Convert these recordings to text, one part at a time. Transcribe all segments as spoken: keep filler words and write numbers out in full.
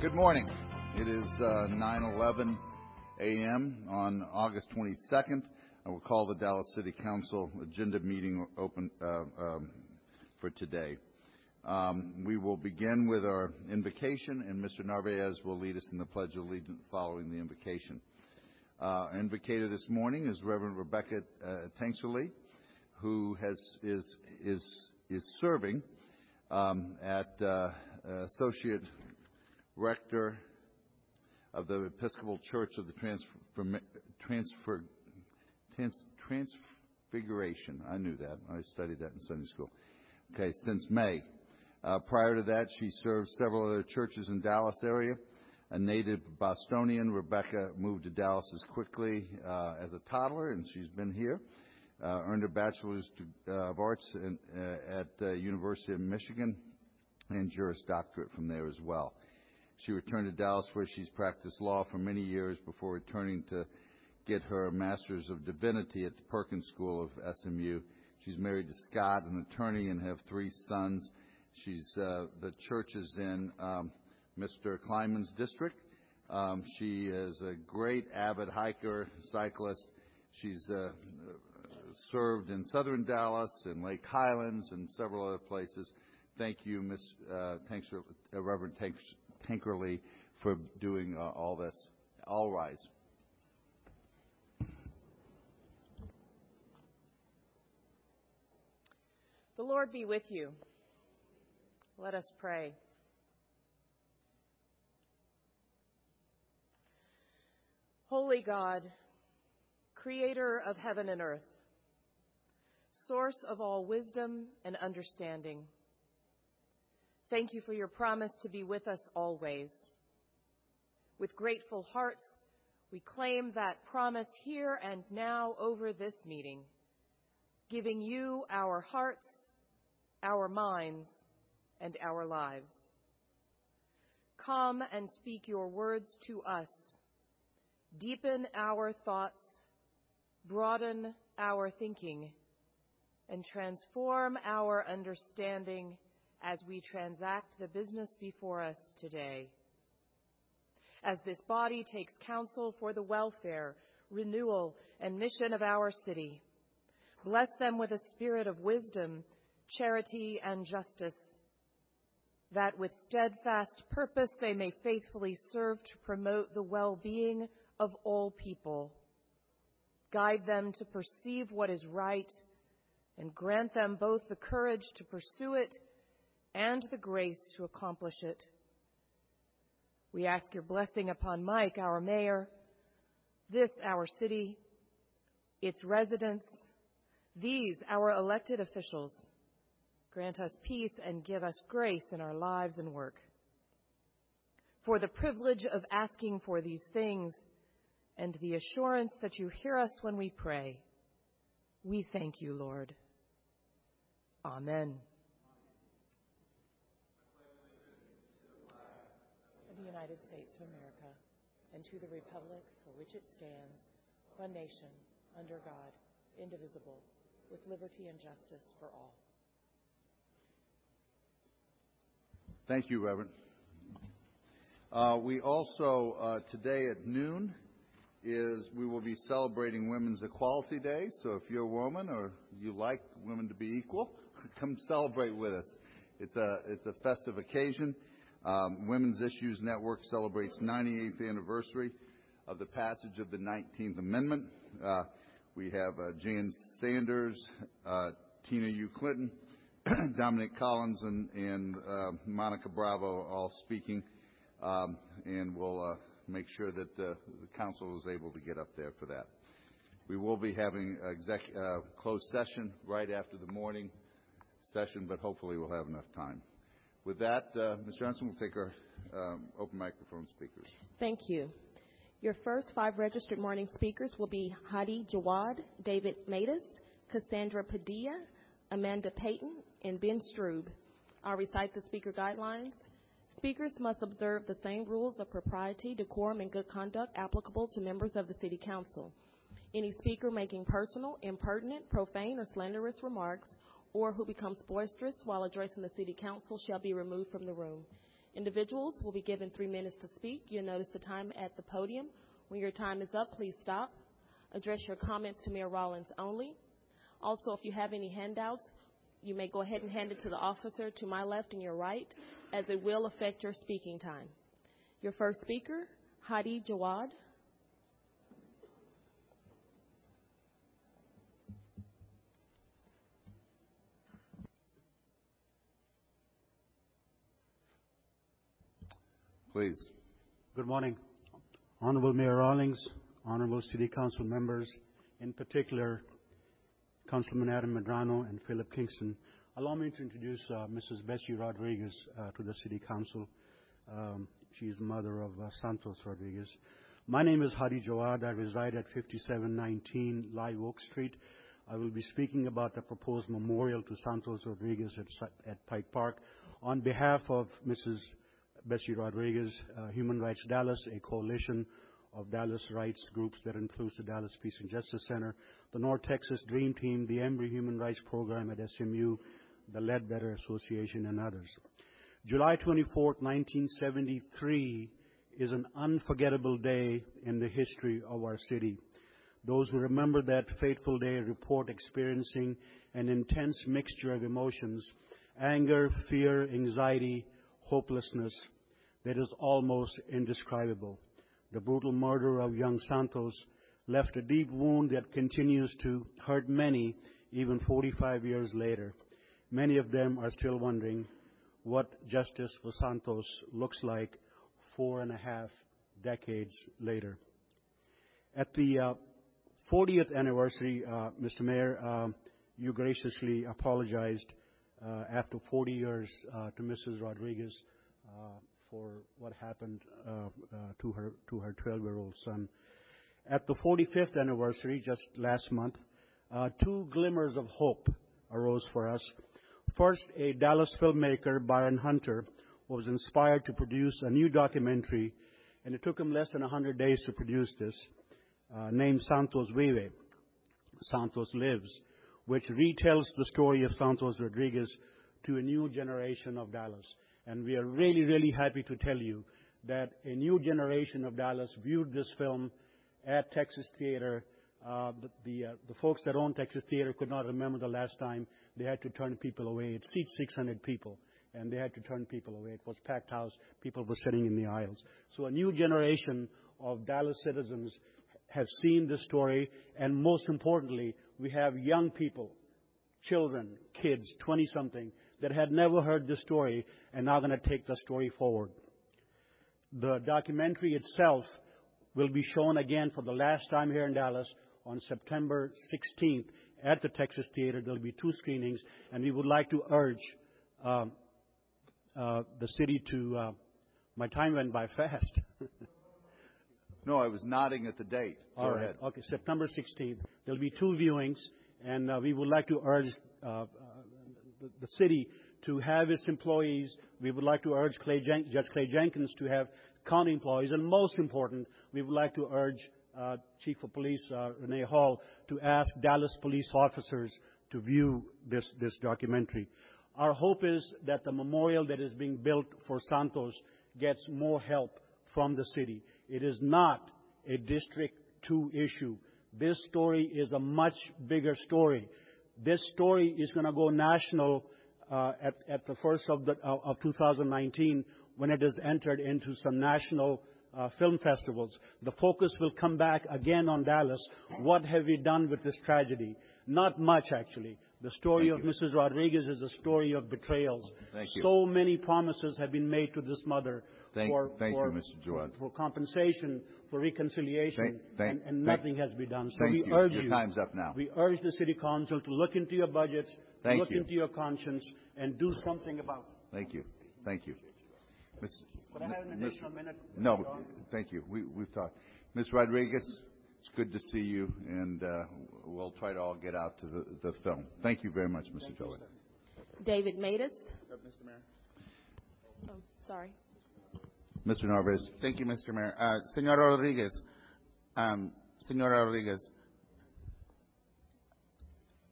Good morning. It is uh, nine eleven a m on August twenty-second. I will call the Dallas City Council agenda meeting open uh, um, for today. Um, we will begin with our invocation, and Mister Narvaez will lead us in the Pledge of Allegiance following the invocation. Uh, our invocator this morning is Reverend Rebecca uh, Tanksley, who has is is is serving um, at uh, Associate Rector of the Episcopal Church of the Transfer, Transfer, Trans, Transfiguration. I knew that. I studied that in Sunday school. Okay, since May. Uh, prior to that, she served several other churches in Dallas area. A native Bostonian, Rebecca moved to Dallas as quickly uh, as a toddler, and she's been here. Uh, earned a Bachelor's of Arts in, uh, at uh, University of Michigan and Juris Doctorate from there as well. She returned to Dallas, where she's practiced law for many years before returning to get her Master's of Divinity at the Perkins School of S M U. She's married to Scott, an attorney, and have three sons. She's uh, the church is in um, Mister Kleinman's district. Um, she is a great avid hiker, cyclist. She's uh, served in southern Dallas and Lake Highlands and several other places. Thank you, Miz Uh, Tankser, uh, Reverend Tanks. Tankerly, for doing uh, all this. All rise. The Lord be with you. Let us pray. Holy God, creator of heaven and earth, source of all wisdom and understanding, thank you for your promise to be with us always. With grateful hearts, we claim that promise here and now over this meeting, giving you our hearts, our minds, and our lives. Come and speak your words to us. Deepen our thoughts, broaden our thinking, and transform our understanding as we transact the business before us today. As this body takes counsel for the welfare, renewal, and mission of our city, bless them with a spirit of wisdom, charity, and justice, that with steadfast purpose they may faithfully serve to promote the well-being of all people. Guide them to perceive what is right, and grant them both the courage to pursue it and the grace to accomplish it. We ask your blessing upon Mike, our mayor, this, our city, its residents, these, our elected officials. Grant us peace and give us grace in our lives and work. For the privilege of asking for these things and the assurance that you hear us when we pray, we thank you, Lord. Amen. The United States of America, and to the republic for which it stands, one nation, under God, indivisible, with liberty and justice for all. Thank you, Reverend. Uh, we also, uh, today at noon, is we will be celebrating Women's Equality Day. So if you're a woman or you like women to be equal, come celebrate with us. It's a, it's a festive occasion. Um, Women's Issues Network celebrates ninety-eighth anniversary of the passage of the nineteenth Amendment. Uh, we have uh, Jan Sanders, uh, Tina U. Clinton, Dominic Collins, and, and uh, Monica Bravo all speaking, um, and we'll uh, make sure that uh, the council is able to get up there for that. We will be having exec uh, closed session right after the morning session, but hopefully we'll have enough time. With that, uh, Miz Johnson will take our um, open microphone speakers. Thank you. Your first five registered morning speakers will be Hadi Jawad, David Matus, Cassandra Padilla, Amanda Payton, and Ben Strube. I'll recite the speaker guidelines. Speakers must observe the same rules of propriety, decorum, and good conduct applicable to members of the City Council. Any speaker making personal, impertinent, profane, or slanderous remarks, or who becomes boisterous while addressing the City Council shall be removed from the room. Individuals will be given three minutes to speak. You'll notice the time at the podium. When your time is up, please stop. Address your comments to Mayor Rollins only. Also, if you have any handouts, you may go ahead and hand it to the officer to my left and your right, as it will affect your speaking time. Your first speaker, Hadi Jawad. Please. Good morning. Honorable Mayor Rawlings, honorable City Council members, in particular, Councilman Adam Medrano and Philip Kingston. Allow me to introduce uh, Missus Betsy Rodriguez uh, to the City Council. Um, she is the mother of uh, Santos Rodriguez. My name is Hadi Jawad. I reside at fifty-seven nineteen Live Oak Street. I will be speaking about the proposed memorial to Santos Rodriguez at, at Pike Park on behalf of Missus Betsy Rodriguez, uh, Human Rights Dallas, a coalition of Dallas rights groups that includes the Dallas Peace and Justice Center, the North Texas Dream Team, the Embry Human Rights Program at S M U, the Ledbetter Association, and others. July twenty-fourth, nineteen seventy-three is an unforgettable day in the history of our city. Those who remember that fateful day report experiencing an intense mixture of emotions, anger, fear, anxiety, hopelessness that is almost indescribable. The brutal murder of young Santos left a deep wound that continues to hurt many even forty-five years later. Many of them are still wondering what justice for Santos looks like four and a half decades later. At the uh, fortieth anniversary, uh, Mister Mayor, uh, you graciously apologized Uh, after forty years uh, to Missus Rodriguez uh, for what happened uh, uh, to her to her twelve-year-old son. At the forty-fifth anniversary, just last month, uh, two glimmers of hope arose for us. First, a Dallas filmmaker, Byron Hunter, was inspired to produce a new documentary, and it took him less than one hundred days to produce this, uh, named Santos Vive, Santos Lives, which retells the story of Santos Rodriguez to a new generation of Dallas. And we are really, really happy to tell you that a new generation of Dallas viewed this film at Texas Theater. Uh, the the, uh, the folks that own Texas Theater could not remember the last time they had to turn people away. It seats six hundred people, and they had to turn people away. It was a packed house. People were sitting in the aisles. So a new generation of Dallas citizens have seen this story, and most importantly, we have young people, children, kids, twenty-something, that had never heard this story and now going to take the story forward. The documentary itself will be shown again for the last time here in Dallas on September sixteenth at the Texas Theater. There will be two screenings, and we would like to urge um, uh, the city to... Uh, my time went by fast. No, I was nodding at the date. Go All right. ahead. Okay, September sixteenth. There'll be two viewings, and uh, we would like to urge uh, uh, the, the city to have its employees. We would like to urge Clay Jen- Judge Clay Jenkins to have county employees, and most important, we would like to urge uh, Chief of Police uh, Renee Hall to ask Dallas police officers to view this this documentary. Our hope is that the memorial that is being built for Santos gets more help from the city. It is not a District two issue. This story is a much bigger story. This story is going to go national uh, at, at the first of, the, uh, of two thousand nineteen when it is entered into some national uh, film festivals. The focus will come back again on Dallas. What have we done with this tragedy? Not much, actually. The story Thank of you. Missus Rodriguez is a story of betrayals. Thank you. So many promises have been made to this mother Thank, for, thank for, you, Mister Jawad. for, for compensation, for reconciliation, Thank- thank- and, and thank- nothing has been done. So Thank we you. urge Your you. time's up now. We urge the City Council to look into your budgets, to Thank look you. into your conscience, and do something about it. Thank you. Thank you. Miss Could I have an Miss- additional minute? No, thank you. We, we've talked. Miz Rodriguez, it's good to see you, and uh, we'll try to all get out to the, the film. Thank you very much, Mister Jawad. David Matus. Mister Mayor. Oh, sorry. Mister Narvaez. Thank you, Mister Mayor. Uh, Senora Rodriguez, um, Senora Rodriguez,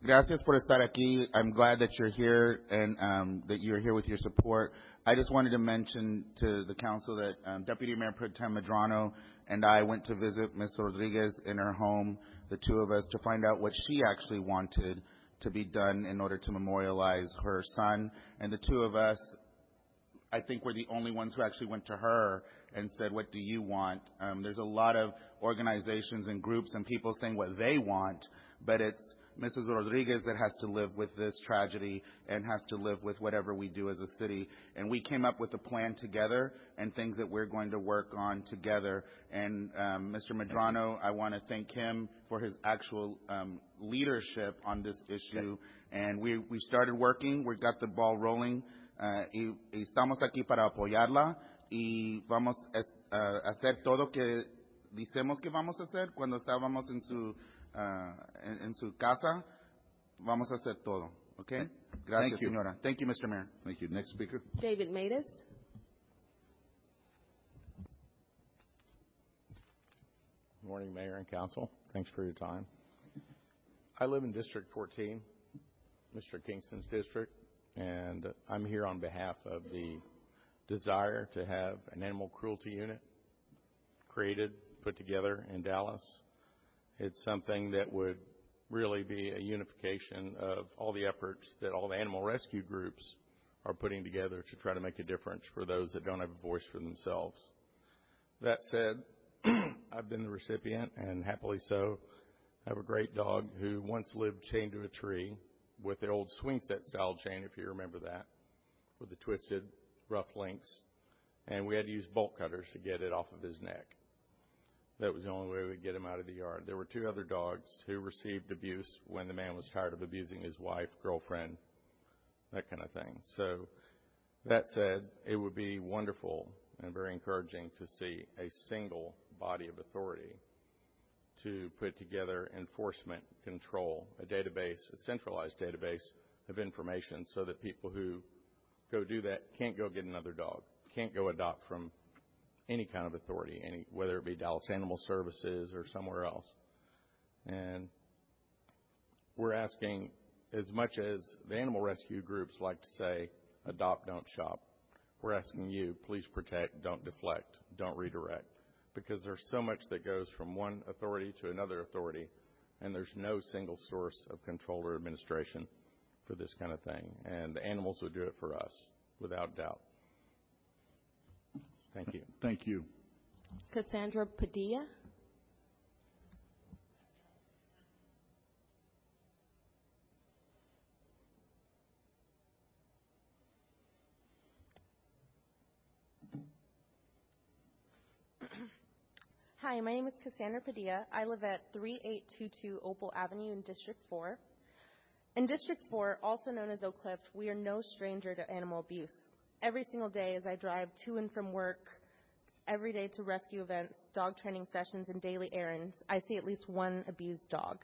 Gracias por estar aquí. I'm glad that you're here and um, that you're here with your support. I just wanted to mention to the council that um, Deputy Mayor Pro Tem Medrano and I went to visit Miz Rodriguez in her home, the two of us, to find out what she actually wanted to be done in order to memorialize her son. And the two of us, I think, we're the only ones who actually went to her and said, what do you want? Um, there's a lot of organizations and groups and people saying what they want, but it's Missus Rodriguez that has to live with this tragedy and has to live with whatever we do as a city. And we came up with a plan together and things that we're going to work on together. And um, Mister Medrano, I want to thank him for his actual um, leadership on this issue. And we, we started working. We got the ball rolling. Uh, y, y estamos aquí para apoyarla y vamos a, a hacer todo que decimos que vamos a hacer cuando estábamos en su Uh, en, en su casa. Vamos a hacer todo. Okay? Gracias, Thank you. señora. Thank you, Mister Mayor. Thank you. Next speaker. David Matus. Good morning, Mayor and Council. Thanks for your time. I live in District fourteen, Mister Kingston's district, and I'm here on behalf of the desire to have an animal cruelty unit created, put together in Dallas. It's something that would really be a unification of all the efforts that all the animal rescue groups are putting together to try to make a difference for those that don't have a voice for themselves. That said, I've been the recipient, and happily so, I have a great dog who once lived chained to a tree with the old swing set style chain, if you remember that, with the twisted, rough links, and we had to use bolt cutters to get it off of his neck. That was the only way we'd get him out of the yard. There were two other dogs who received abuse when the man was tired of abusing his wife, girlfriend, that kind of thing. So that said, it would be wonderful and very encouraging to see a single body of authority to put together enforcement control, a database, a centralized database of information so that people who go do that can't go get another dog, can't go adopt from any kind of authority, any, whether it be Dallas Animal Services or somewhere else. And we're asking, as much as the animal rescue groups like to say, adopt, don't shop, we're asking you, please protect, don't deflect, don't redirect, because there's so much that goes from one authority to another authority, and there's no single source of control or administration for this kind of thing. And the animals would do it for us, without doubt. Thank you. Thank you. Cassandra Padilla. Hi, my name is Cassandra Padilla. I live at three eight two two Opal Avenue in District four. In District four, also known as Oak Cliff, we are no stranger to animal abuse. Every single day as I drive to and from work, every day to rescue events, dog training sessions, and daily errands, I see at least one abused dog.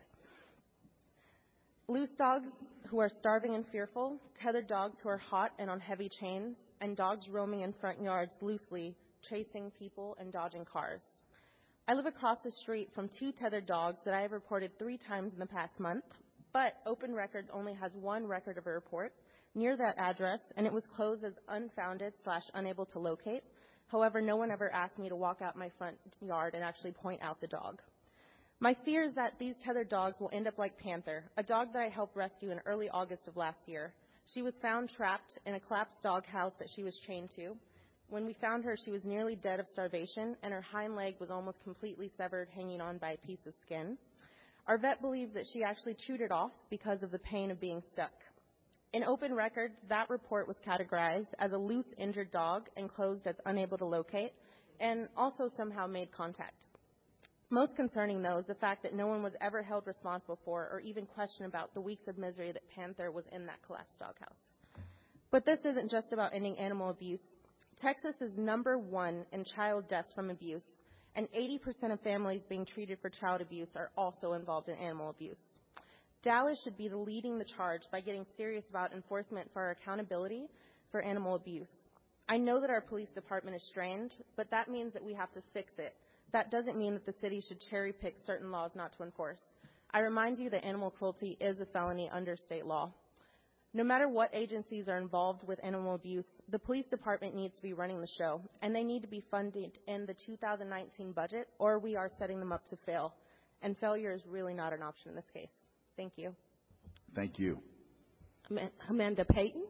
Loose dogs who are starving and fearful, tethered dogs who are hot and on heavy chains, and dogs roaming in front yards loosely, chasing people and dodging cars. I live across the street from two tethered dogs that I have reported three times in the past month, but Open Records only has one record of a report near that address, and it was closed as unfounded slash unable to locate. However, no one ever asked me to walk out my front yard and actually point out the dog. My fear is that these tethered dogs will end up like Panther, a dog that I helped rescue in early August of last year. She was found trapped in a collapsed dog house that she was chained to. When we found her, she was nearly dead of starvation, and her hind leg was almost completely severed, hanging on by a piece of skin. Our vet believes that she actually chewed it off because of the pain of being stuck. In Open Records, that report was categorized as a loose, injured dog and closed as unable to locate, and also somehow made contact. Most concerning, though, is the fact that no one was ever held responsible for or even questioned about the weeks of misery that Panther was in that collapsed doghouse. But this isn't just about ending animal abuse. Texas is number one in child deaths from abuse, and eighty percent of families being treated for child abuse are also involved in animal abuse. Dallas should be leading the charge by getting serious about enforcement for our accountability for animal abuse. I know that our police department is strained, but that means that we have to fix it. That doesn't mean that the city should cherry pick certain laws not to enforce. I remind you that animal cruelty is a felony under state law. No matter what agencies are involved with animal abuse, the police department needs to be running the show, and they need to be funded in the two thousand nineteen budget, or we are setting them up to fail. And failure is really not an option in this case. Thank you. Thank you. Amanda Payton.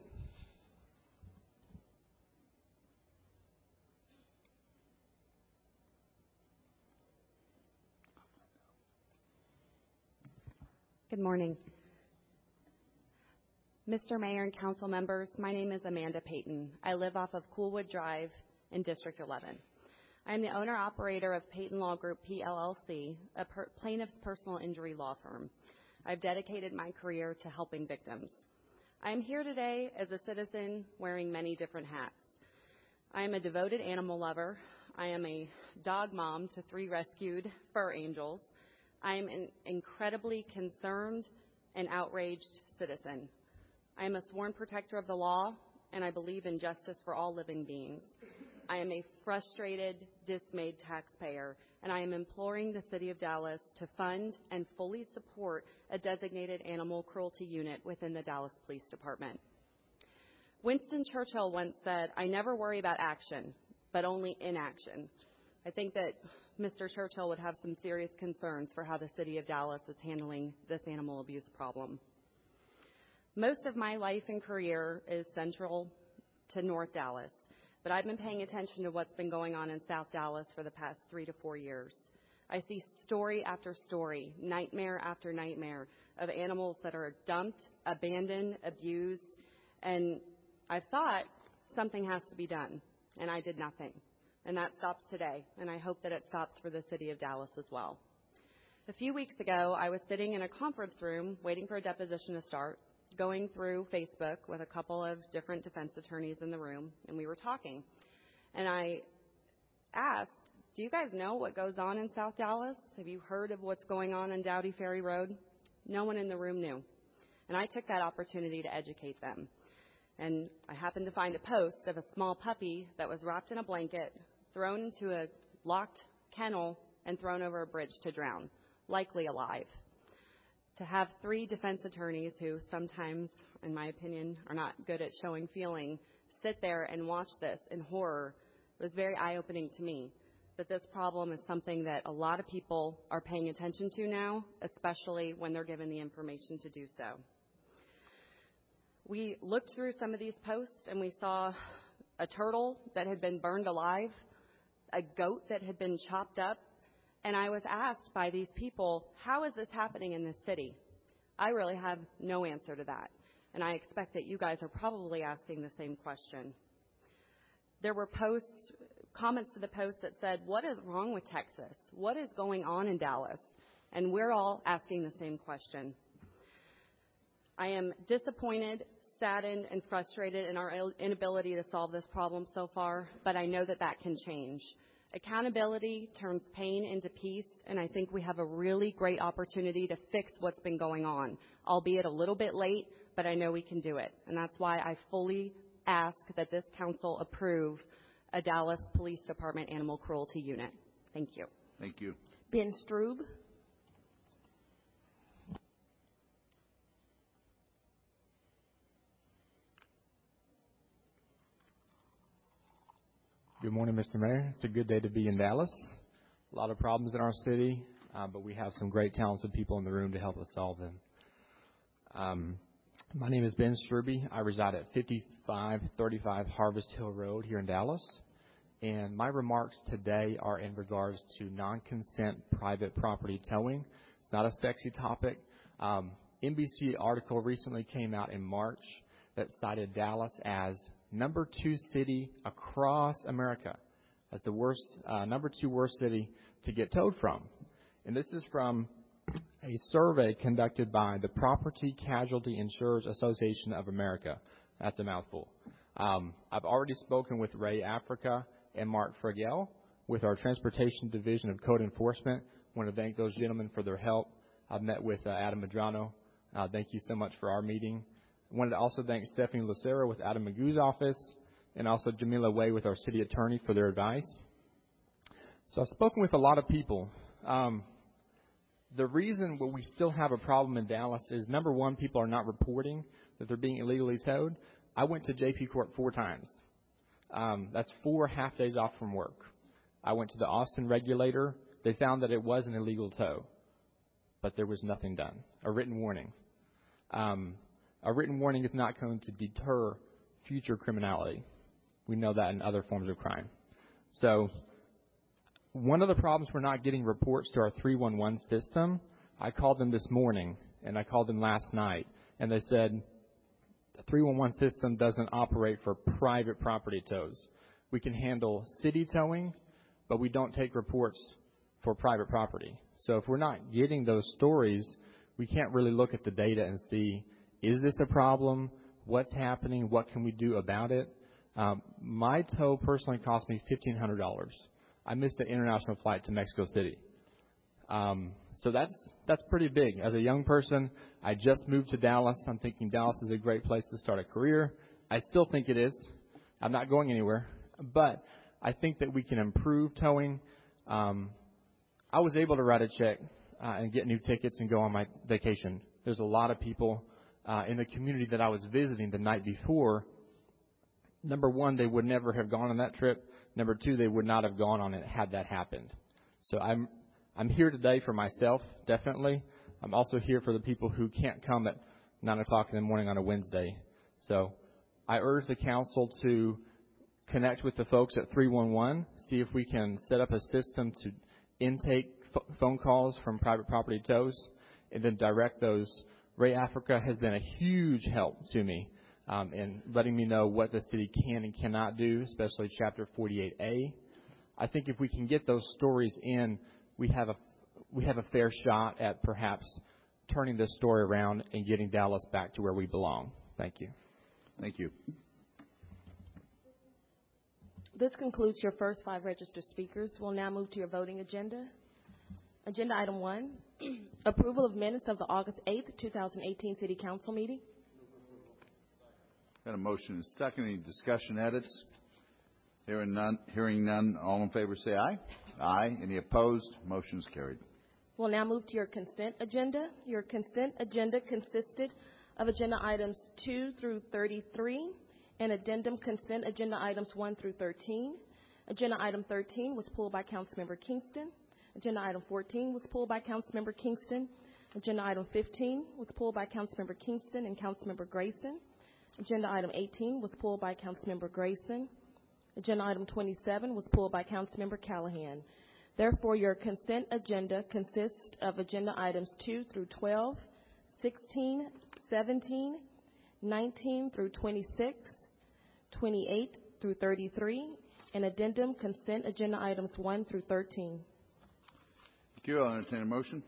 Good morning. Mister Mayor and council members, my name is Amanda Payton. I live off of Coolwood Drive in District eleven. I am the owner-operator of Payton Law Group, P L L C, a per- plaintiff's personal injury law firm. I've dedicated my career to helping victims. I am here today as a citizen wearing many different hats. I am a devoted animal lover. I am a dog mom to three rescued fur angels. I am an incredibly concerned and outraged citizen. I am a sworn protector of the law, and I believe in justice for all living beings. I am a frustrated, dismayed taxpayer, and I am imploring the City of Dallas to fund and fully support a designated animal cruelty unit within the Dallas Police Department. Winston Churchill once said, "I never worry about action, but only inaction." I think that Mister Churchill would have some serious concerns for how the City of Dallas is handling this animal abuse problem. Most of my life and career is central to North Dallas, but I've been paying attention to what's been going on in South Dallas for the past three to four years. I see story after story, nightmare after nightmare of animals that are dumped, abandoned, abused, and I've thought something has to be done, and I did nothing. And that stops today, and I hope that it stops for the City of Dallas as well. A few weeks ago, I was sitting in a conference room waiting for a deposition to start, going through Facebook with a couple of different defense attorneys in the room, and we were talking. And I asked, do you guys know what goes on in South Dallas? Have you heard of what's going on in Dowdy Ferry Road? No one in the room knew. And I took that opportunity to educate them. And I happened to find a post of a small puppy that was wrapped in a blanket, thrown into a locked kennel, and thrown over a bridge to drown, likely alive. To have three defense attorneys who sometimes, in my opinion, are not good at showing feeling, sit there and watch this in horror was very eye-opening to me, that this problem is something that a lot of people are paying attention to now, especially when they're given the information to do so. We looked through some of these posts and we saw a turtle that had been burned alive, a goat that had been chopped up, and I was asked by these people, how is this happening in this city? I really have no answer to that, and I expect that you guys are probably asking the same question. There were posts, comments to the post that said, what is wrong with Texas? What is going on in Dallas? And we're all asking the same question. I am disappointed, saddened, and frustrated in our inability to solve this problem so far, but I know that that can change. Accountability turns pain into peace, and I think we have a really great opportunity to fix what's been going on, albeit a little bit late, but I know we can do it. And that's why I fully ask that this council approve a Dallas Police Department animal cruelty unit. Thank you. Thank you. Ben Strube. Good morning, Mister Mayor. It's a good day to be in Dallas. A lot of problems in our city, uh, but we have some great talented people in the room to help us solve them. Um, my name is Ben Strube. I reside at fifty-five thirty-five Harvest Hill Road here in Dallas. And my remarks today are in regards to non-consent private property towing. It's not a sexy topic. Um, N B C article recently came out in March that cited Dallas as number two city across America as the worst, uh, number two worst city to get towed from. And this is from a survey conducted by the Property Casualty Insurers Association of America. That's a mouthful. Um, I've already spoken with Ray Africa and Mark Fragel with our Transportation Division of Code Enforcement. I want to thank those gentlemen for their help. I've met with uh, Adam Medrano. Uh, thank you so much for our meeting. I wanted to also thank Stephanie Lucero with Adam Magoo's office and also Jamila Way with our city attorney for their advice. So I've spoken with a lot of people. Um, The reason why we still have a problem in Dallas is, number one, people are not reporting that they're being illegally towed. I went to J P Court four times. Um, that's four half days off from work. I went to the Austin regulator. They found that it was an illegal tow, but there was nothing done, a written warning. Um, a written warning is not going to deter future criminality. We know that in other forms of crime. So one of the problems, we're not getting reports to our three one one system. I called them this morning, and I called them last night, and they said the three one one system doesn't operate for private property tows. We can handle city towing, but we don't take reports for private property. So if we're not getting those stories, we can't really look at the data and see, is this a problem? What's happening? What can we do about it? Um, my tow personally cost me fifteen hundred dollars. I missed an international flight to Mexico City. Um, so that's that's pretty big. As a young person, I just moved to Dallas. I'm thinking Dallas is a great place to start a career. I still think it is. I'm not going anywhere. But I think that we can improve towing. Um, I was able to write a check uh, and get new tickets and go on my vacation. There's a lot of people uh, in the community that I was visiting the night before. Number one, they would never have gone on that trip. Number two, they would not have gone on it had that happened. So I'm I'm here today for myself, definitely. I'm also here for the people who can't come at nine o'clock in the morning on a Wednesday. So I urge the council to connect with the folks at three one one, see if we can set up a system to intake f- phone calls from private property tows and then direct those. Ray Africa has been a huge help to me um, in letting me know what the city can and cannot do, especially Chapter forty-eight A. I think if we can get those stories in, we have a we have a fair shot at perhaps turning this story around and getting Dallas back to where we belong. Thank you. Thank you. This concludes your first five registered speakers. We'll now move to your voting agenda. Agenda item one, approval of minutes of the August eighth, twenty eighteen City Council meeting. Got a motion and a second. Any discussion, edits? Hearing none, hearing none, all in favor say aye. Aye. Any opposed? Motion is carried. We'll now move to your consent agenda. Your consent agenda consisted of agenda items two through thirty-three and addendum consent agenda items one through thirteen. Agenda item thirteen was pulled by Councilmember Kingston. Agenda item fourteen was pulled by Councilmember Kingston. Agenda item fifteen was pulled by Councilmember Kingston and Councilmember Grayson. Agenda item eighteen was pulled by Councilmember Grayson. Agenda item twenty-seven was pulled by Councilmember Callahan. Therefore, your consent agenda consists of agenda items two through twelve, sixteen, seventeen, nineteen through twenty-six, twenty-eight through thirty-three, and addendum consent agenda items one through thirteen. Thank you. I'll entertain a motion.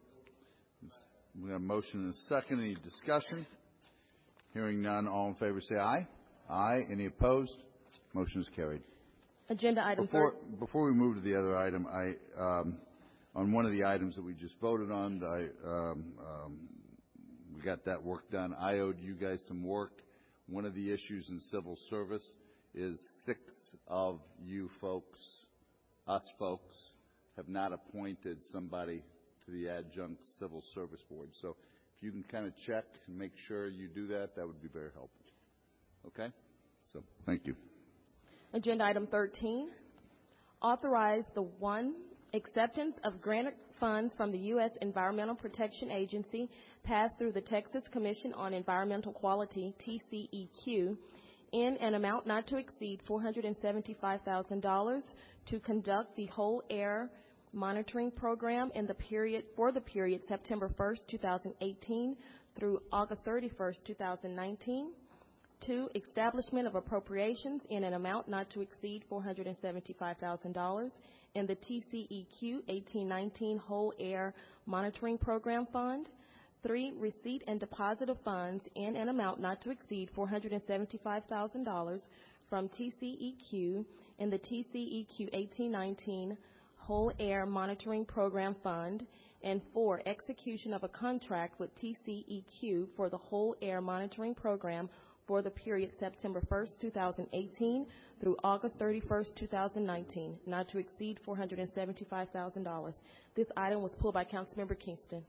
We have a motion and a second. Any discussion? Hearing none, all in favor say aye. Aye. Any opposed? Motion is carried. Agenda item before, before we move to the other item, I, um, on one of the items that we just voted on, I, um, um, we got that work done. I owed you guys some work. One of the issues in civil service is six of you folks, us folks, have not appointed somebody to the adjunct civil service board. So if you can kind of check and make sure you do that, that would be very helpful. Okay? So thank you. Agenda item thirteen, authorize the one, acceptance of grant funds from the U S Environmental Protection Agency passed through the Texas Commission on Environmental Quality, T C E Q, in an amount not to exceed four hundred seventy-five thousand dollars to conduct the whole air monitoring program in the period for the period September first, two thousand eighteen through August thirty-first, two thousand nineteen. Two, establishment of appropriations in an amount not to exceed four hundred seventy-five thousand dollars in the T C E Q eighteen nineteen Whole Air Monitoring Program Fund. Three, receipt and deposit of funds in an amount not to exceed four hundred seventy-five thousand dollars from T C E Q in the T C E Q eighteen nineteen Whole Air Monitoring Program Fund. And four, execution of a contract with T C E Q for the Whole Air Monitoring Program for the period September first, two thousand eighteen through August thirty-first, two thousand nineteen, not to exceed four hundred seventy-five thousand dollars. This item was pulled by Councilmember Kingston.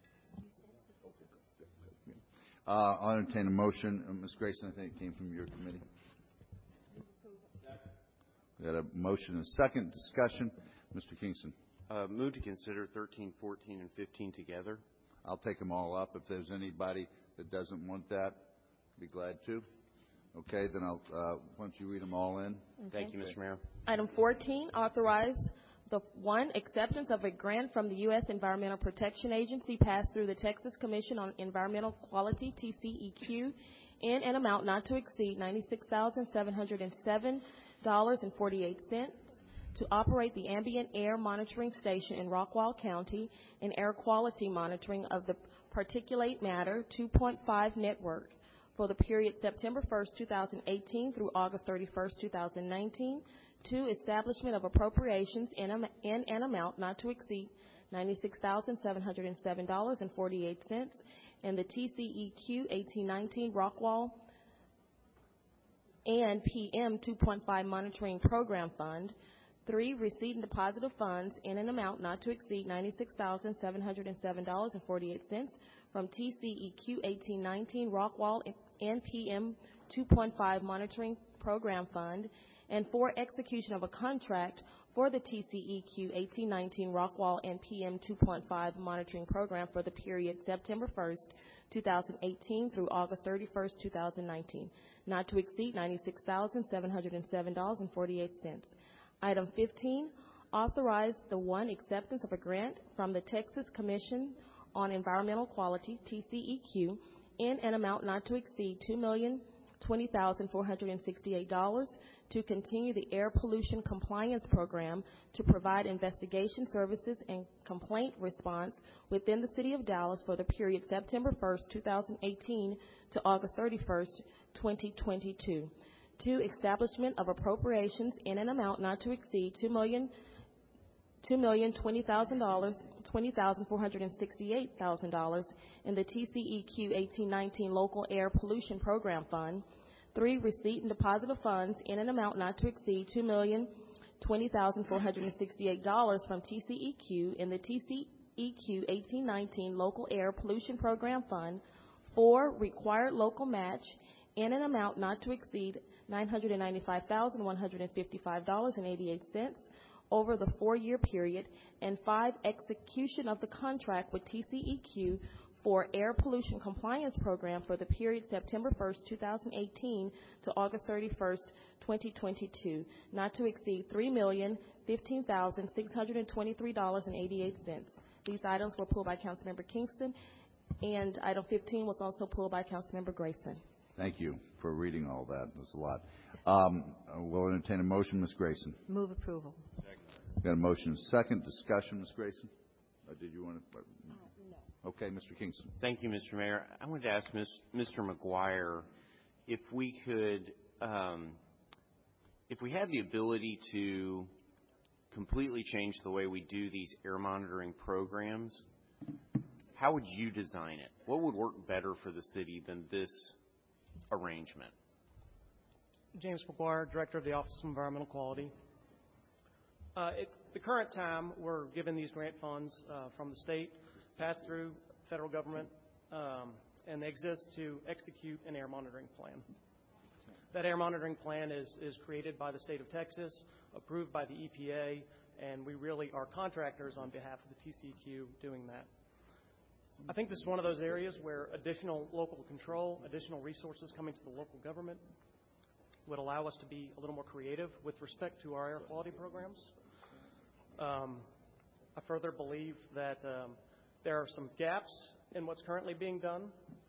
Uh, I'll entertain a motion. Uh, Miz Grayson, I think it came from your committee. We got a motion and a second. Discussion. Mister Kingston. Uh, move to consider thirteen, fourteen, and fifteen together. I'll take them all up. If there's anybody that doesn't want that, be glad to. Okay, then I'll, uh, why don't you read them all in? Okay. Thank you, Mister Mayor. Item fourteen, authorize the one, acceptance of a grant from the U S Environmental Protection Agency passed through the Texas Commission on Environmental Quality, T C E Q, in an amount not to exceed ninety-six thousand seven hundred seven dollars and forty-eight cents to operate the ambient air monitoring station in Rockwall County and air quality monitoring of the particulate matter two point five network for the period September first, two thousand eighteen through August thirty-first, two thousand nineteen. Two, establishment of appropriations in, a, in an amount not to exceed ninety-six thousand seven hundred seven dollars and forty-eight cents in the T C E Q eighteen nineteen Rockwall and P M two point five Monitoring Program Fund. Three, receipt and deposit of funds in an amount not to exceed ninety-six thousand seven hundred seven dollars and forty-eight cents from T C E Q eighteen nineteen Rockwall and P M two point five Monitoring Program Fund. And four, execution of a contract for the T C E Q eighteen nineteen Rockwall and P M two point five Monitoring Program for the period September first, two thousand eighteen through August thirty-first, two thousand nineteen, not to exceed ninety-six thousand seven hundred seven dollars and forty-eight cents. Item fifteen, authorize the one, acceptance of a grant from the Texas Commission on Environmental Quality, T C E Q, in an amount not to exceed two million twenty thousand four hundred sixty-eight dollars to continue the air pollution compliance program to provide investigation services and complaint response within the city of Dallas for the period September first, two thousand eighteen to August thirty-first, twenty twenty-two. Two, establishment of appropriations in an amount not to exceed two million twenty thousand dollars, twenty thousand four hundred sixty-eight thousand dollars in the T C E Q eighteen nineteen Local Air Pollution Program Fund. Three, receipt and deposit of funds in an amount not to exceed two million twenty thousand four hundred sixty-eight dollars from T C E Q in the T C E Q eighteen nineteen Local Air Pollution Program Fund. Four, required local match in an amount not to exceed nine hundred ninety-five thousand one hundred fifty-five dollars and eighty-eight cents over the four-year period. And five, execution of the contract with T C E Q for Air Pollution Compliance Program for the period September first, two thousand eighteen to August thirty-first, twenty twenty-two, not to exceed three million fifteen thousand six hundred twenty-three dollars and eighty-eight cents. These items were pulled by Councilmember Kingston, and item fifteen was also pulled by Councilmember Grayson. Thank you for reading all that. There's a lot. Um, we'll entertain a motion, Miz Grayson. Move approval. Second. Got a motion and a second. Discussion, Miz Grayson? Or did you want to? Uh, no. Okay, Mister Kingston. Thank you, Mister Mayor. I wanted to ask Mister McGuire if we could, um, if we had the ability to completely change the way we do these air monitoring programs, how would you design it? What would work better for the city than this arrangement? James McGuire, Director of the Office of Environmental Quality. Uh, at the current time, we're given these grant funds uh, from the state, passed through federal government, um, and they exist to execute an air monitoring plan. That air monitoring plan is, is created by the state of Texas, approved by the E P A, and we really are contractors on behalf of the T C E Q doing that. I think this is one of those areas where additional local control, additional resources coming to the local government would allow us to be a little more creative with respect to our air quality programs. Um, I further believe that um, there are some gaps in what's currently being done,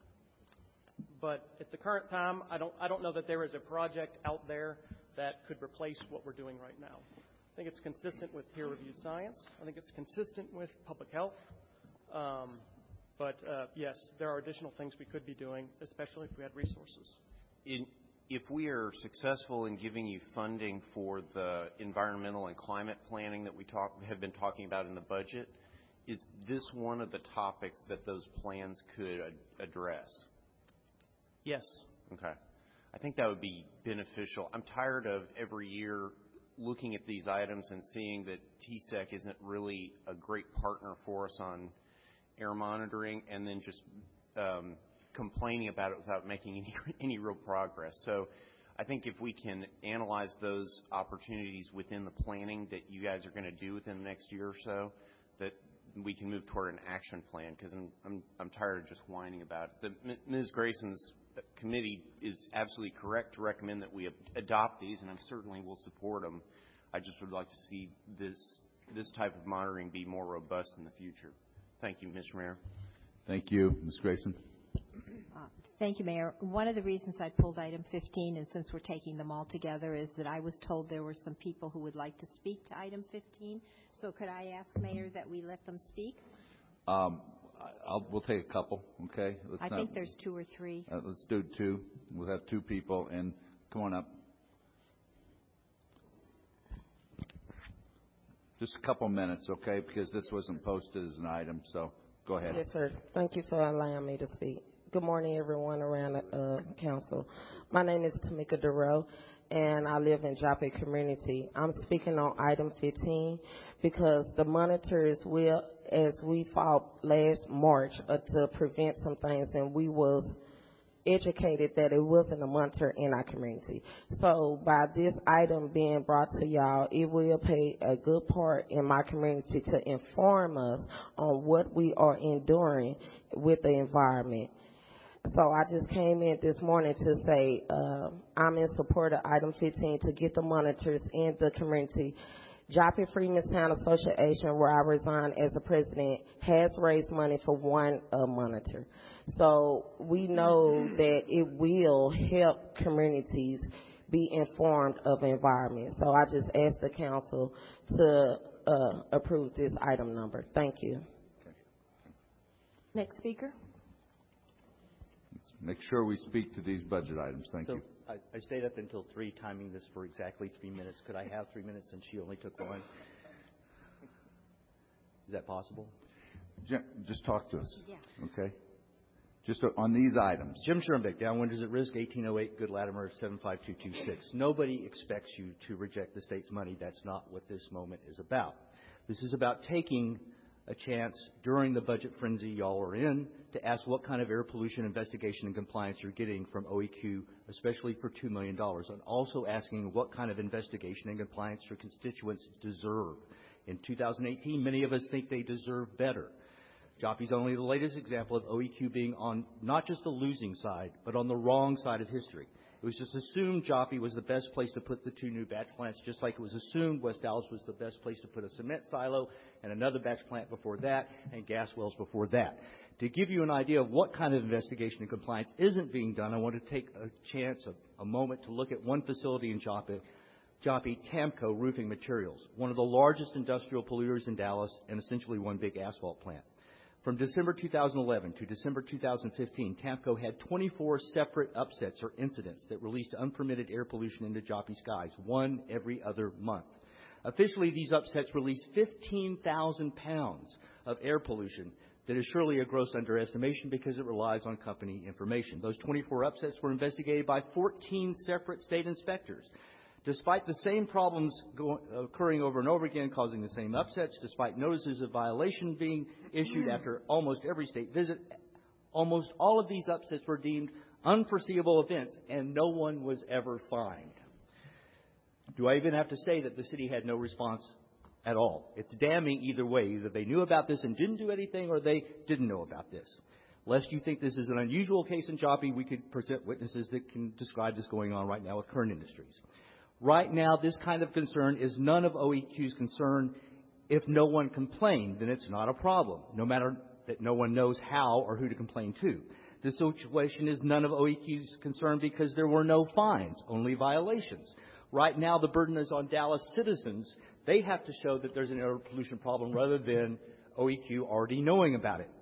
but at the current time, I don't, I don't know that there is a project out there that could replace what we're doing right now. I think it's consistent with peer-reviewed science. I think it's consistent with public health. Um, but uh, yes, there are additional things we could be doing, especially if we had resources. In, if we are successful in giving you funding for the environmental and climate planning that we talk, have been talking about in the budget, is this one of the topics that those plans could ad- address? Yes. Okay. I think that would be beneficial. I'm tired of every year looking at these items and seeing that T S E C isn't really a great partner for us on air monitoring, and then just um, complaining about it without making any, any real progress. So I think if we can analyze those opportunities within the planning that you guys are going to do within the next year or so, that we can move toward an action plan, because I'm, I'm, I'm tired of just whining about it. The, Miz Grayson's committee is absolutely correct to recommend that we adopt these, and I certainly will support them. I just would like to see this, this type of monitoring be more robust in the future. Thank you, Mister Mayor. Thank you. Miz Grayson. Uh, thank you, Mayor. One of the reasons I pulled item fifteen, and since we're taking them all together, is that I was told there were some people who would like to speak to item fifteen. So could I ask, Mayor, that we let them speak? Um, I'll, we'll take a couple, okay? Let's I not, think there's two or three. Uh, let's do two. We'll have two people, and come on up. Just a couple minutes, okay? Because this wasn't posted as an item, so go ahead. Yes, sir. Thank you for allowing me to speak. Good morning, everyone around the uh, council. My name is Tamika Duro, and I live in Joppe community. I'm speaking on item fifteen because the monitors will, as we fought last March uh, to prevent some things, and we was educated that it wasn't a monitor in our community. So by this item being brought to y'all, it will play a good part in my community to inform us on what we are enduring with the environment. So I just came in this morning to say uh, I'm in support of item fifteen to get the monitors in the community. Joppe Freemanstown Association, where I resign as the president, has raised money for one uh, monitor. So we know that it will help communities be informed of the environment. So I just ask the council to uh, approve this item number. Thank you. Next speaker. Let's make sure we speak to these budget items. Thank so you. I, I stayed up until three, timing this for exactly three minutes. Could I have three minutes since she only took one? Is that possible? Just talk to us. Yeah. Okay. Just on these items. Jim Schoenbeck, Down Winters at Risk, eighteen oh eight, Good Latimer, seven five two two six. Nobody expects you to reject the state's money. That's not what this moment is about. This is about taking a chance during the budget frenzy y'all are in to ask what kind of air pollution investigation and compliance you're getting from O E Q, especially for two million dollars, and also asking what kind of investigation and compliance your constituents deserve. In two thousand eighteen, many of us think they deserve better. Joppe's only the latest example of O E Q being on not just the losing side, but on the wrong side of history. It was just assumed Joppe was the best place to put the two new batch plants, just like it was assumed West Dallas was the best place to put a cement silo and another batch plant before that and gas wells before that. To give you an idea of what kind of investigation and compliance isn't being done, I want to take a chance, a, a moment to look at one facility in Joppe, Joppe Tamco Roofing Materials, one of the largest industrial polluters in Dallas and essentially one big asphalt plant. From December two thousand eleven to December two thousand fifteen, Tamco had twenty-four separate upsets or incidents that released unpermitted air pollution into Joppe skies, one every other month. Officially, these upsets released fifteen thousand pounds of air pollution that is surely a gross underestimation because it relies on company information. Those twenty-four upsets were investigated by fourteen separate state inspectors. Despite the same problems go, occurring over and over again, causing the same upsets, despite notices of violation being issued after almost every state visit, almost all of these upsets were deemed unforeseeable events, and no one was ever fined. Do I even have to say that the city had no response at all? It's damning either way. Either they knew about this and didn't do anything, or they didn't know about this. Lest you think this is an unusual case in Joppe, we could present witnesses that can describe this going on right now with Kern Industries. Right now, this kind of concern is none of O E Q's concern. If no one complained, then it's not a problem, no matter that no one knows how or who to complain to. This situation is none of O E Q's concern because there were no fines, only violations. Right now, the burden is on Dallas citizens. They have to show that there's an air pollution problem rather than O E Q already knowing about it.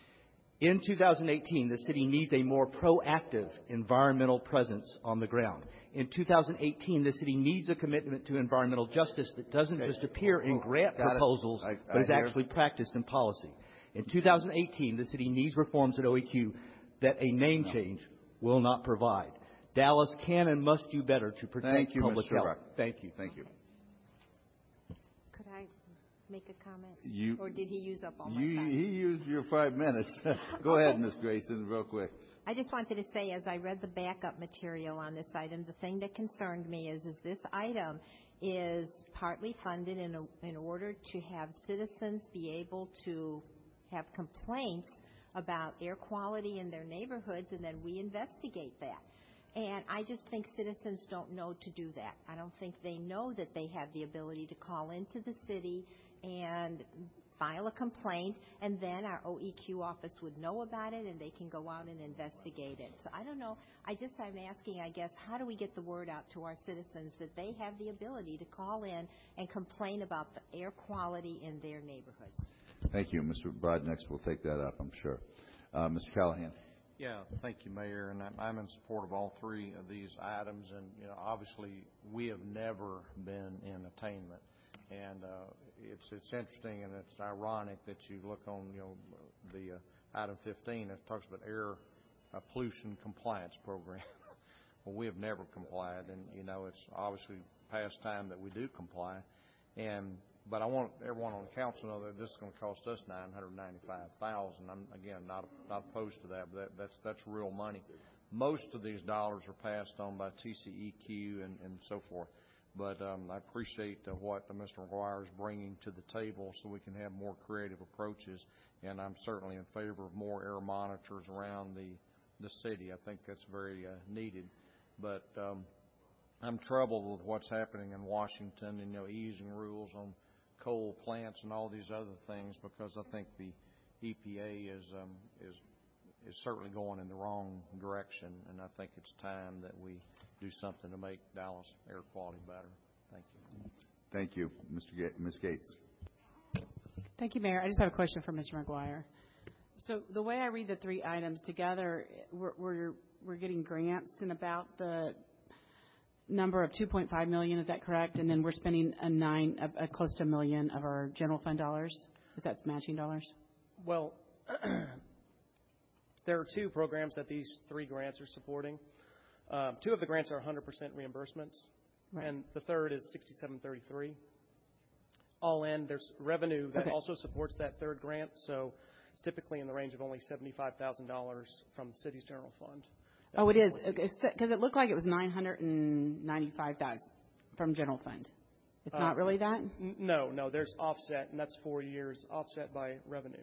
In two thousand eighteen, the city needs a more proactive environmental presence on the ground. In two thousand eighteen, the city needs a commitment to environmental justice that doesn't okay. just appear in grant Got proposals, I, I but is hear. actually practiced in policy. In two thousand eighteen, the city needs reforms at O E Q that a name no. change will not provide. Dallas can and must do better to protect Thank you, public Mister health. Ruck. Thank you. Thank you. Could I make a comment? You, or did he use up all my you, time? He used your five minutes. Go ahead, Miz Grayson, real quick. I just wanted to say, as I read the backup material on this item, the thing that concerned me is, is this item is partly funded in, a, in order to have citizens be able to have complaints about air quality in their neighborhoods, and then we investigate that. And I just think citizens don't know to do that. I don't think they know that they have the ability to call into the city and file a complaint, and then our O E Q office would know about it, and they can go out and investigate it. So I don't know. I just, I'm asking, I guess, how do we get the word out to our citizens that they have the ability to call in and complain about the air quality in their neighborhoods? Thank you. Mister Brodnex will take that up, I'm sure. Uh, Mister Callahan. Yeah, thank you, Mayor, and I'm, I'm in support of all three of these items. And you know, obviously, we have never been in attainment, and uh, it's it's interesting and it's ironic that you look on you know the uh, item fifteen. It talks about air uh, pollution compliance program. Well, we have never complied, and you know, it's obviously past time that we do comply. And but I want everyone on the council to know that this is going to cost us nine hundred ninety-five thousand dollars. I'm, again, not not opposed to that, but that, that's that's real money. Most of these dollars are passed on by T C E Q and, and so forth. But um, I appreciate uh, what uh, Mister McGuire is bringing to the table so we can have more creative approaches. And I'm certainly in favor of more air monitors around the, the city. I think that's very uh, needed. But um, I'm troubled with what's happening in Washington and, you know, easing rules on coal plants and all these other things, because I think the E P A is um, is is certainly going in the wrong direction, and I think it's time that we do something to make Dallas air quality better. Thank you. Thank you, Mister Ga- Miz Gates. Thank you, Mayor. I just have a question for Mister McGuire. So the way I read the three items together, we're we're, we're getting grants in about the number of two point five million dollars, is that correct? And then we're spending a nine, a, a close to a million of our general fund dollars, if that's matching dollars? Well, there are two programs that these three grants are supporting. Um, two of the grants are one hundred percent reimbursements, right, and the third is sixty-seven thirty-three. All in, there's revenue that okay. also supports that third grant, so it's typically in the range of only seventy-five thousand dollars from the city's general fund. Oh, it is, because it looked like it was nine hundred ninety-five thousand dollars from general fund. It's uh, not really that? N- no, no, there's offset, and that's four years, offset by revenue.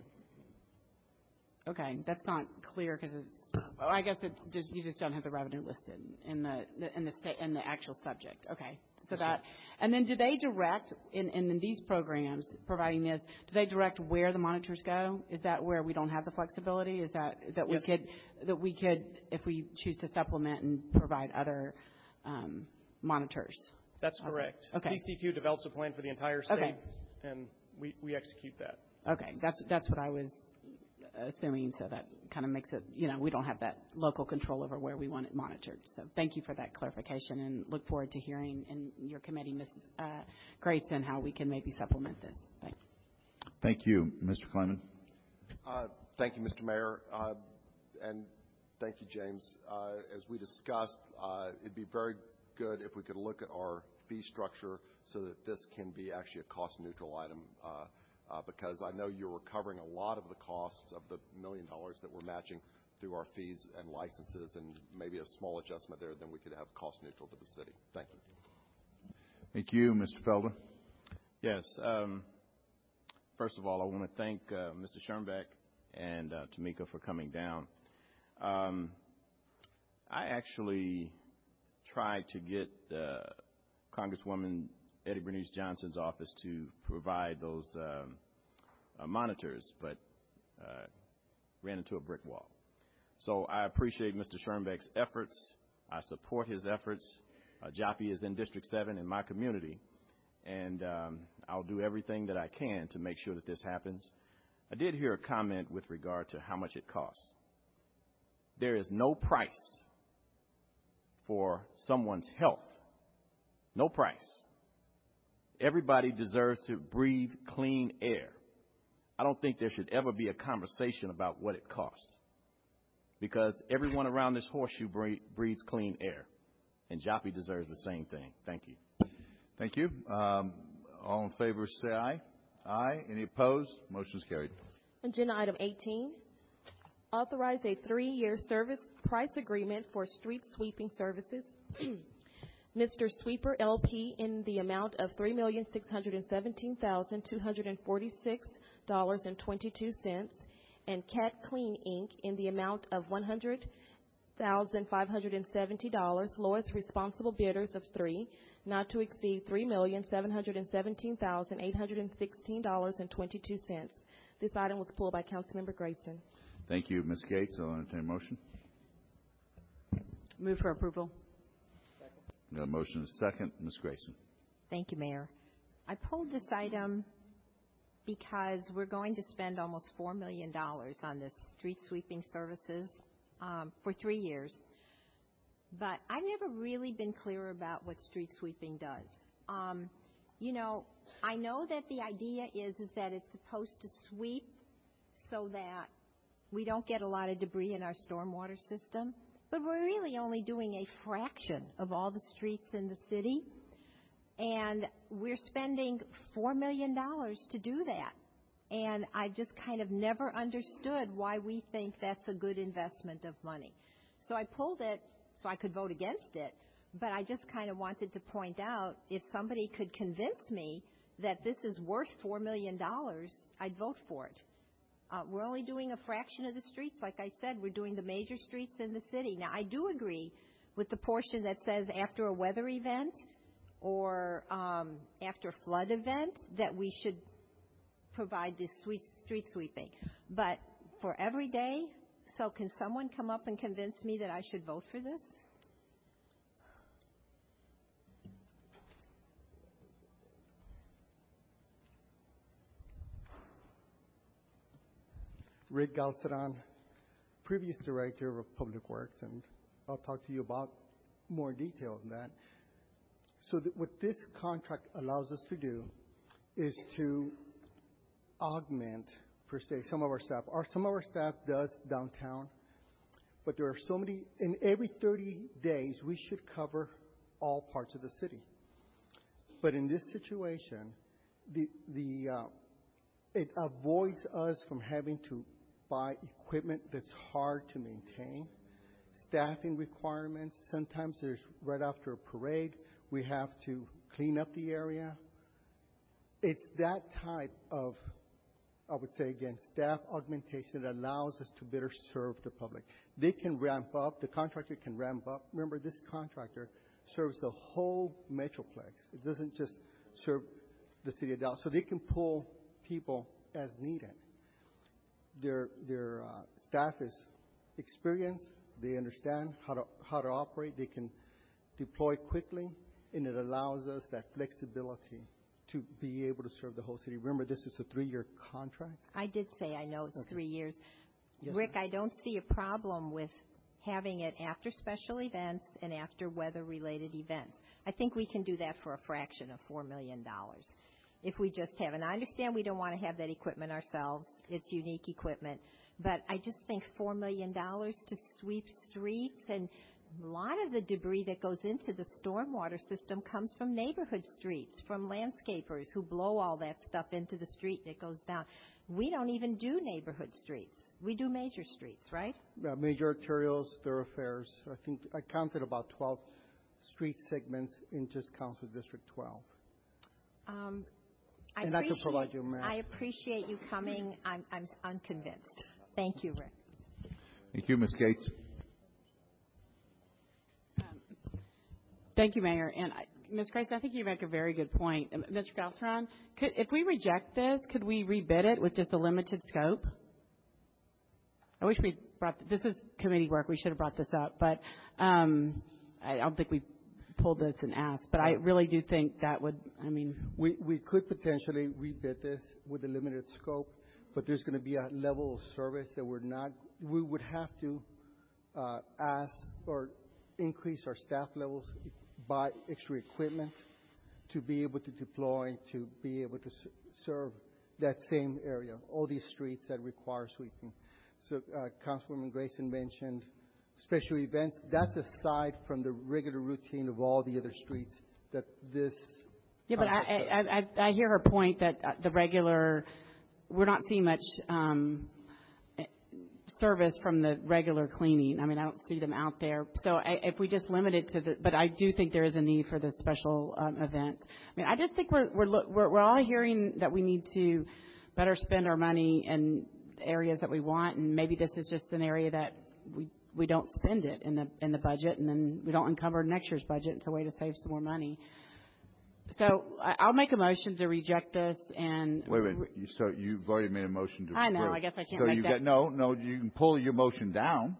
Okay, that's not clear because it's. Well, I guess it just you just don't have the revenue listed in the, the in the sta- in the actual subject. Okay, so That's that right. And then do they direct in, in these programs providing this? Do they direct where the monitors go? Is that where we don't have the flexibility? Is that that we Yes. could that we could if we choose to supplement and provide other um, monitors? That's correct. Okay. T C Q develops a plan for the entire state, okay. and we, we execute that. Okay, that's that's what I was assuming, so that kind of makes it, you know, we don't have that local control over where we want it monitored. So thank you for that clarification, and look forward to hearing in your committee, Missus Uh, Grayson, how we can maybe supplement this. Thanks. Thank you. Mister Kleiman. Uh, thank you, Mister Mayor, uh, and thank you, James. Uh, as we discussed, uh, it'd be very good if we could look at our fee structure so that this can be actually a cost-neutral item, uh, Uh, because I know you're recovering a lot of the costs of the million dollars that we're matching through our fees and licenses, and maybe a small adjustment there, then we could have cost neutral to the city. Thank you. Thank you. Mister Felder. Yes. Um, first of all, I want to thank uh, Mister Schoenbeck and uh, Tamika for coming down. Um, I actually tried to get uh, Congresswoman Eddie Bernice Johnson's office to provide those um, uh, monitors, but uh, ran into a brick wall. So I appreciate Mister Schoenbeck's efforts. I support his efforts. Uh, Joppy is in District seven in my community, and um, I'll do everything that I can to make sure that this happens. I did hear a comment with regard to how much it costs. There is no price for someone's health. No price. Everybody deserves to breathe clean air. I don't think there should ever be a conversation about what it costs. because everyone around this horseshoe breathes clean air, and Joppy deserves the same thing. Thank you. Thank you. Um, all in favor say aye. Aye. Any opposed? Motion is carried. Agenda item eighteen, authorize a three-year service price agreement for street sweeping services. Mister Sweeper L P in the amount of three million six hundred seventeen thousand two hundred forty-six dollars and twenty-two cents, and Cat Clean Incorporated in the amount of one hundred thousand five hundred seventy dollars, lowest responsible bidders of three, not to exceed three million seven hundred seventeen thousand eight hundred sixteen dollars and twenty-two cents. This item was pulled by Councilmember Grayson. Thank you, Miz Gates. I'll entertain a motion. Move for approval. We got a motion and a second. Miz Grayson. Thank you, Mayor. I pulled this item because we're going to spend almost four million dollars on this street sweeping services um, for three years. But I've never really been clear about what street sweeping does. Um, you know, I know that the idea is, is that it's supposed to sweep so that we don't get a lot of debris in our stormwater system. But we're really only doing a fraction of all the streets in the city. And we're spending four million dollars to do that. And I just kind of never understood why we think that's a good investment of money. So I pulled it so I could vote against it. But I just kind of wanted to point out, if somebody could convince me that this is worth four million dollars, I'd vote for it. Uh, we're only doing a fraction of the streets. Like I said, we're doing the major streets in the city. Now, I do agree with the portion that says after a weather event or um, after a flood event that we should provide this sweet street sweeping. But for every day, so can someone come up and convince me that I should vote for this? Rick Galceran, previous Director of Public Works, and I'll talk to you about more detail on that. So that what this contract allows us to do is to augment, per se, some of our staff. Our, some of our staff does downtown, but there are so many, in every thirty days, we should cover all parts of the city. But in this situation, the, the, uh, it avoids us from having to buy equipment that's hard to maintain, staffing requirements. Sometimes there's right after a parade, we have to clean up the area. It's that type of, I would say again, staff augmentation that allows us to better serve the public. They can ramp up, the contractor can ramp up. Remember, this contractor serves the whole Metroplex. It doesn't just serve the city of Dallas. So they can pull people as needed. Their their uh, staff is experienced. They understand how to how to operate. They can deploy quickly, and it allows us that flexibility to be able to serve the whole city. Remember, this is a three-year contract. I did say I know it's Okay. three years. Yes, Rick, ma'am. I don't see a problem with having it after special events and after weather-related events. I think we can do that for a fraction of four million dollars. If we just have, and I understand we don't want to have that equipment ourselves. It's unique equipment. But I just think four million dollars to sweep streets, and a lot of the debris that goes into the stormwater system comes from neighborhood streets, from landscapers who blow all that stuff into the street and it goes down. We don't even do neighborhood streets. We do major streets, right? Uh, major arterials, thoroughfares. I think I counted about twelve street segments in just Council District twelve. Um, I And I can appreciate- provide you a map. I appreciate you coming. I'm, I'm unconvinced. Thank you, Rick. Thank you, Miz Gates. Thank you, Mayor. And I, Miz Grayson, I think you make a very good point. Um, Mister Galceran, could, if we reject this, could we rebid it with just a limited scope? I wish we brought, this is committee work. We should have brought this up. But um, I don't think we pulled this and asked. But I really do think that would, I mean. We, we could potentially rebid this with a limited scope, but there's going to be a level of service that we're not, we would have to uh, ask or increase our staff levels, buy extra equipment to be able to deploy, to be able to s- serve that same area, all these streets that require sweeping. So uh, Councilwoman Grayson mentioned special events. That's aside from the regular routine of all the other streets that this. Yeah, but I, I, I, I hear her point that uh, the regular, we're not seeing much um, service from the regular cleaning. I mean, I don't see them out there. So I, if we just limit it to the, but I do think there is a need for the special um, events. I mean, I just think we're we're we're, we're all hearing that we need to better spend our money in areas that we want, and maybe this is just an area that we we don't spend it in the in the budget, and then we don't encumber next year's budget. It's a way to save some more money. So I- I'll make a motion to reject this and. Wait, wait. You, so you've already made a motion to. I know. approve. I guess I can't so make you that. Got, no, no. You can pull your motion down.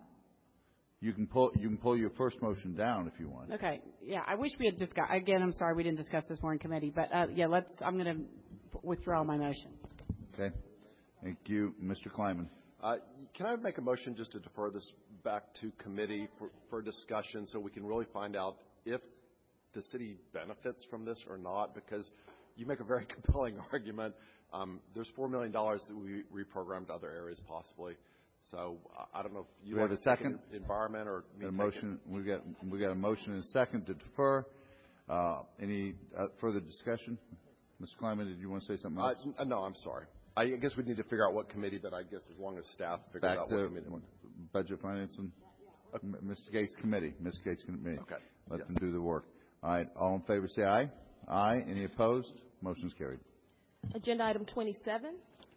You can pull. You can pull your first motion down if you want. Okay. Yeah. I wish we had discussed. Again, I'm sorry we didn't discuss this more in committee, but uh, yeah, let's. I'm going to withdraw my motion. Okay. Thank you, Mister Kleiman. Uh, can I make a motion just to defer this back to committee for, for discussion so we can really find out if the city benefits from this or not? Because you make a very compelling argument. Um, there's four million dollars that we reprogrammed to other areas possibly. So uh, I don't know if you we have a second environment or me a motion. We got we got a motion and a second to defer. Uh, any uh, further discussion, Mister Kleiman? Did you want to say something else? Uh, no, I'm sorry. I guess we need to figure out what committee, but I guess as long as staff figure Back out to what committee. Budget, Finance, and uh, Mister Gates Committee. Mister Gates Committee. Okay. Let Yes. them do the work. All right. All in favor, say aye. Aye. Any opposed? Motion's carried. Agenda item twenty-seven,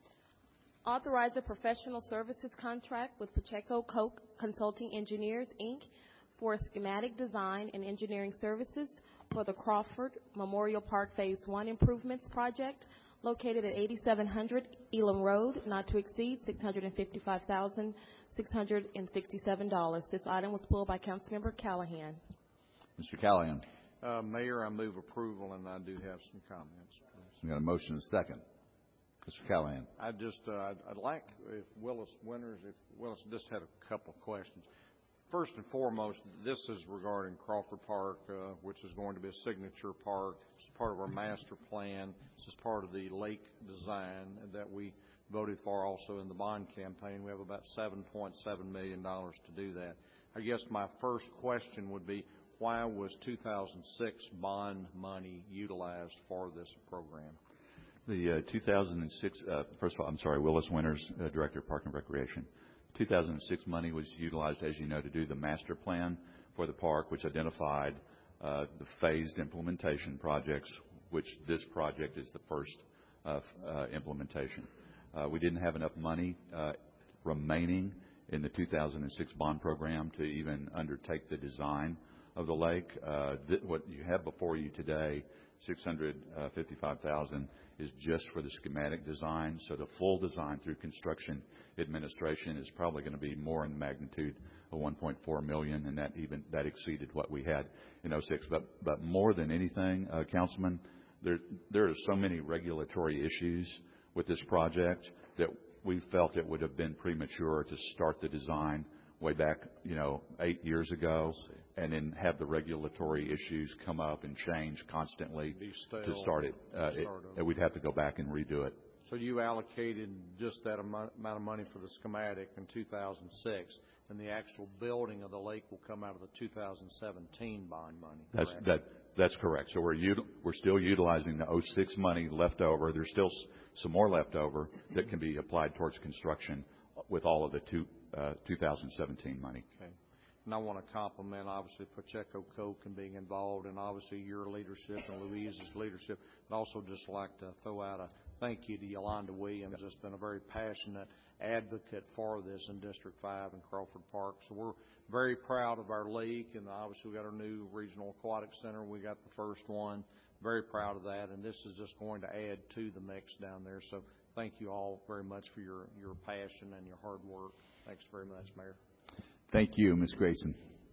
authorize a professional services contract with Pacheco Koch Consulting Engineers, Incorporated for schematic design and engineering services for the Crawford Memorial Park Phase one Improvements Project located at eighty-seven hundred Elam Road, not to exceed six hundred fifty-five thousand six hundred sixty-seven dollars. This item was pulled by Councilmember Callahan. Mister Callahan. Uh, Mayor, I move approval, and I do have some comments, please. We got a motion and a second. Mister Callahan. I just, uh, I'd, I'd like if Willis Winters, if Willis just had a couple of questions. First and foremost, this is regarding Crawford Park, uh, which is going to be a signature park. It's part of our master plan. This is part of the lake design that we voted for also in the bond campaign. We have about seven point seven million dollars to do that. I guess my first question would be, why was two thousand six bond money utilized for this program? The uh, two thousand six, uh, first of all, I'm sorry, Willis Winters, uh, Director of Park and Recreation. two thousand six money was utilized, as you know, to do the master plan for the park, which identified uh, the phased implementation projects, which this project is the first uh, uh, implementation. Uh, we didn't have enough money uh, remaining in the two thousand six bond program to even undertake the design of the lake. Uh, th- what you have before you today, six hundred fifty-five thousand dollars, is just for the schematic design. So the full design through construction administration is probably going to be more in the magnitude of one point four million dollars, and that even that exceeded what we had in oh six. But but more than anything, uh, Councilman, there there are so many regulatory issues with this project that we felt it would have been premature to start the design way back, you know, eight years ago, and then have the regulatory issues come up and change constantly to start it. Uh, it we'd have to go back and redo it. So you allocated just that amount of money for the schematic in two thousand six, and the actual building of the lake will come out of the two thousand seventeen bond money. That's correct? that. That's correct. So we're util- we're still utilizing the oh six money left over. There's still s- some more left over that can be applied towards construction with all of the two, uh, two thousand seventeen money. Okay. And I want to compliment, obviously, Pacheco Koch and being involved, and obviously your leadership and Louise's leadership. I'd also just like to throw out a thank you to Yolanda Williams, who's been a very passionate advocate for this in District five and Crawford Park. So we're very proud of our lake, and obviously we got our new regional aquatic center. We got the first one. Very proud of that, and this is just going to add to the mix down there. So thank you all very much for your, your passion and your hard work. Thanks very much, Mayor. Thank you, Miz Grayson.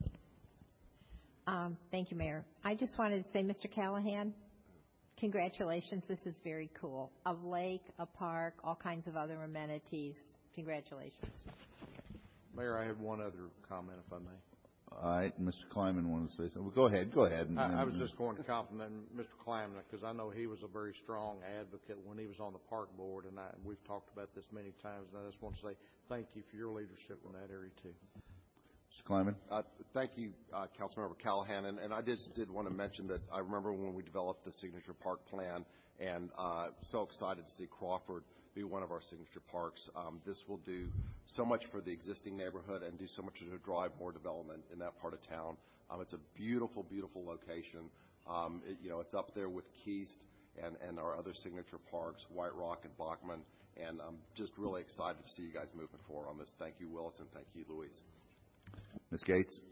Um, thank you, Mayor. I just wanted to say, Mister Callahan, congratulations. This is very cool. A lake, a park, all kinds of other amenities. Congratulations. Mayor, I have one other comment, if I may. All right, Mister Kleiman wanted to say something. Well, go ahead, go ahead. and I, I then- was just going to compliment Mister Kleiman because I know he was a very strong advocate when he was on the park board, and I, we've talked about this many times, and I just want to say thank you for your leadership in that area, too. Mister Kleiman? Uh, thank you, uh, Councilmember Callahan. And, and I just did want to mention that I remember when we developed the Signature Park Plan, and uh, so excited to see Crawford be one of our signature parks. Um, this will do so much for the existing neighborhood and do so much to drive more development in that part of town. Um, it's a beautiful, beautiful location. Um, it, you know, it's up there with Keast and, and our other signature parks, White Rock and Bachman. And I'm just really excited to see you guys moving forward on this. Thank you, Willis, and thank you, Louise. Miz Gates?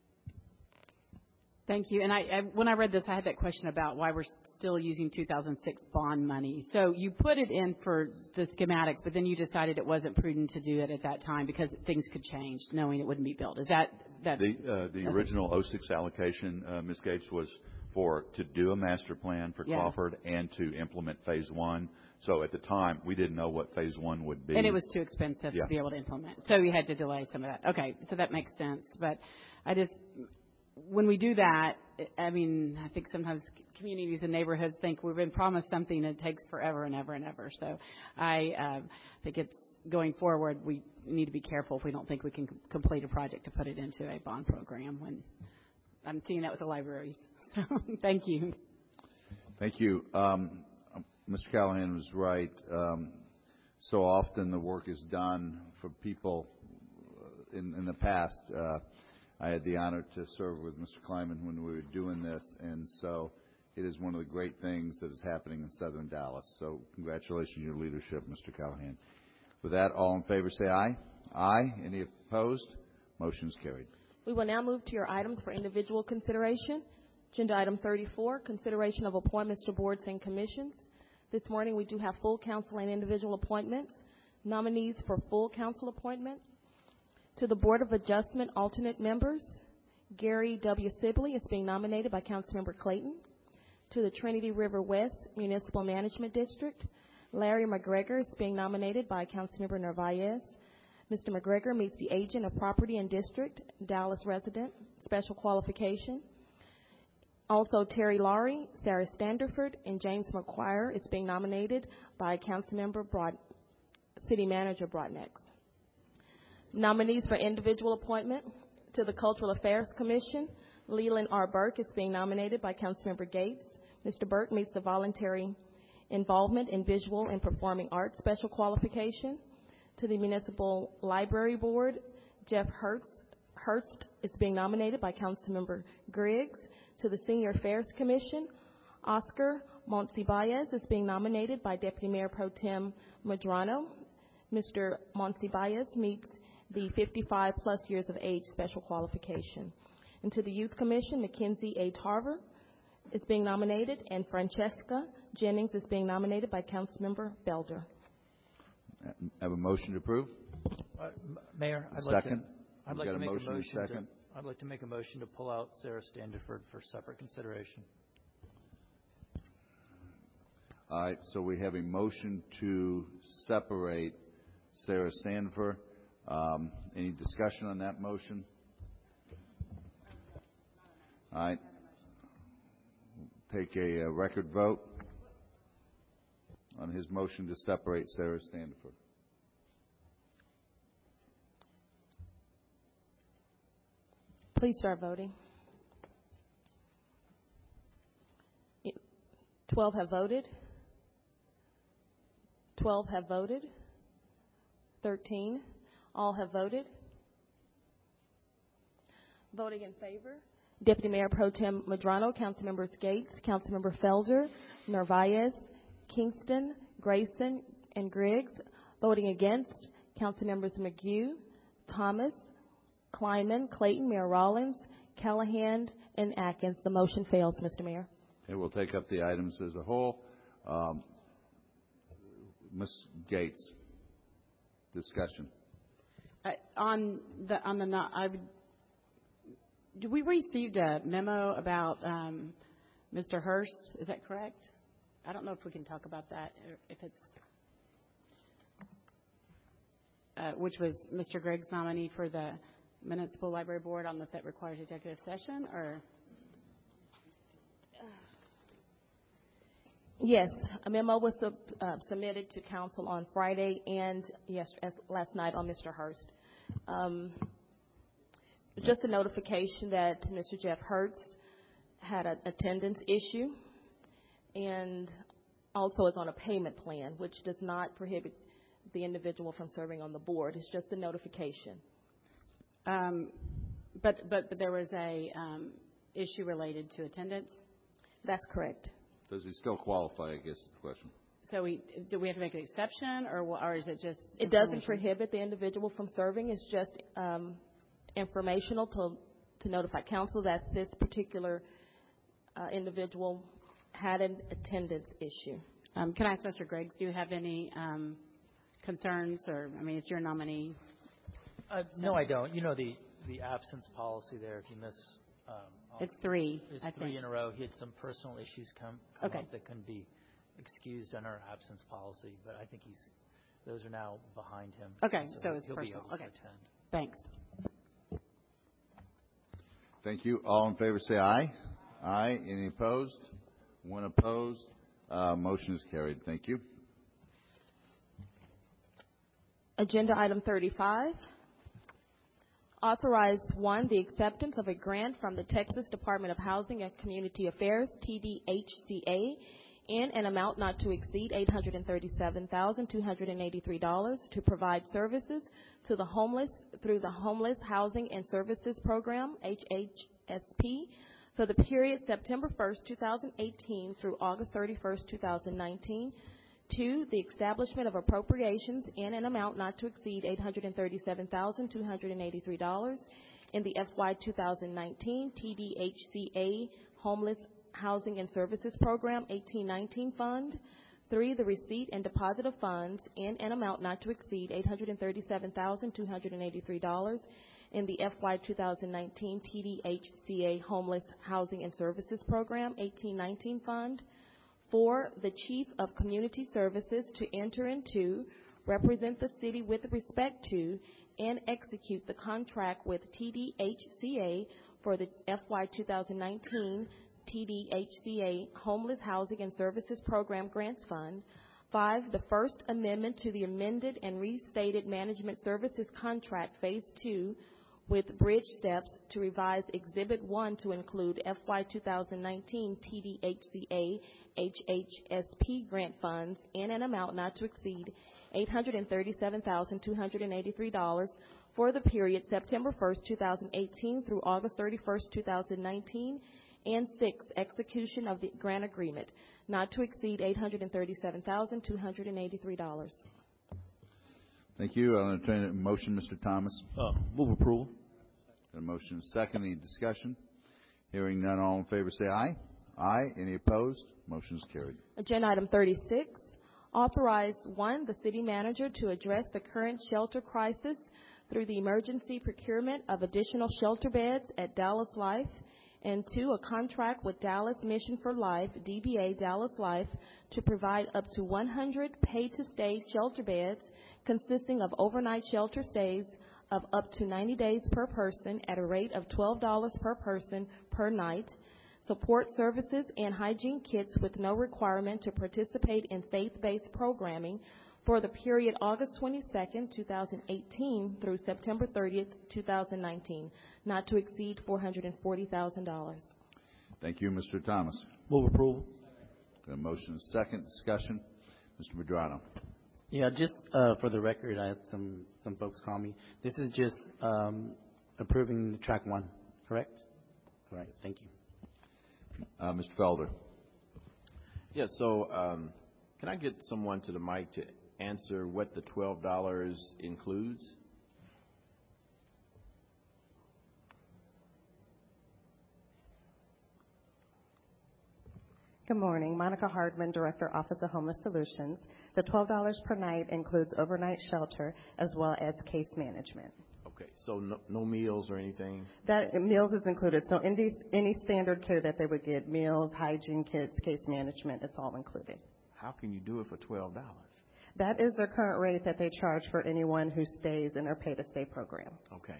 Thank you. And I, I, when I read this, I had that question about why we're still using two thousand six bond money. So you put it in for the schematics, but then you decided it wasn't prudent to do it at that time because things could change, knowing it wouldn't be built. Is that that? The uh, the original oh six allocation, uh, Miz Gates, was for to do a master plan for Yeah. Crawford and to implement phase one. So at the time, we didn't know what phase one would be. And it was too expensive Yeah. to be able to implement. So you had to delay some of that. Okay, so that makes sense. But I just, when we do that, I mean, I think sometimes communities and neighborhoods think we've been promised something and it takes forever and ever and ever. So I uh, think it's going forward, we need to be careful if we don't think we can c- complete a project to put it into a bond program. When I'm seeing that with the libraries. So thank you. Thank you. Um, Mister Callahan was right. Um, so often the work is done for people in, in the past. Uh, I had the honor to serve with Mister Kleiman when we were doing this, and so it is one of the great things that is happening in southern Dallas. So congratulations on your leadership, Mister Callahan. With that, all in favor say aye. Aye. Any opposed? Motion is carried. We will now move to your items for individual consideration. Agenda item thirty-four, consideration of appointments to boards and commissions. This morning we do have full council and individual appointments. Nominees for full council appointments. To the Board of Adjustment alternate members, Gary W. Sibley is being nominated by Councilmember Clayton. To the Trinity River West Municipal Management District, Larry McGregor is being nominated by Councilmember Narvaez. Mister McGregor meets the agent of property and district, Dallas resident, special qualification. Also, Terry Laurie, Sarah Standerford, and James McGuire is being nominated by Councilmember Broad, City Manager Broadnex. Nominees for individual appointment to the Cultural Affairs Commission, Leland R. Burke is being nominated by Councilmember Gates. Mister Burke meets the voluntary involvement in visual and performing arts special qualification. To the Municipal Library Board, Jeff Hurst, Hurst is being nominated by Councilmember Griggs. To the Senior Affairs Commission, Oscar Monsiváis is being nominated by Deputy Mayor Pro Tem Medrano. Mister Monsiváis meets the fifty-five plus years of age special qualification. And to the Youth Commission, Mackenzie A. Tarver is being nominated, and Francesca Jennings is being nominated by Councilmember Belder. Have a motion to approve? Uh, M- Mayor, I'd like to, Second. I'd We've like got to a make motion a and motion. To, second. I'd like to make a motion to pull out Sarah Standerford for separate consideration. All right, so we have a motion to separate Sarah Sanford. Um, any discussion on that motion? All right. Take a, uh record vote on his motion to separate Sarah Standerford. Please start voting. Twelve have voted. Twelve have voted. Thirteen. All have voted. Voting in favor, Deputy Mayor Pro Tem Medrano, Councilmembers Gates, Councilmember Felder, Narvaez, Kingston, Grayson, and Griggs. Voting against, Councilmembers McGue, Thomas, Kleiman, Clayton, Mayor Rollins, Callahan, and Atkins. The motion fails, Mister Mayor. Okay, we'll take up the items as a whole. Um, Miz Gates, discussion. Uh, on the on the not, I would. Do we received a memo about um, Mister Hurst? Is that correct? I don't know if we can talk about that. Or if it's uh, which was Mister Gregg's nominee for the Municipal Library Board. I don't know if that requires executive session or... Yes, a memo was sub, uh, submitted to council on Friday and yes, as last night on Mister Hurst. Um, just a notification that Mister Jeff Hurst had an attendance issue and also is on a payment plan, which does not prohibit the individual from serving on the board. It's just a notification. Um, but, but but there was a um, issue related to attendance? That's correct. Does he still qualify, I guess is the question. So we, do we have to make an exception, or, or is it just... It doesn't prohibit the individual from serving. It's just um, informational to, to notify council that this particular uh, individual had an attendance issue. Um, can I ask Mister Griggs, do you have any um, concerns, or, I mean, it's your nominee? Uh, no, I don't. You know the, the absence policy there, if you miss... Um, It's three, It's I three think. in a row. He had some personal issues come, come Okay. up that couldn't be excused under our absence policy, but I think he's, those are now behind him. Okay, so it's he'll personal. be able Okay. to attend. Thanks. Thank you. All in favor say aye. Aye. Any opposed? One opposed. Uh, motion is carried. Thank you. Agenda item thirty-five. Authorize, one, the acceptance of a grant from the Texas Department of Housing and Community Affairs, T D H C A, in an amount not to exceed eight hundred thirty-seven thousand two hundred eighty-three dollars to provide services to the homeless through the Homeless Housing and Services Program, H H S P, for the period September first, two thousand eighteen through August thirty-first, two thousand nineteen. Two, the establishment of appropriations in an amount not to exceed eight hundred thirty-seven thousand two hundred eighty-three dollars in the F Y two thousand nineteen T D H C A Homeless Housing and Services Program eighteen nineteen Fund. Three, the receipt and deposit of funds in an amount not to exceed eight hundred thirty-seven thousand two hundred eighty-three dollars in the F Y two thousand nineteen T D H C A Homeless Housing and Services Program eighteen nineteen Fund. Four, the Chief of Community Services to enter into, represent the city with respect to, and execute the contract with T D H C A for the F Y two thousand nineteen T D H C A Homeless Housing and Services Program Grants Fund. Five, the First Amendment to the amended and restated Management Services Contract Phase two with Bridge Steps to revise Exhibit one to include F Y two thousand nineteen T D H C A H H S P grant funds in an amount not to exceed eight hundred thirty-seven thousand two hundred eighty-three dollars for the period September first, two thousand eighteen through August thirty-first, two thousand nineteen. And six, execution of the grant agreement not to exceed eight hundred thirty-seven thousand two hundred eighty-three dollars. Thank you. I'll entertain a motion, Mister Thomas. Uh, move approval. A motion second. Any discussion? Hearing none, all in favor say aye. Aye. Any opposed? Motion is carried. Agenda item thirty-six. Authorize, one, the city manager to address the current shelter crisis through the emergency procurement of additional shelter beds at Dallas Life, and two, a contract with Dallas Mission for Life, D B A Dallas Life, to provide up to one hundred pay-to-stay shelter beds consisting of overnight shelter stays of up to ninety days per person at a rate of twelve dollars per person per night, support services and hygiene kits with no requirement to participate in faith-based programming for the period August twenty-second, two thousand eighteen through September thirtieth, two thousand nineteen, not to exceed four hundred forty thousand dollars. Thank you, Mister Thomas. Move approval. A motion second. Discussion. Mister Medrano. Yeah, just uh, for the record, I had some, some folks call me. This is just um, approving track one, correct? All right, thank you. Uh, Mister Felder. Yes, yeah, so um, can I get someone to the mic to answer what the twelve dollars includes? Good morning. Monica Hardman, Director, Office of Homeless Solutions. The twelve dollars per night includes overnight shelter as well as case management. Okay, so no, no meals or anything? That meals is included. So any, any standard care that they would get, meals, hygiene kits, case management, it's all included. How can you do it for twelve dollars? That is their current rate that they charge for anyone who stays in their pay-to-stay program. Okay.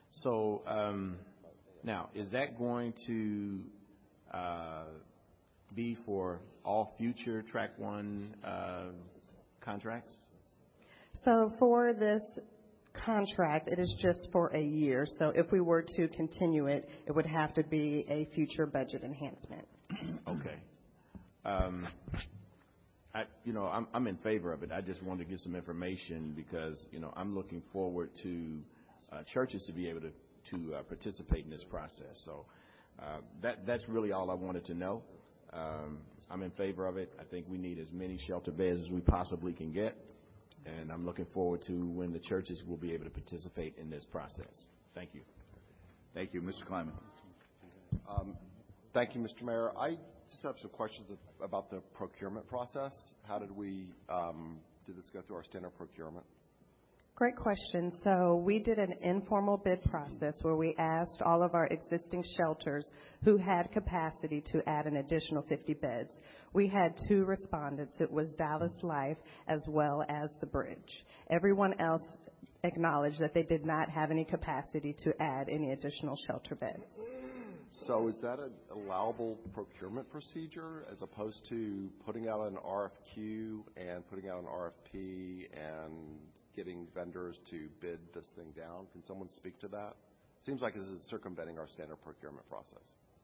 So um, now, is that going to uh, be for all future Track One uh, contracts? So for this contract, it is just for a year. So if we were to continue it, it would have to be a future budget enhancement. Okay. Um, I, you know, I'm, I'm in favor of it. I just wanted to get some information because, you know, I'm looking forward to uh, churches to be able to, to uh, participate in this process. So uh, that that's really all I wanted to know. Um, I'm in favor of it. I think we need as many shelter beds as we possibly can get. And I'm looking forward to when the churches will be able to participate in this process. Thank you. Thank you. Mister Kleiman. Um, thank you, Mister Mayor. I just have some questions about the procurement process. How did we, um, did this go through our standard procurement? Great question. So we did an informal bid process where we asked all of our existing shelters who had capacity to add an additional fifty beds. We had two respondents. It was Dallas Life as well as the Bridge. Everyone else acknowledged that they did not have any capacity to add any additional shelter beds. So is that an allowable procurement procedure as opposed to putting out an R F Q and putting out an R F P and getting vendors to bid this thing down? Can someone speak to that? Seems like this is circumventing our standard procurement process.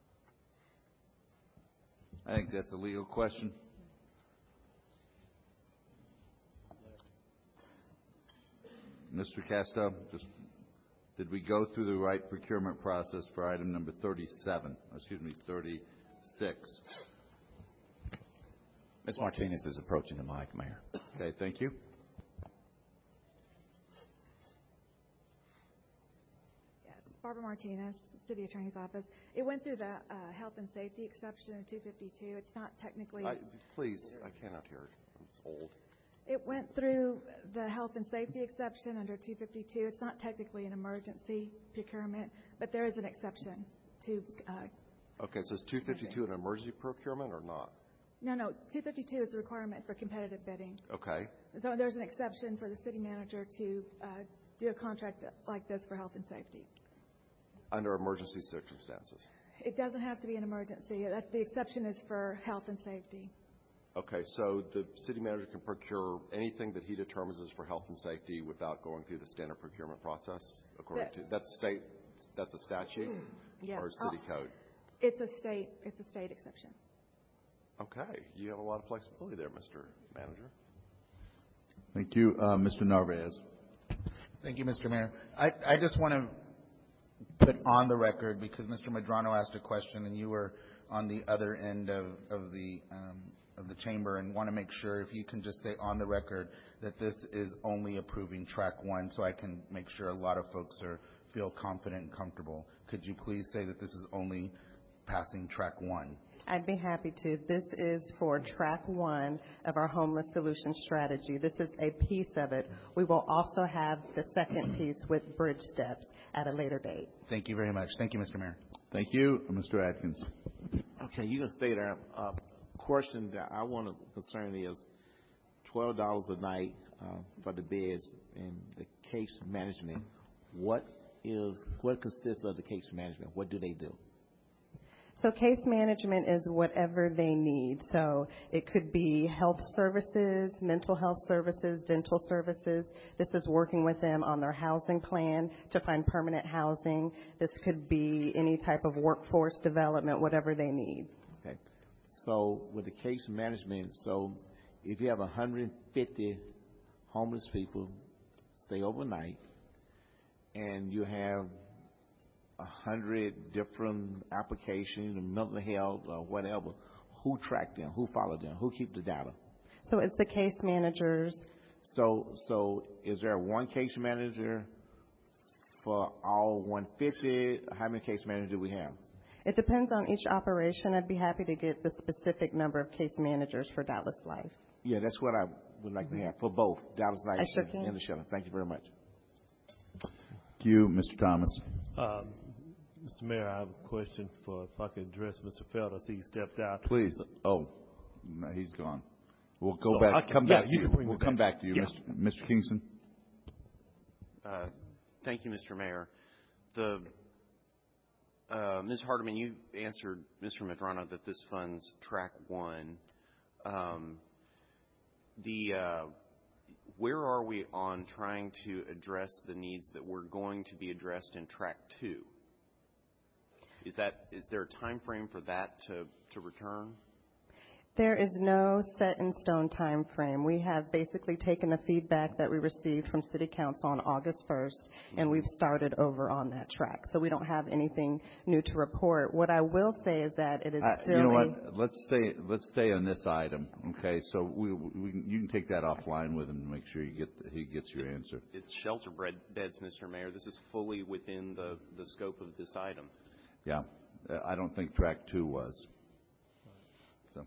I think that's a legal question. Mister Casto, just did we go through the right procurement process for item number thirty-seven? Excuse me, thirty-six. Miz Martinez is approaching the mic, Mayor. Okay, thank you. Yes, Barbara Martinez, City Attorney's Office. It went through the uh, health and safety exception in two fifty-two. It's not technically... I, please, I cannot hear it. It's old. It went through the health and safety exception under two fifty-two. It's not technically an emergency procurement, but there is an exception to... Uh, okay, so is two fifty-two an emergency procurement or not? No, no. two fifty-two is a requirement for competitive bidding. Okay. So there's an exception for the city manager to uh, do a contract like this for health and safety. Under emergency circumstances? It doesn't have to be an emergency. That's, the exception is for health and safety. Okay, so the city manager can procure anything that he determines is for health and safety without going through the standard procurement process, according the, to that's state, that's a statute yes. or city oh, code. It's a state. It's a state exception. Okay, you have a lot of flexibility there, Mister Manager. Thank you, uh, Mister Narvaez. Thank you, Mister Mayor. I, I just want to put on the record, because Mister Medrano asked a question and you were on the other end of, of the um, of the chamber, and want to make sure if you can just say on the record that this is only approving track one, so I can make sure a lot of folks are feel confident and comfortable. Could you please say that this is only passing track one? I'd be happy to. This is for track one of our homeless solution strategy. This is a piece of it. We will also have the second piece with bridge steps at a later date. Thank you very much. Thank you, Mister Mayor. Thank you, Mister Atkins. Okay, you can stay there. Uh, question that I want to concern is twelve dollars a night uh, for the beds and the case management. What is what consists of the case management? What do they do? So case management is whatever they need. So it could be health services, mental health services, dental services. This is working with them on their housing plan to find permanent housing. This could be any type of workforce development, whatever they need. Okay. So with the case management, so if you have one hundred fifty homeless people stay overnight and you have a hundred different applications, mental health or whatever, who track them? Who follow them? Who keep the data? So it's the case managers. So, so is there one case manager for all one hundred fifty? How many case managers do we have? It depends on each operation. I'd be happy to get the specific number of case managers for Dallas Life. Yeah, that's what I would like mm-hmm. to have for both Dallas Life I sure and, can. and the shelter. Thank you very much. Thank you, Mister Thomas. Um, Mister Mayor, I have a question for, if I could address Mister Feld. I see he stepped out. Please. Oh, no, he's gone. We'll go so back. Can, come yeah, back you to you. can bring We'll me come back, back to you, yeah. Mister Mister Kingston. Uh, thank you, Mister Mayor. the uh, Miz Hardiman, you answered Mister Medrano that this funds track one. Um, the uh, where are we on trying to address the needs that were going to be addressed in track two? Is that is there a time frame for that to, to return? There is no set in stone time frame. We have basically taken the feedback that we received from City Council on August first, mm-hmm. and we've started over on that track. So we don't have anything new to report. What I will say is that it is uh, still You know a what? Let's stay, let's stay on this item, okay? So we, we, you can take that offline with him and make sure you get the, he gets your answer. It's shelter beds, Mister Mayor. This is fully within the, the scope of this item. Yeah. Uh, I don't think track two was. So.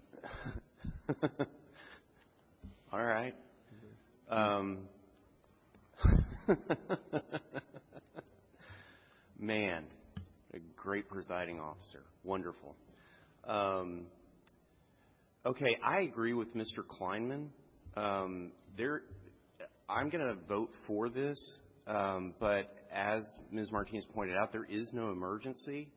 All right. Um, man, a great presiding officer. Wonderful. Um, okay, I agree with Mister Kleinman. Um, there, I'm going to vote for this, um, but as Miz Martinez pointed out, there is no emergency.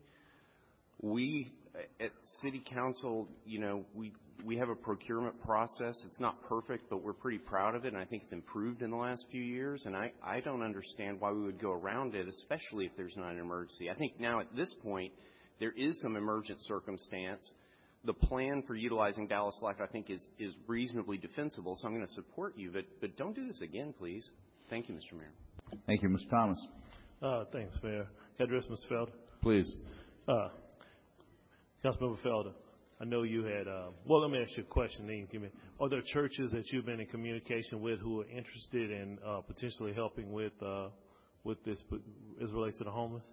We at City Council, you know, we we have a procurement process. It's not perfect, but we're pretty proud of it, and I think it's improved in the last few years. And I, I don't understand why we would go around it, especially if there's not an emergency. I think now at this point, there is some emergent circumstance. The plan for utilizing Dallas Life, I think, is, is reasonably defensible, so I'm going to support you. But, but don't do this again, please. Thank you, Mister Mayor. Thank you, Mister Thomas. Uh, thanks, Mayor. Can I address Mister Felder? Please. Uh, Councilmember Felder, I know you had, uh, well, let me ask you a question. Then give me, are there churches that you've been in communication with who are interested in uh, potentially helping with uh, with this as it relates to the homeless?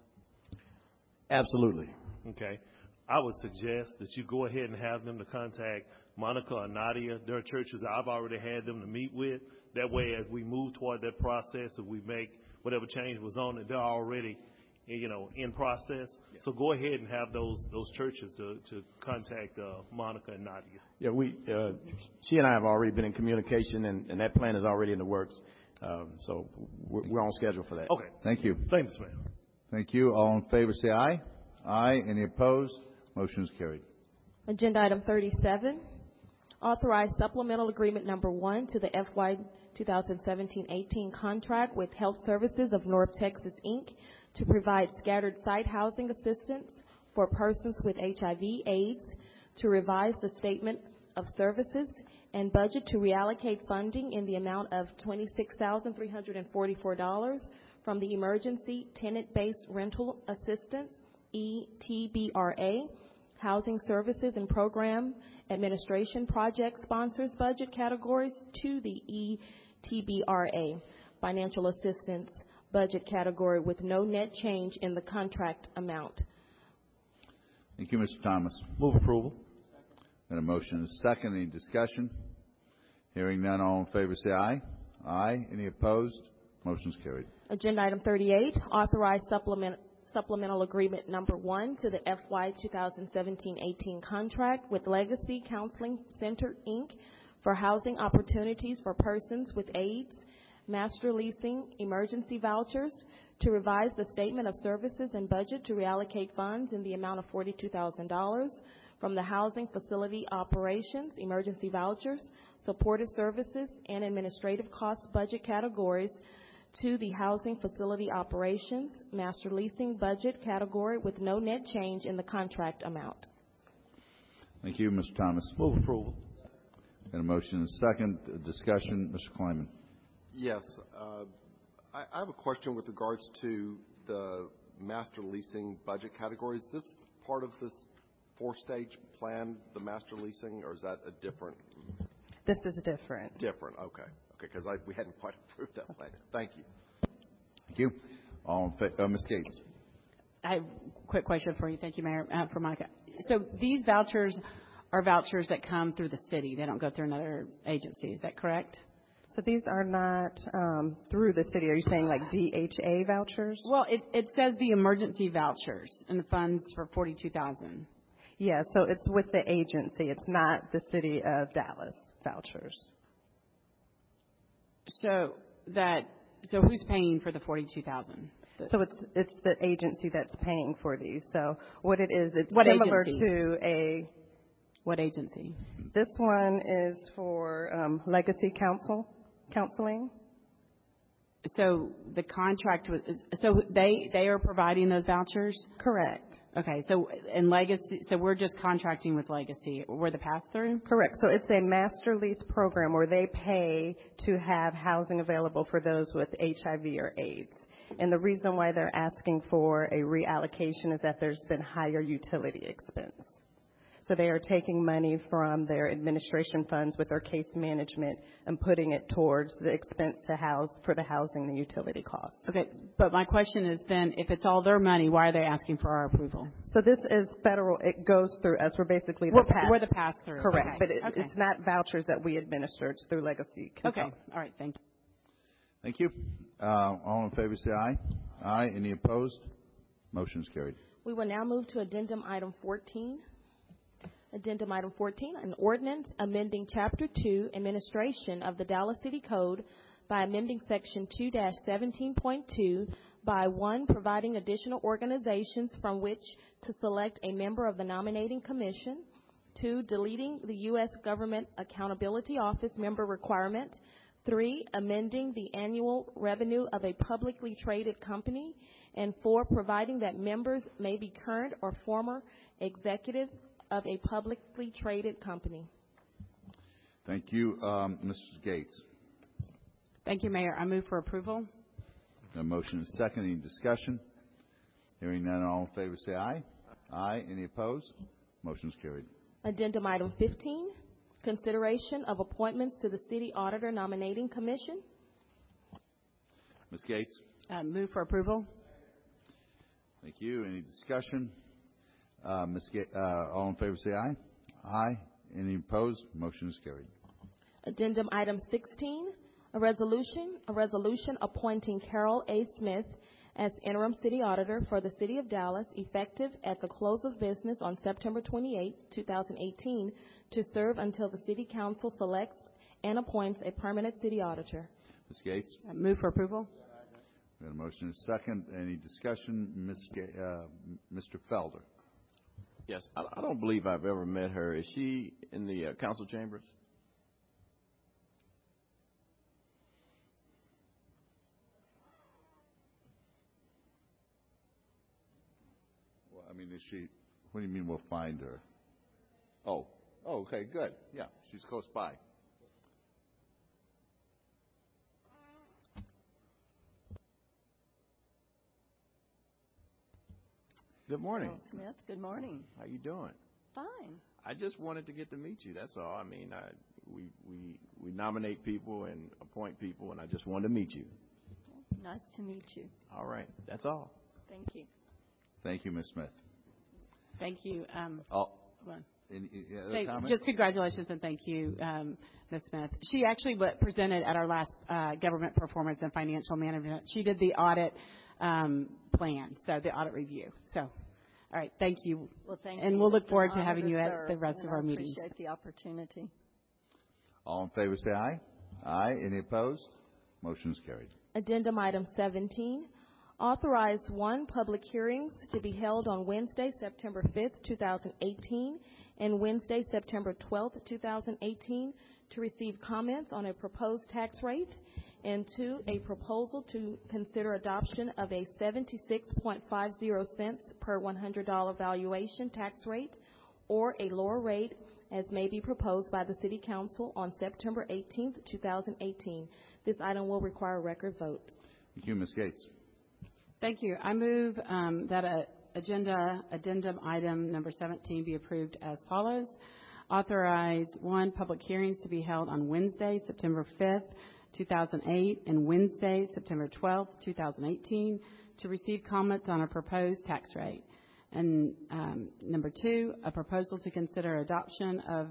Absolutely. Okay. I would suggest that you go ahead and have them to contact Monica or Nadia. There are churches I've already had them to meet with. That way, as we move toward that process, if we make whatever change was on it, they're already, you know, in process. Yeah. So go ahead and have those those churches to, to contact uh, Monica and Nadia. Yeah, we uh, she and I have already been in communication, and, and that plan is already in the works. Um, so we're, we're on schedule for that. Okay. Thank you. Thanks, ma'am. Thank you. All in favor, say aye. Aye. Any opposed? Motion is carried. Agenda item thirty-seven, authorize supplemental agreement number one to the F Y twenty seventeen eighteen contract with Health Services of North Texas, Incorporated to provide scattered site housing assistance for persons with H I V AIDS, to revise the statement of services and budget to reallocate funding in the amount of twenty-six thousand three hundred forty-four dollars from the Emergency Tenant-Based Rental Assistance, E T B R A, Housing Services and Program Administration Project Sponsors budget categories to the E T B R A Financial Assistance budget category with no net change in the contract amount. Thank you, Mister Thomas. Move approval. And a motion is second. Any discussion? Hearing none, all in favor say aye. Aye. Any opposed? Motion is carried. Agenda item thirty-eight, authorize supplement Supplemental Agreement Number one to the F Y twenty seventeen eighteen contract with Legacy Counseling Center, Incorporated for housing opportunities for persons with AIDS, master leasing, emergency vouchers, to revise the statement of services and budget to reallocate funds in the amount of forty-two thousand dollars from the Housing Facility Operations, Emergency Vouchers, Supportive Services, and Administrative Costs budget categories to the Housing Facility Operations, Master Leasing budget category with no net change in the contract amount. Thank you, Mister Thomas. Move approval. And a motion is second. Discussion, Mister Kleiman. Yes. Uh, I, I have a question with regards to the master leasing budget categories. Is this part of this four-stage plan, the master leasing, or is that a different? This is different. Different. Okay. Okay, because we hadn't quite approved that plan. Thank you. Thank you. All in fa- uh, Miz Gates. I have a quick question for you. Thank you, Mayor, uh, for Monica. So these vouchers are vouchers that come through the city. They don't go through another agency. Is that correct? So these are not um, through the city. Are you saying like D H A vouchers? Well, it, it says the emergency vouchers and the funds for forty-two thousand dollars. Yeah, so it's with the agency. It's not the city of Dallas vouchers. So that so who's paying for the forty-two thousand dollars? So it's, it's the agency that's paying for these. So what it is, it's What similar agency? to a, What agency? this one is for um, Legacy Counsel, Counseling. So the contract was, so they, they are providing those vouchers? Correct. Okay, so, and Legacy, so we're just contracting with Legacy. We're the pass-through? Correct. So it's a master lease program where they pay to have housing available for those with H I V or AIDS. And the reason why they're asking for a reallocation is that there's been higher utility expense. So they are taking money from their administration funds with their case management and putting it towards the expense to house for the housing and utility costs. Okay, but my question is then, if it's all their money, why are they asking for our approval? So this is federal. It goes through us. We're basically the We're, pass. we're the pass-through. Correct. Okay. But it, okay. it's not vouchers that we administer. It's through Legacy. Okay. All right. Thank you. Thank you. Uh, all in favor say aye. Aye. Any opposed? Motion is carried. We will now move to addendum item fourteen. Addendum item fourteen, an ordinance amending Chapter two, Administration of the Dallas City Code by amending Section two seventeen point two by one, providing additional organizations from which to select a member of the nominating commission, two, deleting the U S Government Accountability Office member requirement, three, amending the annual revenue of a publicly traded company, and four, providing that members may be current or former executives of a publicly traded company. Thank you. Um, Missus Gates. Thank you, Mayor. I move for approval. A motion is second. Any discussion? Hearing none, all in favor say aye. Aye. Any opposed? Motion is carried. Addendum item fifteen, consideration of appointments to the City Auditor Nominating Commission. Miz Gates. Uh, move for approval. Thank you. Any discussion? Uh, Miz Ga- uh, all in favor say aye. Aye. Any opposed? Motion is carried. Addendum item sixteen, a resolution, a resolution appointing Carol A. Smith as interim city auditor for the City of Dallas, effective at the close of business on September twenty-eighth, two thousand eighteen, to serve until the City Council selects and appoints a permanent city auditor. Miz Gates. Uh, move for approval. We have a motion is second. Any discussion? Miz Ga- uh, Mister Felder. Yes, I, I don't believe I've ever met her. Is she in the uh, council chambers? Well, I mean, is she, what do you mean we'll find her? Oh, oh, okay, good. Yeah, she's close by. Good morning. Carol Smith, good morning. How you doing? Fine. I just wanted to get to meet you. That's all. I mean, I, we we we nominate people and appoint people, and I just wanted to meet you. Nice to meet you. All right. That's all. Thank you. Thank you, Miz Smith. Thank you. Um, Oh, go on. any, any other Thank- comments? just congratulations and thank you, um, Miz Smith. She actually what presented at our last uh, government performance and financial management. She did the audit um, plan, so the audit review. So, all right, thank you. Well, thank and you. we'll look It's an forward to honor having you at serve, the rest and of our I meetings. appreciate the opportunity. All in favor say aye. Aye. Any opposed? Motion is carried. Addendum item seventeen, authorize one, public hearings to be held on Wednesday, September fifth, two thousand eighteen, and Wednesday, September twelfth, two thousand eighteen, to receive comments on a proposed tax rate, and two, a proposal to consider adoption of a seventy-six point five zero cents per one hundred dollar valuation tax rate or a lower rate as may be proposed by the City Council on September eighteenth, two thousand eighteen. This item will require a record vote. Thank you, Miz Gates. Thank you. I move um, that a agenda addendum item number seventeen be approved as follows. Authorize one, public hearings to be held on Wednesday, September fifth, two thousand eight, and Wednesday, September twelfth, two thousand eighteen, to receive comments on a proposed tax rate. And um, number two, a proposal to consider adoption of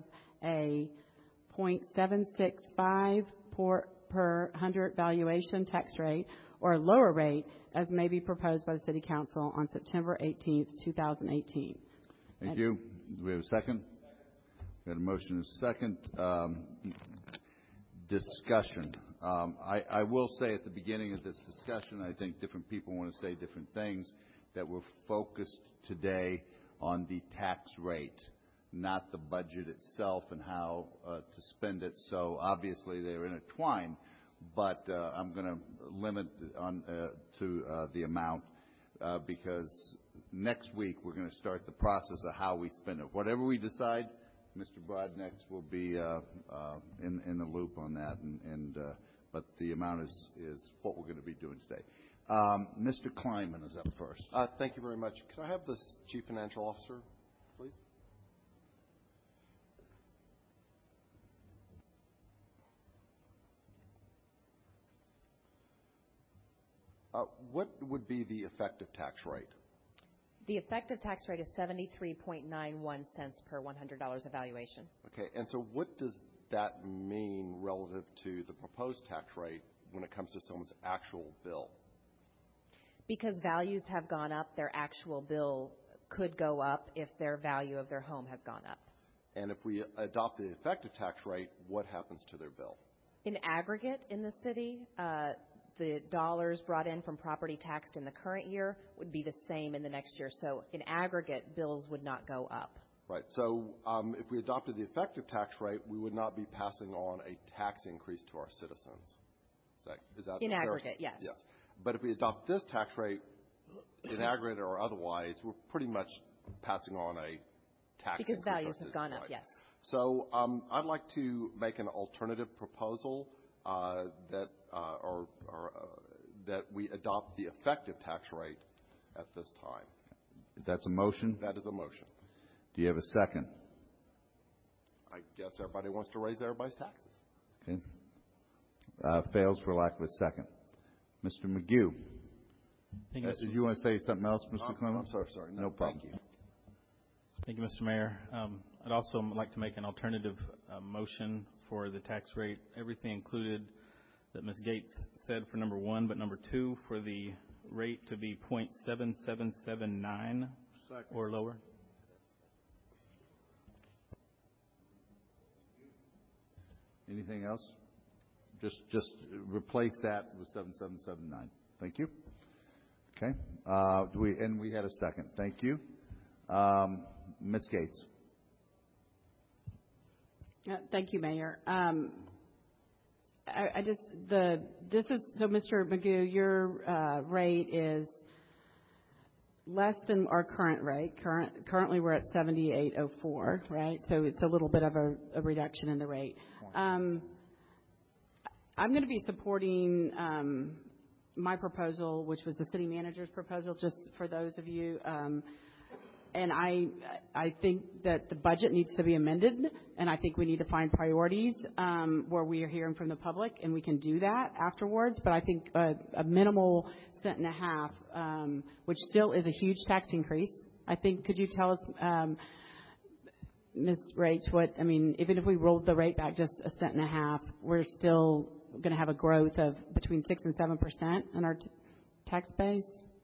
a zero point seven six five per, per hundred valuation tax rate or a lower rate as may be proposed by the City Council on September eighteenth, two thousand eighteen. Thank And- you. Do we have a second? We have a motion and a second. Um, discussion. Um, I, I will say at the beginning of this discussion, I think different people want to say different things, that we're focused today on the tax rate, not the budget itself and how uh, to spend it. So obviously they're intertwined, but uh, I'm going to limit on uh, to uh, the amount uh, because next week we're going to start the process of how we spend it. Whatever we decide, Mister Broadnex will be uh, uh, in, in the loop on that, and, and uh, but the amount is, is what we're going to be doing today. Um, Mister Kleinman is up first. Uh, thank you very much. Could I have the Chief Financial Officer, please? Uh, what would be the effective tax rate? The effective tax rate is seventy-three point nine one cents per one hundred dollars evaluation. Okay, and so what does that mean relative to the proposed tax rate when it comes to someone's actual bill? Because values have gone up, their actual bill could go up if their value of their home has gone up. And if we adopt the effective tax rate, what happens to their bill? In aggregate in the city, uh, the dollars brought in from property taxed in the current year would be the same in the next year. So in aggregate, bills would not go up. Right. So um, if we adopted the effective tax rate, we would not be passing on a tax increase to our citizens. Is that, is that in fair? aggregate, yes. Yes. But if we adopt this tax rate, in aggregate or otherwise, we're pretty much passing on a tax because increase. Because values have gone up, right? yes. So um, I'd like to make an alternative proposal uh, that uh, or, or uh, that we adopt the effective tax rate at this time. That's a motion? That is a motion. Do you have a second? I guess everybody wants to raise everybody's taxes. Okay. Uh, fails for lack of a second. Mister McGue. Thank you, Uh, did you want to say something else, Mister I'm, Clement? I'm sorry, sorry. No, no problem. Thank you. Thank you, Mister Mayor. Um, I'd also like to make an alternative uh, motion for the tax rate, everything included that Miz Gates said for number one, but number two for the rate to be point seven seven seven nine or lower. Anything else? Just just replace that with seven seven seven nine. Thank you. Okay. Uh, do we and we had a second. Thank you. Um, Miz Gates. Uh, thank you, Mayor. Um, I, I just the this is so, Mister Magoo, your uh, rate is less than our current rate. Current currently we're at seventy-eight oh four, right? So it's a little bit of a, a reduction in the rate. Um, I'm going to be supporting um, my proposal, which was the city manager's proposal, just for those of you. Um, and I, I think that the budget needs to be amended, and I think we need to find priorities um, where we are hearing from the public, and we can do that afterwards. But I think a, a minimal cent and a half, um, which still is a huge tax increase. I think, could you tell us, um, Miz Rates, what, I mean, even if we rolled the rate back just a cent and a half, we're still going to have a growth of between six and seven percent in our t- tax base?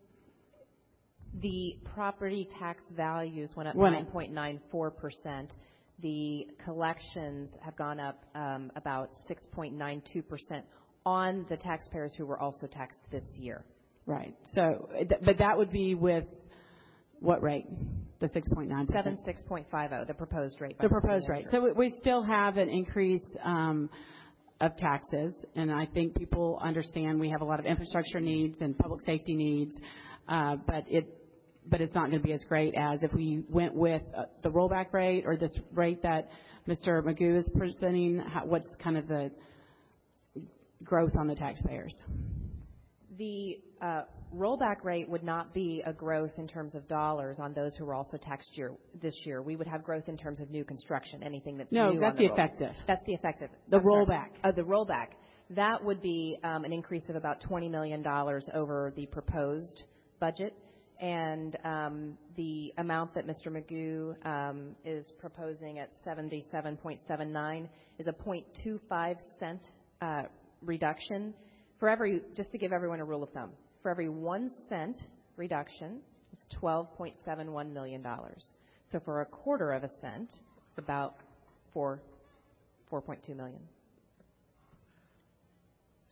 The property tax values went up Went nine point nine four percent. The collections have gone up um, about six point nine two percent on the taxpayers who were also taxed this year. Right. So, but that would be with what rate? The six point nine percent? seventy-six point five oh, the proposed rate. The proposed rate. So we still have an increase um, of taxes, and I think people understand we have a lot of infrastructure needs and public safety needs, uh, but it but it's not going to be as great as if we went with uh, the rollback rate or this rate that Mister Magoo is presenting. How, what's kind of the growth on the taxpayers? The uh, rollback rate would not be a growth in terms of dollars on those who were also taxed year, this year. We would have growth in terms of new construction, anything that's no, new. No, that's on the, the effective. That's the effective. The I'm rollback. Oh, the rollback. That would be um, an increase of about twenty million dollars over the proposed budget. And um, the amount that Mister Magoo um, is proposing at seventy-seven point seven nine is a zero point two five cent uh, reduction. For every, just to give everyone a rule of thumb, for every one cent reduction, it's twelve point seven one million dollars. So for a quarter of a cent, it's about four, four point two million.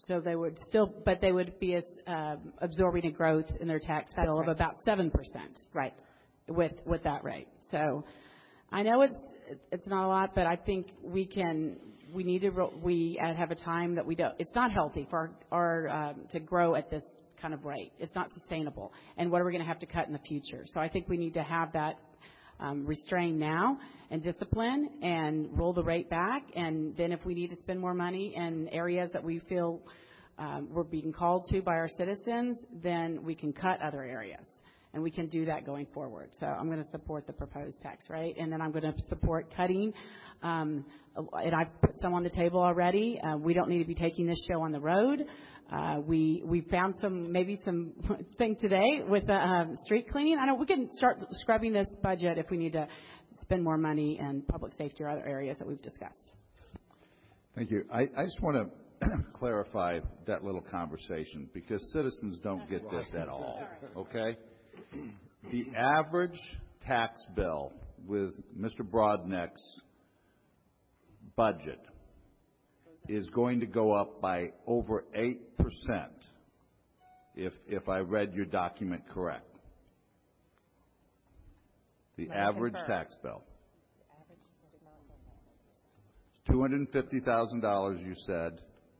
So they would still, but they would be as, um, absorbing a growth in their tax That's bill right. of about seven percent. Right. With, with that rate. So I know it's, it's not a lot, but I think we can, we need to, ro- we uh, have a time that we don't, it's not healthy for our, our um, to grow at this kind of rate. It's not sustainable. And what are we going to have to cut in the future? So I think we need to have that um, restraint now and discipline and roll the rate back. And then if we need to spend more money in areas that we feel um, we're being called to by our citizens, then we can cut other areas. And we can do that going forward. So I'm going to support the proposed tax rate. And then I'm going to support cutting. Um, and I've put some on the table already. Uh, we don't need to be taking this show on the road. Uh, we we found some, maybe some thing today with the um, street cleaning. I know we can start scrubbing this budget if we need to spend more money in public safety or other areas that we've discussed. Thank you. I, I just want to clarify that little conversation because citizens don't get this at all, okay? The average tax bill with Mister Brodneck's budget is going to go up by over eight percent if, if I read your document correct. The Let me average confirm. tax bill. two hundred fifty thousand dollars, you said.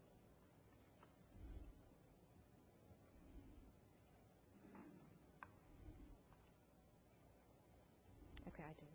Okay, I do.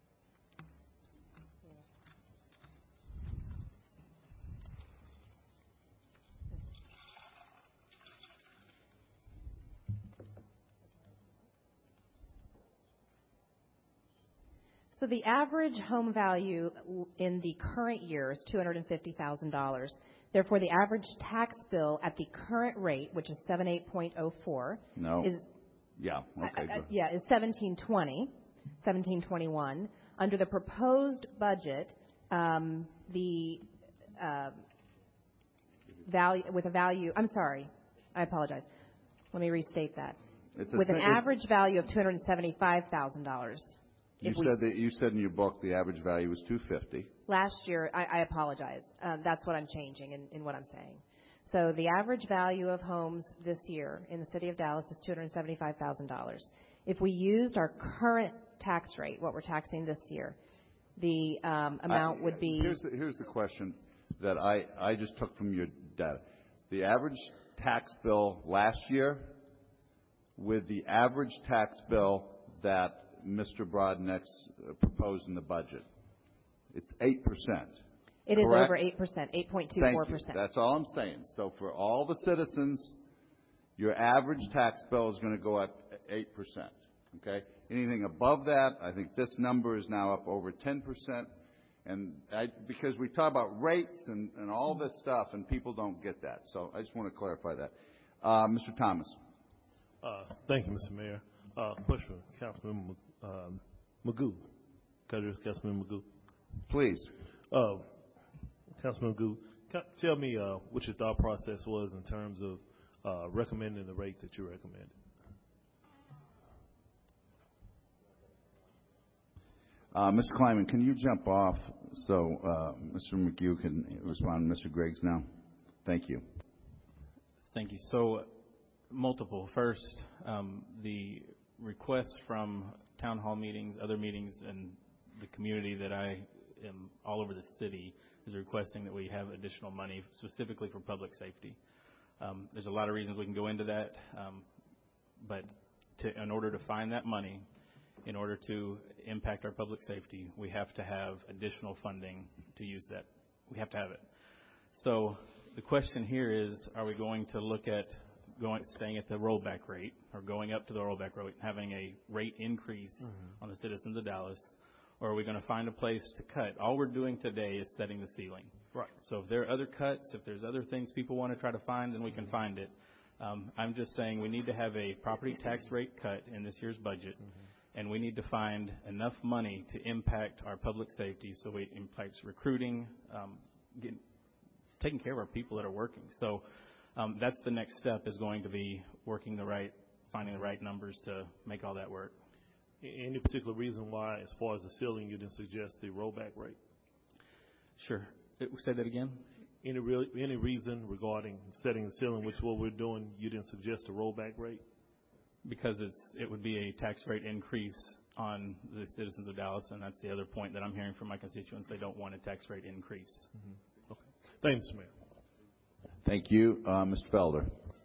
So the average home value in the current year is two hundred fifty thousand dollars. Therefore, the average tax bill at the current rate, which is seventy-eight point oh four, No. is Yeah, okay. uh, uh, go- yeah, is seventeen twenty, seventeen twenty-one. Under the proposed budget, um, the uh, value with a value. I'm sorry, I apologize. Let me restate that. It's a With an se- it's- average value of two hundred seventy-five thousand dollars. You said that, you said in your book the average value was two hundred fifty. Last year, I, I apologize. Uh, that's what I'm changing in, in what I'm saying. So the average value of homes this year in the city of Dallas is two hundred seventy-five thousand dollars. If we used our current tax rate, what we're taxing this year, the um, amount I- would be... Here's the, here's the question that I, I just took from your data. The average tax bill last year with the average tax bill that Mister Brodneck's uh, proposed in the budget, it's eight percent. It is correct? over eight percent, eight point two four percent. Thank you. That's all I'm saying. So for all the citizens, your average tax bill is going to go up eight percent. Okay? Anything above that, I think this number is now up over ten percent. And I, because we talk about rates and, and all this stuff, and people don't get that. So I just want to clarify that. Uh, Mister Thomas. Uh, thank you, Mister Mayor. Uh, question, Councilman um, Magoo. Can I address Councilman Magoo? Please. Uh, Councilman Magoo, ca- tell me uh, what your thought process was in terms of uh, recommending the rate that you recommended. Uh, Mister Kleiman, can you jump off so uh, Mister McHugh can respond to Mister Griggs now? Thank you. Thank you. So, multiple. First, um, the requests from town hall meetings, other meetings, and the community that I am all over the city is requesting that we have additional money specifically for public safety. Um, there's a lot of reasons we can go into that, um, but to, in order to find that money, in order to impact our public safety, we have to have additional funding to use that. We have to have it. So the question here is, are we going to look at going staying at the rollback rate or going up to the rollback rate and having a rate increase mm-hmm. on the citizens of Dallas, or are we going to find a place to cut? All we're doing today is setting the ceiling. Right. So if there are other cuts, if there's other things people want to try to find, then we can find it. Um, I'm just saying we need to have a property tax rate cut in this year's budget. Mm-hmm. And we need to find enough money to impact our public safety so it impacts recruiting, um, get, taking care of our people that are working. So um, that's the next step is going to be working the right, finding the right numbers to make all that work. Any particular reason why, as far as the ceiling, you didn't suggest the rollback rate? Sure. It, say that again? Any real, any reason regarding setting the ceiling, which is what we're doing, you didn't suggest a rollback rate? Because it's, it would be a tax rate increase on the citizens of Dallas, and that's the other point that I'm hearing from my constituents. They don't want a tax rate increase. Mm-hmm. Okay. Thanks, Mister Mayor. Thank you. Uh, Mister Felder.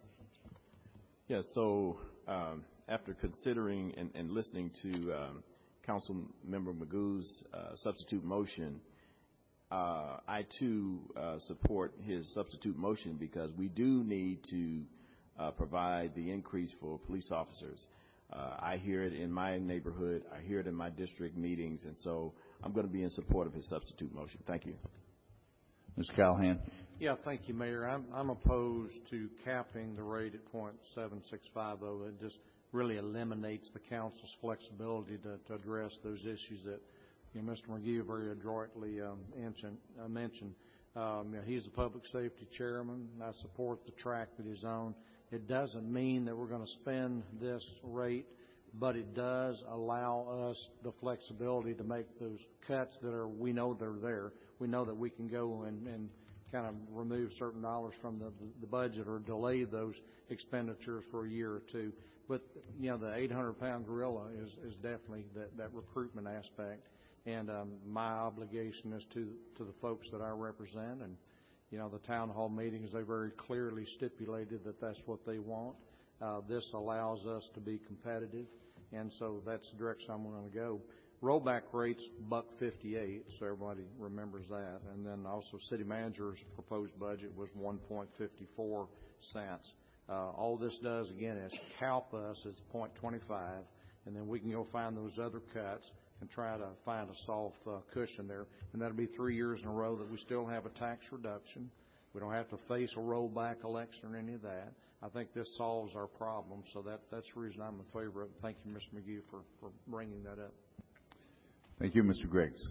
Yeah, so um, after considering and, and listening to um, Councilmember Magoo's uh, substitute motion, uh, I too uh, support his substitute motion because we do need to uh, provide the increase for police officers. Uh, I hear it in my neighborhood. I hear it in my district meetings, and so I'm going to be in support of his substitute motion. Thank you. Mister Callahan. Yeah, thank you, Mayor. I'm, I'm opposed to capping the rate at point seven six five zero. It just really eliminates the council's flexibility to, to address those issues that, you know, Mister McGee very adroitly um, mentioned. Uh, mentioned. Um, you know, he's the public safety chairman. I support the track that he's on. It doesn't mean that we're going to spend this rate, but it does allow us the flexibility to make those cuts that are, we know they're there. We know that we can go and, and kind of remove certain dollars from the, the budget or delay those expenditures for a year or two. But, you know, the eight hundred pound gorilla is, is definitely that, that recruitment aspect. And um, my obligation is to, to the folks that I represent. And, you know, the town hall meetings, they very clearly stipulated that that's what they want. Uh, this allows us to be competitive, and so that's the direction I'm going to go. Rollback rate's buck fifty-eight, so everybody remembers that. And then also city manager's proposed budget was one point five four cents. Uh, all this does, again, is calp us as point two five, and then we can go find those other cuts and try to find a soft uh, cushion there. And that'll be three years in a row that we still have a tax reduction. We don't have to face a rollback election or any of that. I think this solves our problem, so that, that's the reason I'm in favor of it. Thank you, Mister McGee, for, for bringing that up. Thank you, Mister Griggs.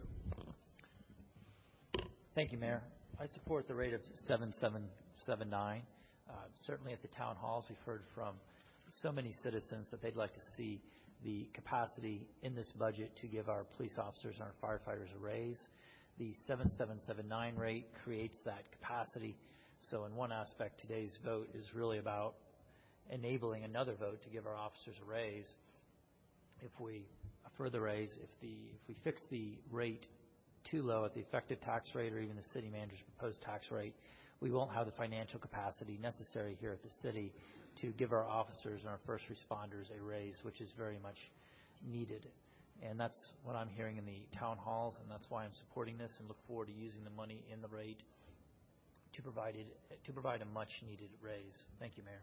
Thank you, Mayor. I support the rate of seven seven seven nine. Uh, certainly at the town halls, we've heard from so many citizens that they'd like to see the capacity in this budget to give our police officers and our firefighters a raise. The seven seven seven nine rate creates that capacity. So in one aspect, today's vote is really about enabling another vote to give our officers a raise. If we a further raise, if the if we fix the rate too low at the effective tax rate or even the city manager's proposed tax rate, we won't have the financial capacity necessary here at the city to give our officers and our first responders a raise, which is very much needed. And that's what I'm hearing in the town halls, and that's why I'm supporting this and look forward to using the money in the rate to provide it, to provide a much-needed raise. Thank you, Mayor.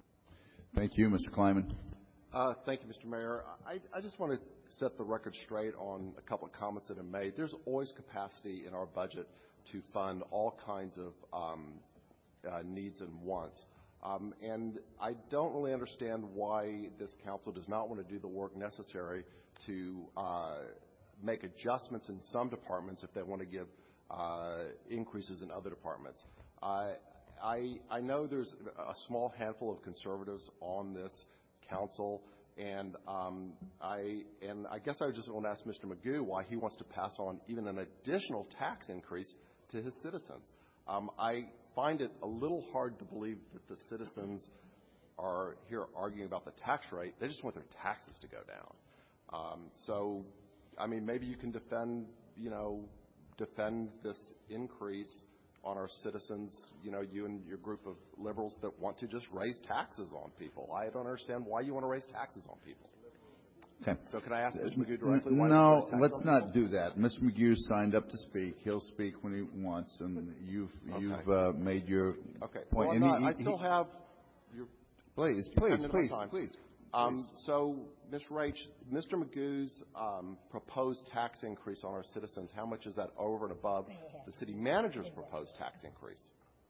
Thank you, Mister Kleiman. Uh, thank you, Mister Mayor. I, I just want to set the record straight on a couple of comments that are made. There's always capacity in our budget to fund all kinds of um, uh, needs and wants. Um, and I don't really understand why this council does not want to do the work necessary to uh, make adjustments in some departments if they want to give uh, increases in other departments. Uh, I, I know there's a small handful of conservatives on this council, and um, I and I guess I just want to ask Mister Magoo why he wants to pass on even an additional tax increase to his citizens. Um, I find it a little hard to believe that the citizens are here arguing about the tax rate. They just want their taxes to go down. Um, so, I mean, maybe you can defend, you know, defend this increase on our citizens, you know, you and your group of liberals that want to just raise taxes on people. I don't understand why you want to raise taxes on people. Okay. So can I ask Mister Magoo directly? Why No, let's not do that. Mister Magoo signed up to speak. He'll speak when he wants, and you've Okay. you've uh, made your okay. point. Well, I'm And not, he- I he- still have your. Please, your please, ten minutes please, time. please, Um, so, Miz Rach, Mister Magoo's um, proposed tax increase on our citizens, how much is that over and above the city manager's proposed tax increase?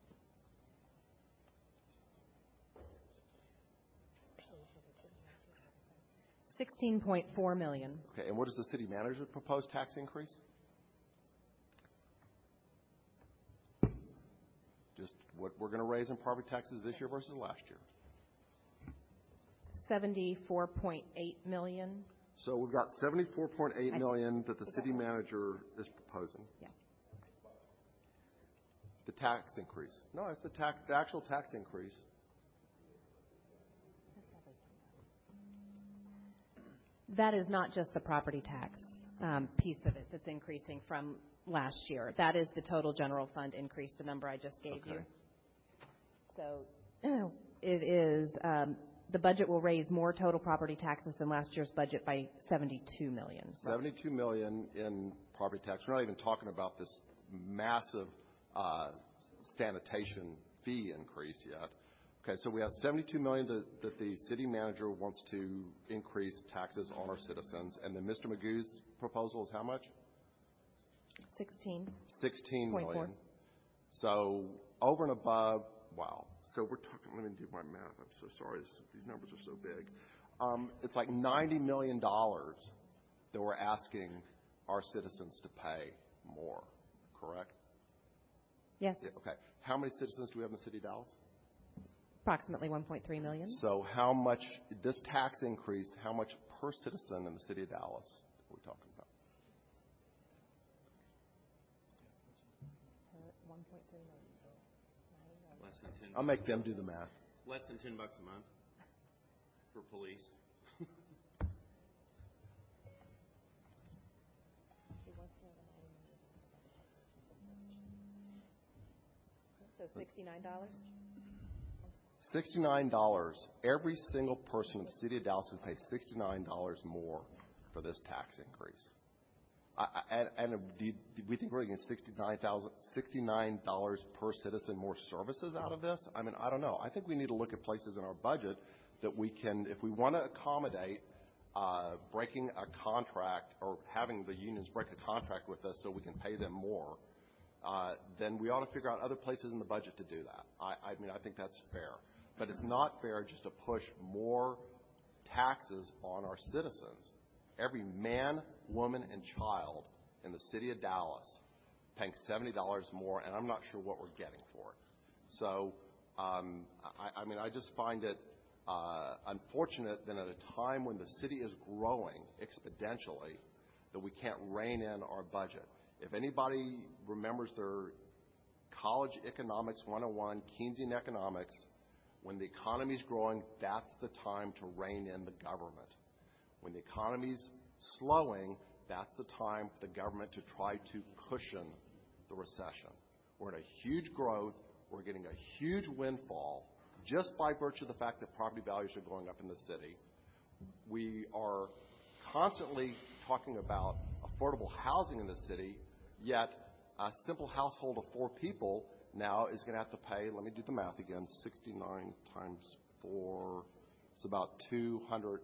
sixteen point four million dollars. Okay, and what is the city manager's proposed tax increase? Just what we're going to raise in property taxes this year versus last year. seventy-four point eight million dollars. So we've got seventy-four point eight million dollars that the city manager is proposing. Yeah. The tax increase. No, it's the tax, the actual tax increase. That is not just the property tax um, piece of it that's increasing from last year. That is the total general fund increase, the number I just gave Okay. you. So it is, um, the budget will raise more total property taxes than last year's budget by seventy-two million dollars. seventy-two million dollars in property tax. We're not even talking about this massive uh, sanitation fee increase yet. Okay, so we have seventy-two million dollars that, that the city manager wants to increase taxes on our citizens, and then Mister Magoo's proposal is how much? Sixteen. Sixteen Point million. four. So over and above, wow. So we're talking. Let me do my math. I'm so sorry. This, these numbers are so big. Um, it's like ninety million dollars that we're asking our citizens to pay more. Correct? Yes. Yeah, okay. How many citizens do we have in the city of Dallas? Approximately one point three million. So how much, this tax increase, how much per citizen in the city of Dallas are we talking about? one point three million. Less than ten. I'll make them do the math. Less than ten bucks a month for police. So sixty-nine dollars? sixty-nine dollars. Every single person in the city of Dallas would pay sixty-nine dollars more for this tax increase. I, I, and and do, you, do we think we're going to get sixty-nine thousand dollars sixty-nine dollars per citizen more services out of this? I mean, I don't know. I think we need to look at places in our budget that we can, if we want to accommodate uh, breaking a contract or having the unions break a contract with us so we can pay them more, uh, then we ought to figure out other places in the budget to do that. I, I mean, I think that's fair. But it's not fair just to push more taxes on our citizens. Every man, woman, and child in the city of Dallas paying seventy dollars more, and I'm not sure what we're getting for it. So, um, I, I mean, I just find it uh, unfortunate that at a time when the city is growing exponentially, that we can't rein in our budget. If anybody remembers their college economics one oh one, Keynesian economics, when the economy's growing, that's the time to rein in the government. When the economy's slowing, that's the time for the government to try to cushion the recession. We're in a huge growth. We're getting a huge windfall just by virtue of the fact that property values are going up in the city. We are constantly talking about affordable housing in the city, yet a simple household of four people now is going to have to pay, let me do the math again, sixty-nine times four, it's about two hundred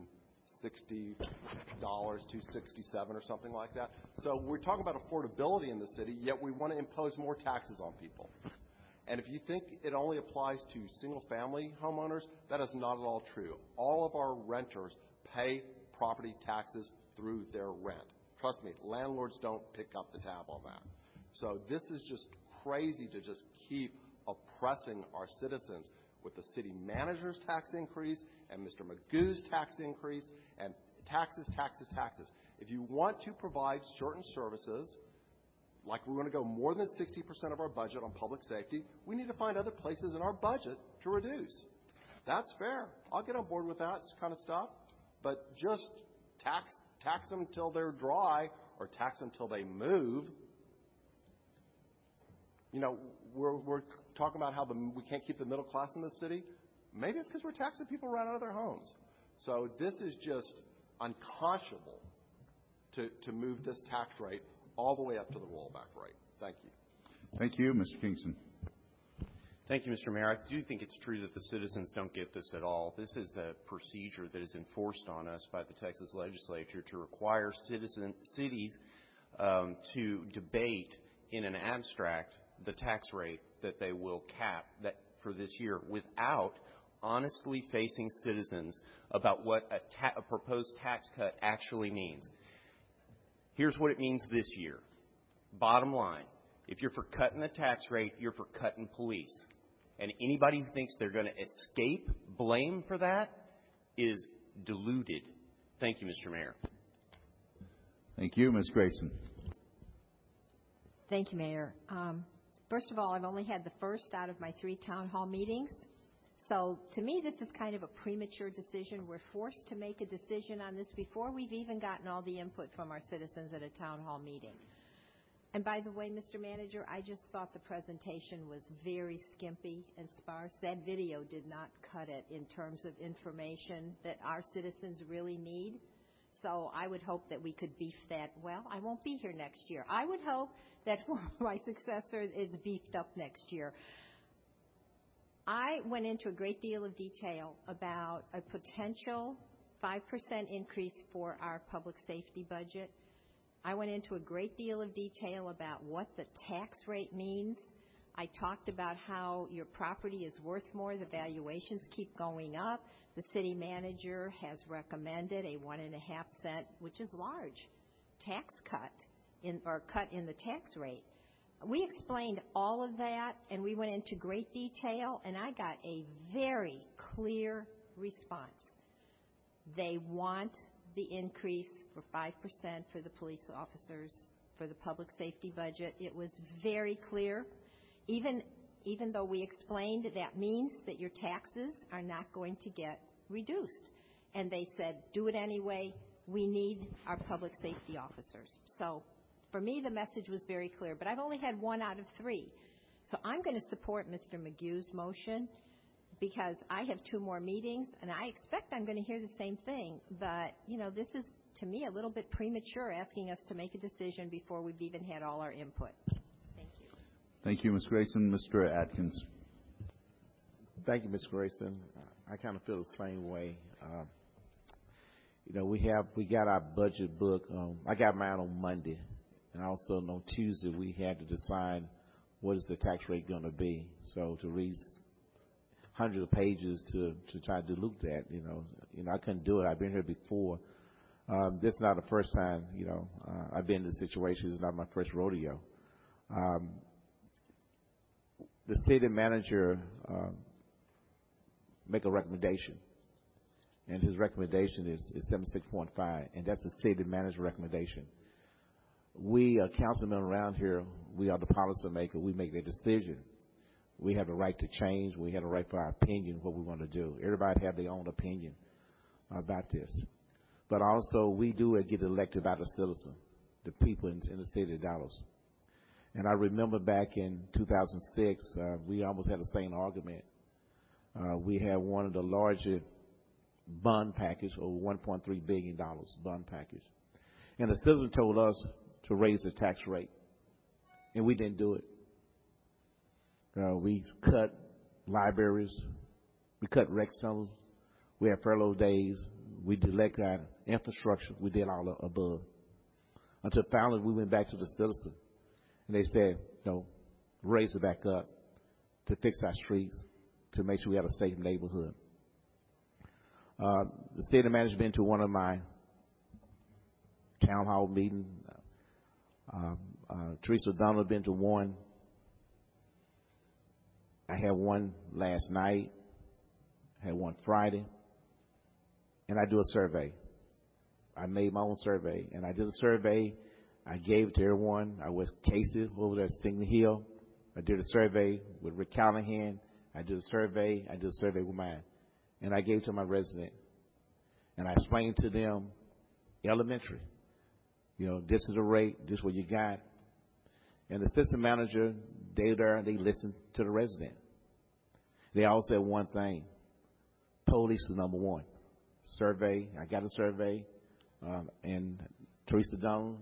sixty dollars, two hundred sixty-seven dollars or something like that. So we're talking about affordability in the city, yet we want to impose more taxes on people. And if you think it only applies to single-family homeowners, that is not at all true. All of our renters pay property taxes through their rent. Trust me, landlords don't pick up the tab on that. So this is just crazy to just keep oppressing our citizens with the city manager's tax increase and Mister Magoo's tax increase and taxes, taxes, taxes. If you want to provide certain services, like we're going to go more than sixty percent of our budget on public safety, we need to find other places in our budget to reduce. That's fair. I'll get on board with that kind of stuff. But just tax tax them until they're dry or tax them until they move. You know, we're, we're talking about how the, we can't keep the middle class in the city. Maybe it's because we're taxing people right out of their homes. So this is just unconscionable to, to move this tax rate all the way up to the rollback rate. Thank you. Thank you. Mister Kingston. Thank you, Mister Mayor. I do think it's true that the citizens don't get this at all. This is a procedure that is enforced on us by the Texas legislature to require citizen cities um, to debate in an abstract the tax rate that they will cap that for this year without honestly facing citizens about what a, ta- a proposed tax cut actually means. Here's what it means this year. Bottom line, if you're for cutting the tax rate, you're for cutting police. And anybody who thinks they're going to escape blame for that is deluded. Thank you, Mister Mayor. Thank you. Miz Grayson. Thank you, Mayor. Um, first of all, I've only had the first out of my three town hall meetings. So to me, this is kind of a premature decision. We're forced to make a decision on this before we've even gotten all the input from our citizens at a town hall meeting. And by the way, Mister Manager, I just thought the presentation was very skimpy and sparse. That video did not cut it in terms of information that our citizens really need. So I would hope that we could beef that. Well, I won't be here next year. I would hope that my successor is beefed up next year. I went into a great deal of detail about a potential five percent increase for our public safety budget. I went into a great deal of detail about what the tax rate means. I talked about how your property is worth more. The valuations keep going up. The city manager has recommended a one and a half cent, which is large, tax cut in, or cut in the tax rate. We explained all of that, and we went into great detail, and I got a very clear response. They want the increase for five percent for the police officers, for the public safety budget. It was very clear. Even, even though we explained that means that your taxes are not going to get reduced. And they said, do it anyway. We need our public safety officers. So for me, the message was very clear. But I've only had one out of three. So I'm going to support Mister McGugh's motion because I have two more meetings, and I expect I'm going to hear the same thing. But, you know, this is, to me, a little bit premature asking us to make a decision before we've even had all our input. Thank you. Thank you, Miz Grayson. Mister Atkins. Thank you, Miz Grayson. I kind of feel the same way. Uh, you know, we have we got our budget book. Um, I got mine on Monday, and also on Tuesday we had to decide what is the tax rate going to be. So to read hundreds of pages to to try to dilute that, you know, you know, I couldn't do it. I've been here before. Um, this is not the first time, you know, uh, I've been in this situation. It's not my first rodeo. Um, the city manager uh, make a recommendation, and his recommendation is, is seventy-six point five, and that's the city manager recommendation. We, uh, councilmen around here, we are the policymaker. We make the decision. We have the right to change. We have the right for our opinion, what we want to do. Everybody have their own opinion about this. But also, we do get elected by the citizen, the people in, in the city of Dallas. And I remember back in two thousand six, uh, we almost had the same argument. Uh, we had one of the largest bond package, over one point three billion dollars bond package. And the citizen told us to raise the tax rate, and we didn't do it. Uh, we cut libraries, we cut rec centers, we had furlough days, we delayed our infrastructure, we did all the above. Until finally we went back to the citizen, and they said, you know, raise it back up to fix our streets, to make sure we have a safe neighborhood. Uh, the city manager been to one of my town hall meetings. Uh, uh, Teresa Donald been to one. I had one last night. I had one Friday. And I do a survey. I made my own survey. And I did a survey. I gave it to everyone. I was Casey over there at Signal Hill. I did a survey with Rick Callahan. I did a survey. I did a survey with mine. And I gave it to my resident. And I explained to them, elementary, you know, this is the rate, this is what you got. And the assistant manager, they there, they listened to the resident. They all said one thing, police is number one. Survey, I got a survey, um, and Teresa Donald,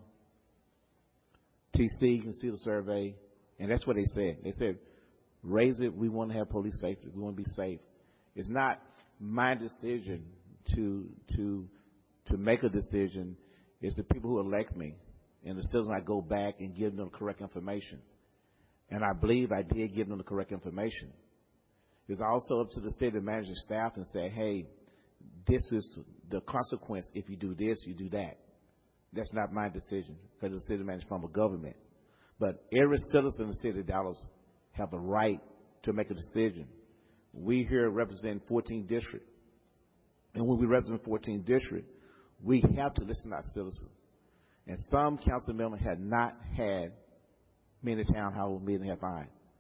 T C, you can see the survey, and that's what they said. They said, raise it, we want to have police safety, we want to be safe. It's not my decision to to to make a decision. It's the people who elect me, and the citizens I go back and give them the correct information. And I believe I did give them the correct information. It's also up to the city manager staff and say, hey, this is the consequence if you do this, you do that. That's not my decision because the city manager from a government. But every citizen in the city of Dallas have a right to make a decision. We here represent fourteen districts. And when we represent fourteen districts, we have to listen to our citizens. And some council members had not had many town hall meetings have I.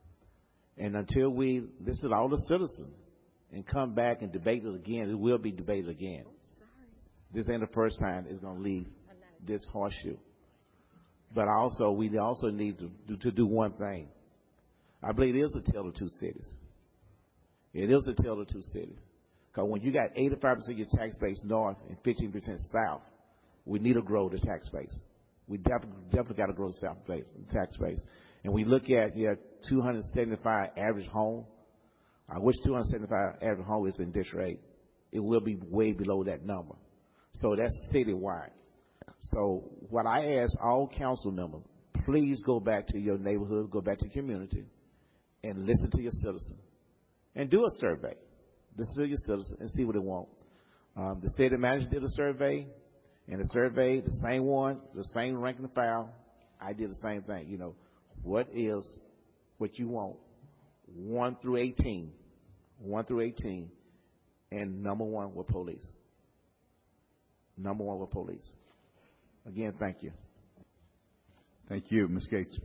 And until we listen to all the citizens and come back and debate it again, it will be debated again. This ain't the first time it's going to leave this horseshoe. But also, we also need to do, to do one thing. I believe it is a tale of two cities. It is a tale of two cities. Because when you got eighty-five percent of your tax base north and fifteen percent south, we need to grow the tax base. We definitely, definitely got to grow the south base, the tax base. And we look at yeah, two hundred seventy-five average home. I wish two hundred seventy-five average home is in District eight. It will be way below that number. So that's citywide. So what I ask all council members, please go back to your neighborhood, go back to your community, and listen to your citizens. And do a survey. Listen to your citizens and see what they want. Um, the state manager did a survey, and the survey, the same one, the same rank and file, I did the same thing. You know, what is what you want? one through eighteen. one through eighteen. And number one with police. Number one with police. Again, thank you. Thank you. Miz Gates.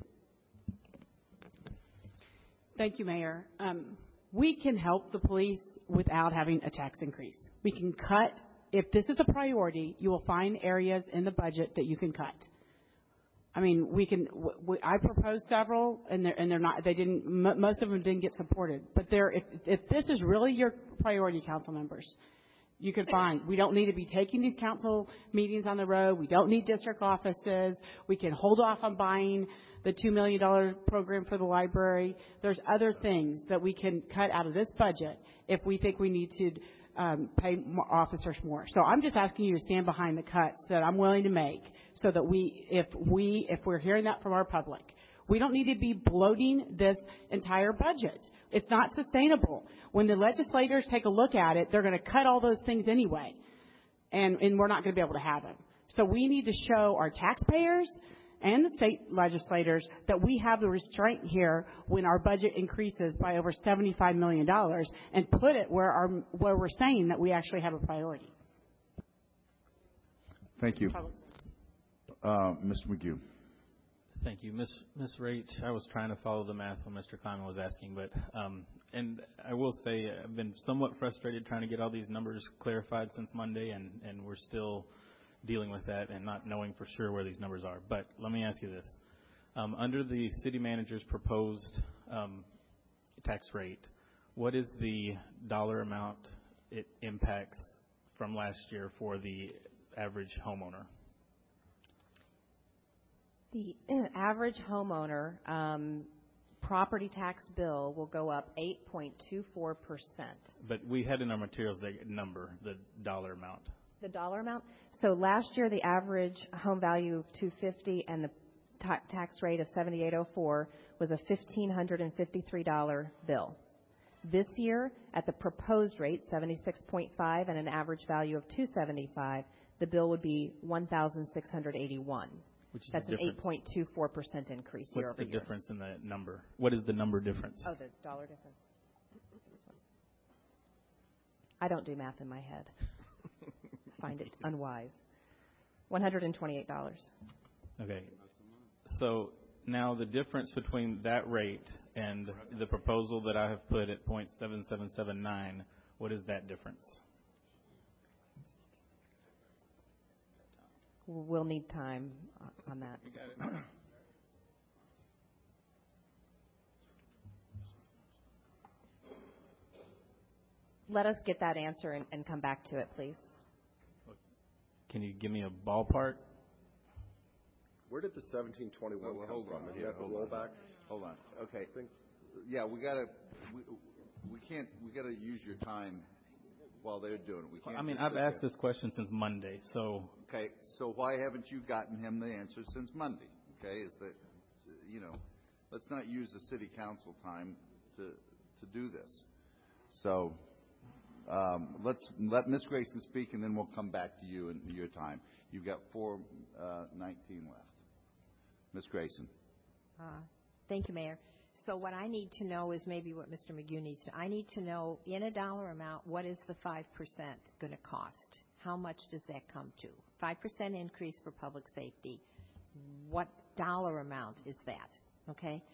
Thank you, Mayor. Um, we can help the police without having a tax increase. We can cut. If this is a priority, you will find areas in the budget that you can cut. I mean, we can. We, I proposed several, and they're and they're not. They didn't. M- most of them didn't get supported. But there, if if this is really your priority, council members, you can find. We don't need to be taking these council meetings on the road. We don't need district offices. We can hold off on buying the two million dollars program for the library. There's other things that we can cut out of this budget if we think we need to um, pay more officers more. So I'm just asking you to stand behind the cuts that I'm willing to make so that we, if we, if we're hearing that from our public, we don't need to be bloating this entire budget. It's not sustainable. When the legislators take a look at it, they're going to cut all those things anyway, and, and we're not going to be able to have them. So we need to show our taxpayers and the state legislators that we have the restraint here when our budget increases by over seventy-five million dollars, and put it where our where we're saying that we actually have a priority. Thank you. Uh, Mister McGue. Thank you. Miz Miz Rach, I was trying to follow the math when Mister Kline was asking, but um, and I will say I've been somewhat frustrated trying to get all these numbers clarified since Monday, and, and we're still dealing with that and not knowing for sure where these numbers are. But let me ask you this. Um, under the city manager's proposed um, tax rate, what is the dollar amount it impacts from last year for the average homeowner? The average homeowner um, property tax bill will go up eight point two four percent. But we had in our materials the number, the dollar amount. The dollar amount? So last year, the average home value of two hundred fifty dollars and the ta- tax rate of seventy-eight oh four was a one thousand five hundred fifty-three dollars bill. This year, at the proposed rate, seventy-six point five, and an average value of two hundred seventy-five dollars, the bill would be one thousand six hundred eighty-one dollars. Which is That's an eight point two four percent increase year over What's the year. difference in the number? What is the number difference? Oh, the dollar difference. I don't do math in my head. Find it unwise. one hundred twenty-eight dollars. Okay. So now the difference between that rate and the proposal that I have put at point seven seven seven nine, what is that difference? We'll need time on that. You got it. Let us get that answer and, and come back to it, please. Can you give me a ballpark? Where did the seventeen twenty-one Well, come hold from? on. You Yeah, got the hold on. rollback? Hold on. Okay. Yeah, we gotta. We, we can't. We gotta use your time while they're doing it. We can't. I mean, just I've sit asked there. this question since Monday, so. Okay. So why haven't you gotten him the answer since Monday? Okay. Is that, you know, let's not use the city council time to to do this. So um, let's let Miz Grayson speak, and then we'll come back to you in your time. You've got four uh, nineteen left. Miz Grayson. Uh, thank you, Mayor. So what I need to know is maybe what Mister McGue needs to. I need to know in a dollar amount, what is the five percent going to cost? How much does that come to? five percent increase for public safety. What dollar amount is that? Okay?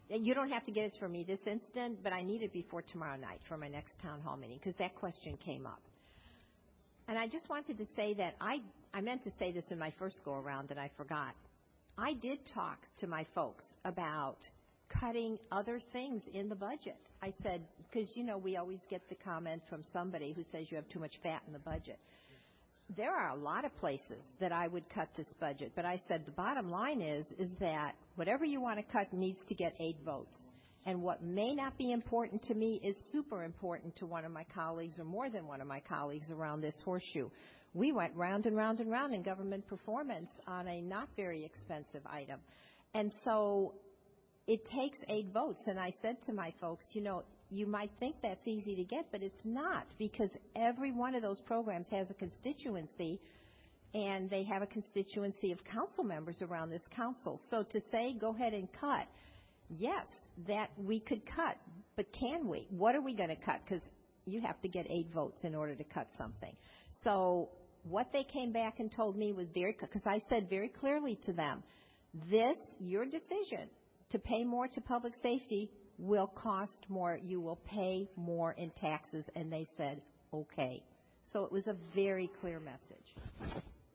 you don't have to get it for me this instant, but I need it before tomorrow night for my next town hall meeting, because that question came up. And I just wanted to say that I, I meant to say this in my first go-around, and I forgot. I did talk to my folks about cutting other things in the budget. I said, because, you know, we always get the comment from somebody who says you have too much fat in the budget. There are a lot of places that I would cut this budget, but I said the bottom line is, is that whatever you want to cut needs to get eight votes. And what may not be important to me is super important to one of my colleagues or more than one of my colleagues around this horseshoe. We went round and round and round in government performance on a not very expensive item. And so it takes eight votes. And I said to my folks, you know, you might think that's easy to get, but it's not, because every one of those programs has a constituency, and they have a constituency of council members around this council. So to say go ahead and cut, yes, that we could cut, but can we? What are we going to cut? Because you have to get eight votes in order to cut something. So what they came back and told me was very, because I said very clearly to them, this, your decision to pay more to public safety will cost more. You will pay more in taxes. And they said, okay. So it was a very clear message.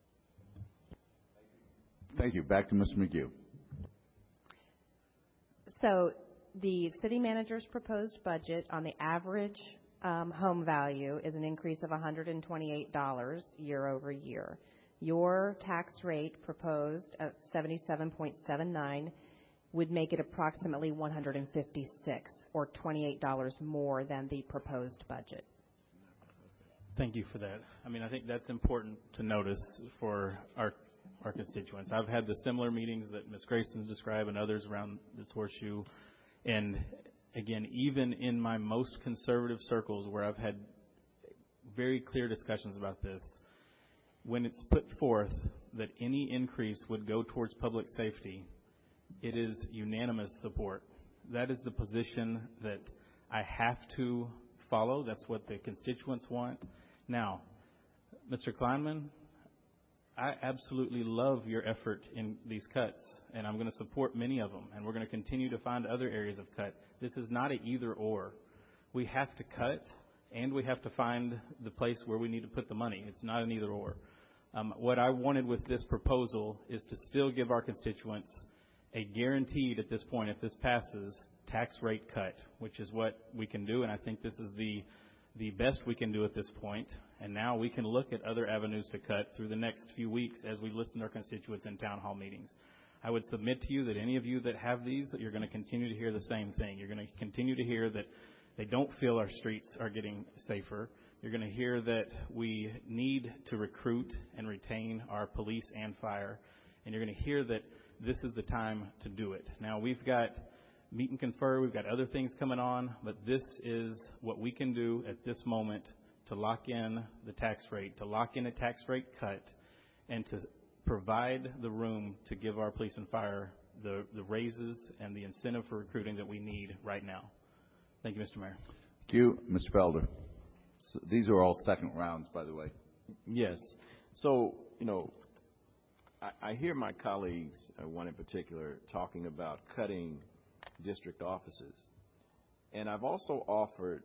Thank you. Back to Mister McGue. So the city manager's proposed budget on the average um, home value is an increase of one hundred twenty-eight dollars year over year. Your tax rate proposed at seventy-seven point seven nine would make it approximately one hundred fifty-six, or twenty-eight dollars more than the proposed budget. Thank you for that. I mean, I think that's important to notice for our our constituents. I've had the similar meetings that Miz Grayson described and others around this horseshoe. And again, even in my most conservative circles where I've had very clear discussions about this, when it's put forth that any increase would go towards public safety, it is unanimous support. That is the position that I have to follow. That's what the constituents want. Now, Mister Kleinman, I absolutely love your effort in these cuts, and I'm going to support many of them, and we're going to continue to find other areas of cut. This is not an either or. We have to cut, and we have to find the place where we need to put the money. It's not an either or. Um, what I wanted with this proposal is to still give our constituents a guaranteed, at this point, if this passes, tax rate cut, which is what we can do, and I think this is the the best we can do at this point. And now we can look at other avenues to cut through the next few weeks as we listen to our constituents in town hall meetings. I would submit to you that any of you that have these, that you're going to continue to hear the same thing. You're going to continue to hear that they don't feel our streets are getting safer. You're going to hear that we need to recruit and retain our police and fire. And you're going to hear that this is the time to do it. Now, we've got meet and confer. We've got other things coming on, but this is what we can do at this moment to lock in the tax rate, to lock in a tax rate cut, and to provide the room to give our police and fire the, the raises and the incentive for recruiting that we need right now. Thank you, Mister Mayor. Thank you, Mister Felder. So these are all second rounds, by the way. Yes. So, you know, I, I hear my colleagues, uh, one in particular, talking about cutting district offices. And I've also offered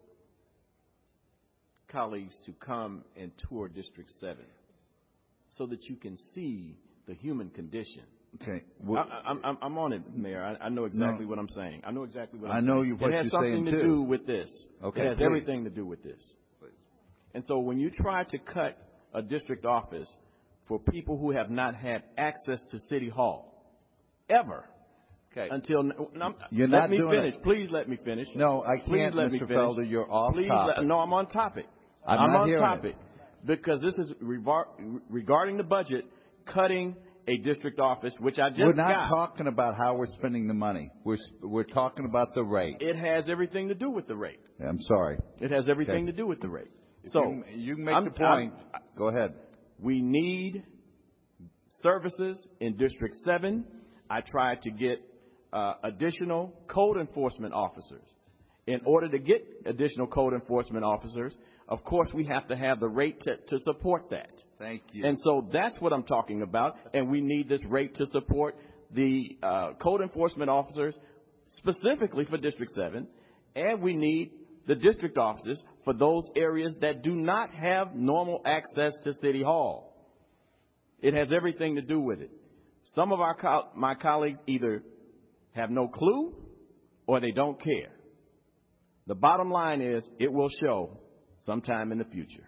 colleagues to come and tour District seven so that you can see the human condition. Okay. Well, I, I'm, I'm on it, Mayor. I, I know exactly no. what I'm saying. I know exactly what I I'm know saying. You, what it has you're something saying to too. do with this. Okay, it has please. everything to do with this. Please. And so when you try to cut a district office for people who have not had access to City Hall, ever, okay. until You're let not me doing finish. It. Please let me finish. No, I Please can't, let Mister me finish. Felder. You're off Please topic. Let, no, I'm on topic. I'm, I'm not on hearing topic it. because this is revar- regarding the budget, cutting a district office, which I just We're not got. talking about how we're spending the money. We're we're talking about the rate. It has everything to do with the rate. I'm sorry. It has everything okay. to do with the rate. If so you, you can make I'm, the point. I'm, Go ahead. We need services in District seven. I tried to get uh, additional code enforcement officers. In order to get additional code enforcement officers, of course, we have to have the rate to, to support that. Thank you. And so that's what I'm talking about, and we need this rate to support the uh, code enforcement officers specifically for District seven, and we need the district offices for those areas that do not have normal access to City Hall. It has everything to do with it. Some of our co- my colleagues either have no clue or they don't care. The bottom line is it will show sometime in the future.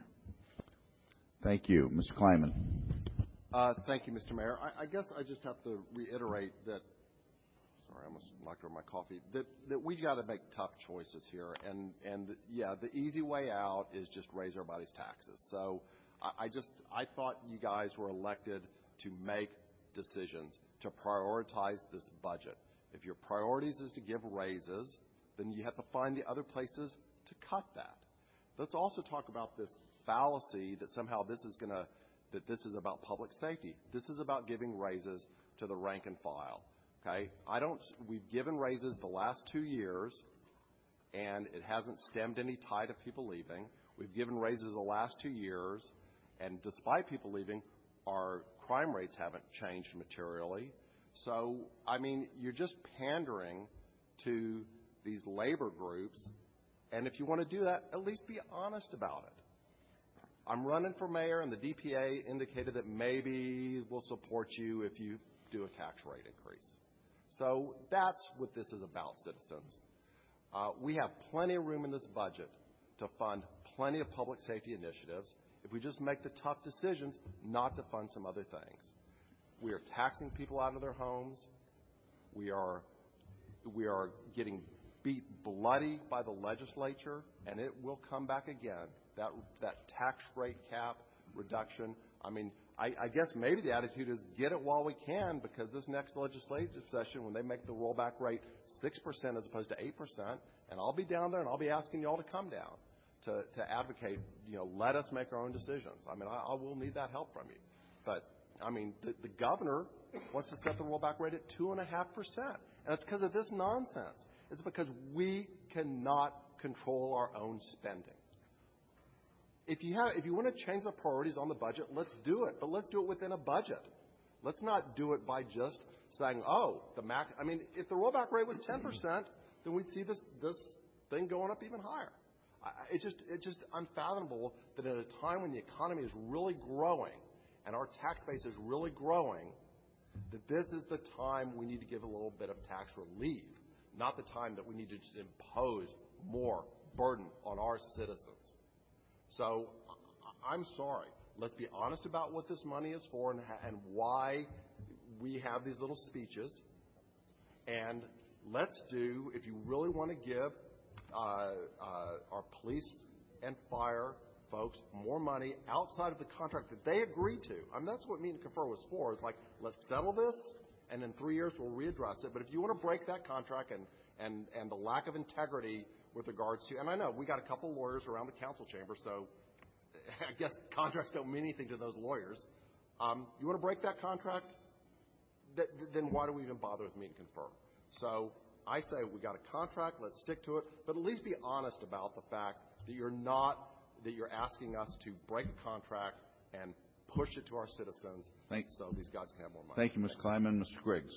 Thank you. Mister Kleiman. Uh, thank you, Mister Mayor. I, I guess I just have to reiterate that, sorry, I almost knocked over my coffee, that, that we got to make tough choices here. And, and yeah, the easy way out is just raise everybody's taxes. So I, I just, I thought you guys were elected to make decisions, to prioritize this budget. If your priorities is to give raises, then you have to find the other places to cut that. Let's also talk about this fallacy that somehow this is going to, that this is about public safety. This is about giving raises to the rank and file. Okay? I don't, we've given raises the last two years, and it hasn't stemmed any tide of people leaving. We've given raises the last two years, and despite people leaving, our crime rates haven't changed materially. So, I mean, you're just pandering to these labor groups, and if you want to do that, at least be honest about it. I'm running for mayor, and the D P A indicated that maybe we'll support you if you do a tax rate increase. So that's what this is about, citizens. Uh, we have plenty of room in this budget to fund plenty of public safety initiatives if we just make the tough decisions not to fund some other things. We are taxing people out of their homes. We are, we are getting beat bloody by the legislature, and it will come back again. That, that tax rate cap reduction, I mean, I, I guess maybe the attitude is get it while we can, because this next legislative session, when they make the rollback rate six percent as opposed to eight percent, and I'll be down there and I'll be asking you all to come down to, to advocate, you know, let us make our own decisions. I mean, I, I will need that help from you. But, I mean, the, the governor wants to set the rollback rate at two point five percent, and it's because of this nonsense. It's because we cannot control our own spending. If you have, if you want to change the priorities on the budget, let's do it. But let's do it within a budget. Let's not do it by just saying, "Oh, the max." I mean, if the rollback rate was ten percent, then we'd see this this thing going up even higher. I, it's just it's just unfathomable that at a time when the economy is really growing and our tax base is really growing, that this is the time we need to give a little bit of tax relief, not the time that we need to just impose more burden on our citizens. So I'm sorry. Let's be honest about what this money is for and, and why we have these little speeches. And let's do, if you really want to give uh, uh, our police and fire folks more money outside of the contract that they agreed to. I mean, that's what Meet and Confer was for. It's like, let's settle this, and in three years we'll readdress it. But if you want to break that contract and, and, and the lack of integrity with regards to, and I know we got a couple lawyers around the council chamber, so I guess contracts don't mean anything to those lawyers. Um, you want to break that contract? Th- then why do we even bother with Meet and Confer? So I say we got a contract, let's stick to it, but at least be honest about the fact that you're not, that you're asking us to break a contract and push it to our citizens. Thank, so these guys can have more money. Thank you, Mister Kleiman. Mister Griggs.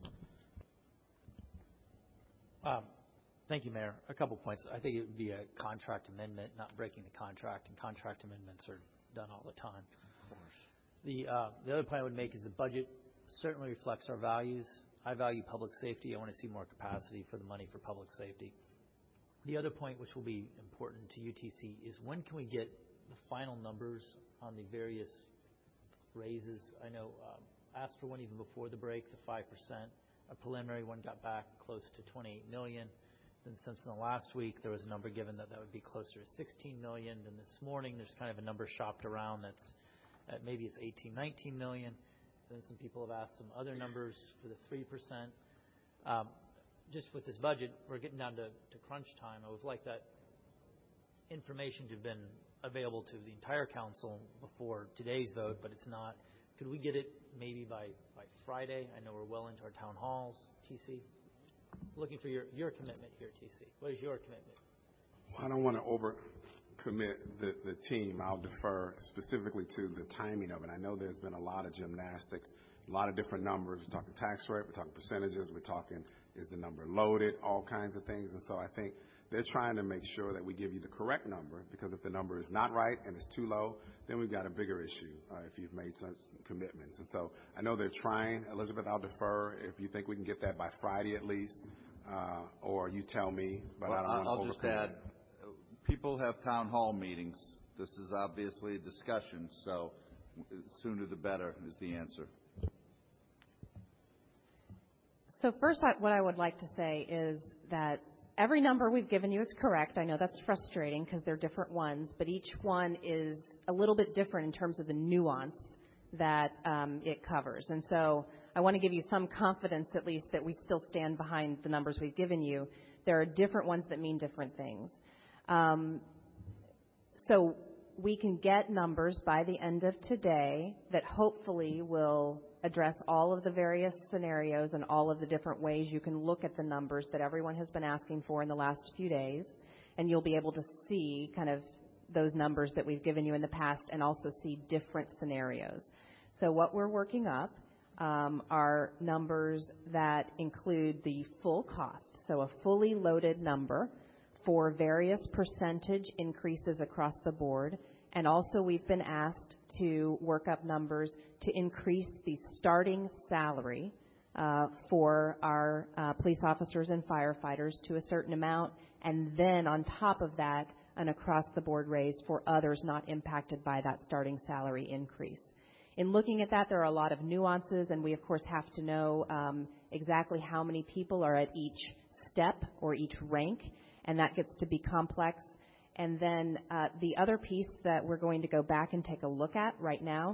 Um, Thank you, Mayor. A couple points. I think it would be a contract amendment, not breaking the contract, and contract amendments are done all the time. Of course. The, uh, the other point I would make is the budget certainly reflects our values. I value public safety. I want to see more capacity for the money for public safety. The other point, which will be important to U T C, is when can we get the final numbers on the various raises? I know um, asked for one even before the break, the five percent. A preliminary one got back close to twenty-eight million dollars. And since in the last week there was a number given that that would be closer to sixteen million dollars. And this morning there's kind of a number shopped around that's at maybe it's eighteen, nineteen million dollars. Then some people have asked some other numbers for the three percent. Um, just with this budget, we're getting down to, to crunch time. I would like that information to have been available to the entire council before today's vote, but it's not. Could we get it maybe by, by Friday? I know we're well into our town halls, T C. Looking for your, your commitment here, T C. What is your commitment? Well, I don't want to overcommit the, the team. I'll defer specifically to the timing of it. I know there's been a lot of gymnastics, a lot of different numbers. We're talking tax rate, we're talking percentages, we're talking is the number loaded, all kinds of things. And so I think they're trying to make sure that we give you the correct number, because if the number is not right and it's too low, then we've got a bigger issue uh, if you've made some commitments. And so I know they're trying. Elizabeth, I'll defer if you think we can get that by Friday at least, uh, or you tell me. But well, I don't want to I'll just add, people have town hall meetings. This is obviously a discussion, so sooner the better is the answer. So first, I, what I would like to say is that every number we've given you is correct. I know that's frustrating because they're different ones, but each one is a little bit different in terms of the nuance that um, it covers. And so I want to give you some confidence, at least, that we still stand behind the numbers we've given you. There are different ones that mean different things. Um, so we can get numbers by the end of today that hopefully will address all of the various scenarios and all of the different ways you can look at the numbers that everyone has been asking for in the last few days. And you'll be able to see kind of those numbers that we've given you in the past and also see different scenarios. So what we're working up um, are numbers that include the full cost, so a fully loaded number for various percentage increases across the board. And also we've been asked to work up numbers to increase the starting salary uh, for our uh, police officers and firefighters to a certain amount, and then on top of that, an across-the-board raise for others not impacted by that starting salary increase. In looking at that, there are a lot of nuances, and we, of course, have to know um, exactly how many people are at each step or each rank, and that gets to be complex. And then uh, the other piece that we're going to go back and take a look at right now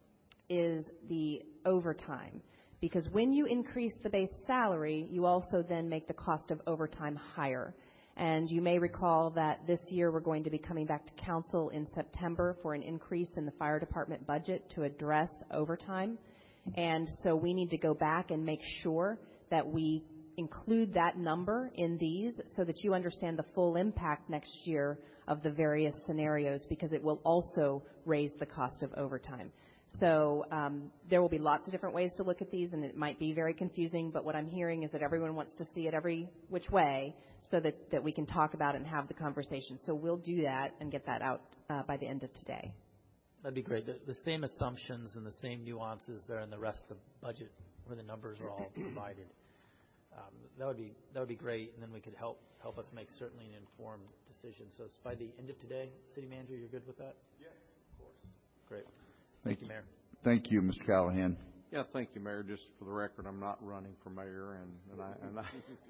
is the overtime. Because when you increase the base salary, you also then make the cost of overtime higher. And you may recall that this year we're going to be coming back to council in September for an increase in the fire department budget to address overtime. And so we need to go back and make sure that we include that number in these so that you understand the full impact next year of the various scenarios, because it will also raise the cost of overtime. So um, there will be lots of different ways to look at these, and it might be very confusing, but what I'm hearing is that everyone wants to see it every which way so that, that we can talk about it and have the conversation. So we'll do that and get that out uh, by the end of today. That'd be great. The, the same assumptions and the same nuances there in the rest of the budget where the numbers are all provided. Um, that would be that would be great, and then we could help help us make certainly an informed decision. So it's by the end of today, City Manager, you're good with that? Yes, of course. Great. Thank, thank you, Mayor. Thank you, Mister Callahan. Yeah, thank you, Mayor. Just for the record, I'm not running for mayor, and, and I and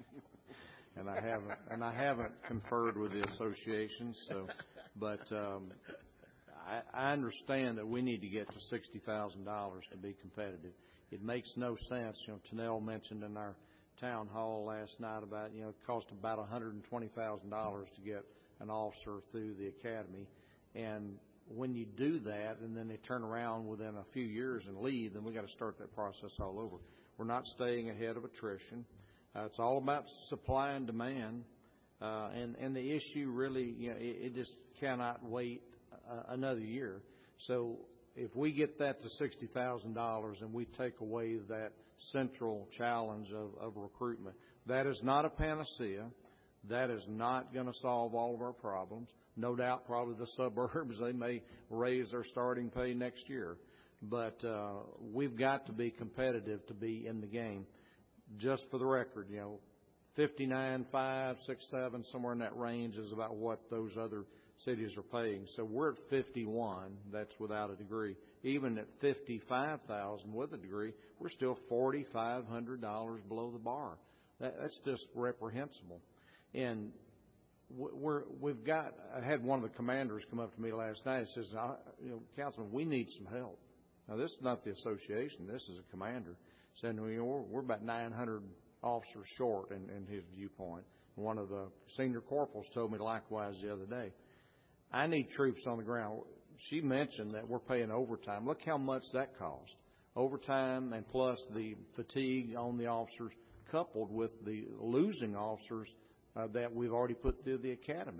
I and I haven't and I haven't conferred with the association. So, but um, I, I understand that we need to get to sixty thousand dollars to be competitive. It makes no sense. You know, Tanel mentioned in our town hall last night about, you know, it cost about one hundred twenty thousand dollars to get an officer through the academy. And when you do that and then they turn around within a few years and leave, then we got to start that process all over. We're not staying ahead of attrition. Uh, it's all about supply and demand. Uh, and, and the issue really, you know, it, it just cannot wait uh, another year. So if we get that to sixty thousand dollars and we take away that central challenge of, of recruitment, that is not a panacea. That is not going to solve all of our problems. No doubt probably the suburbs, they may raise their starting pay next year. But uh, we've got to be competitive to be in the game. Just for the record, you know, fifty-nine, five, six, seven, somewhere in that range is about what those other cities are paying. So we're at fifty-one, that's without a degree. Even at fifty-five thousand with a degree, we're still four thousand five hundred dollars below the bar. That, that's just reprehensible. And we're, we've got, I had one of the commanders come up to me last night and says, you know, Councilman, we need some help. Now, this is not the association. This is a commander. Saying, you know, we're, we're about nine hundred officers short in, in his viewpoint. One of the senior corporals told me likewise the other day. I need troops on the ground. She mentioned that we're paying overtime. Look how much that costs. Overtime and plus the fatigue on the officers coupled with the losing officers uh, that we've already put through the academy.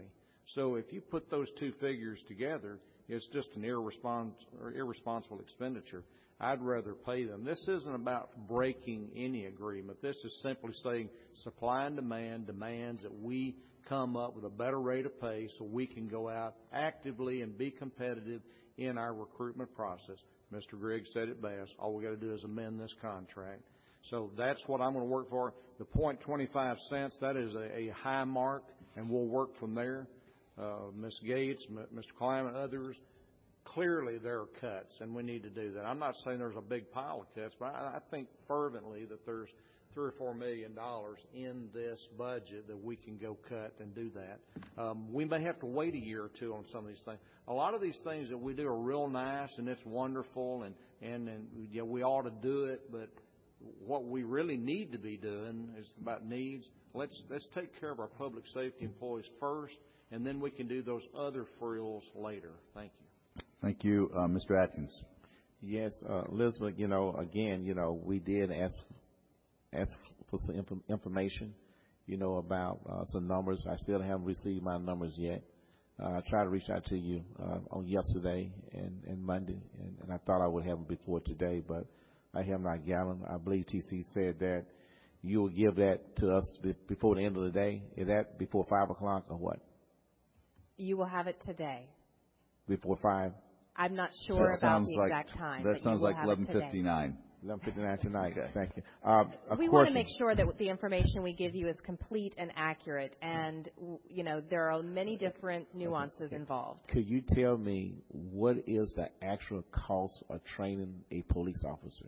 So if you put those two figures together, it's just an irrespons- or irresponsible expenditure. I'd rather pay them. This isn't about breaking any agreement. This is simply saying supply and demand demands that we come up with a better rate of pay so we can go out actively and be competitive in our recruitment process. Mister Griggs said it best. All we got to do is amend this contract. So that's what I'm going to work for. The point twenty-five cents, that is a, a high mark, and we'll work from there. Uh, Miz Gates, Mister Clyman, others, clearly there are cuts, and we need to do that. I'm not saying there's a big pile of cuts, but I, I think fervently that there's three or four million dollars in this budget that we can go cut and do that. Um, we may have to wait a year or two on some of these things. A lot of these things that we do are real nice and it's wonderful, and and, and yeah, we ought to do it. But what we really need to be doing is about needs. Let's let's take care of our public safety employees first, and then we can do those other frills later. Thank you. Thank you, uh, Mister Atkins. Yes, uh, Elizabeth. You know, again, you know, we did ask. ask for some inf- information, you know, about uh, some numbers. I still haven't received my numbers yet. Uh, I tried to reach out to you uh, on yesterday and, and Monday, and, and I thought I would have them before today, but I have not got them. I believe T C said that you will give that to us be- before the end of the day. Is that before five o'clock or what? You will have it today. Before five? I'm not sure That about sounds the like, exact time. That but sounds you will like have it eleven fifty-nine. eleven fifty-nine tonight. Okay. Thank you. Um, we want to make sure that the information we give you is complete and accurate, and you know there are many different nuances okay. involved. Could you tell me what is the actual cost of training a police officer?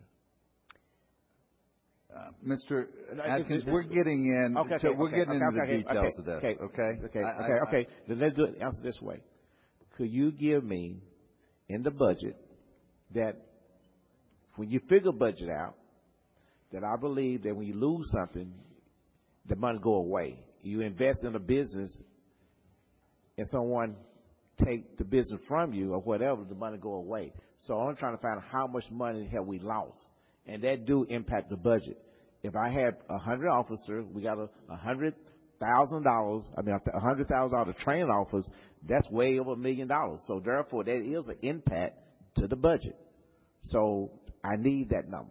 Uh, Mister Atkins, we're getting in. Okay, so okay, we're okay, getting okay, into okay, the details okay, of this. Okay. Okay. Okay. I, okay. I, okay. Then let's do it. Answer this way. Could you give me in the budget that when you figure budget out, that I believe that when you lose something, the money go away. You invest in a business, and someone take the business from you or whatever, the money go away. So I'm trying to find out how much money have we lost, and that do impact the budget. If I had a hundred officers, we got a, a hundred thousand dollars. I mean, a hundred thousand dollars to train officers. That's way over a million dollars. So therefore, that is an impact to the budget. So I need that number.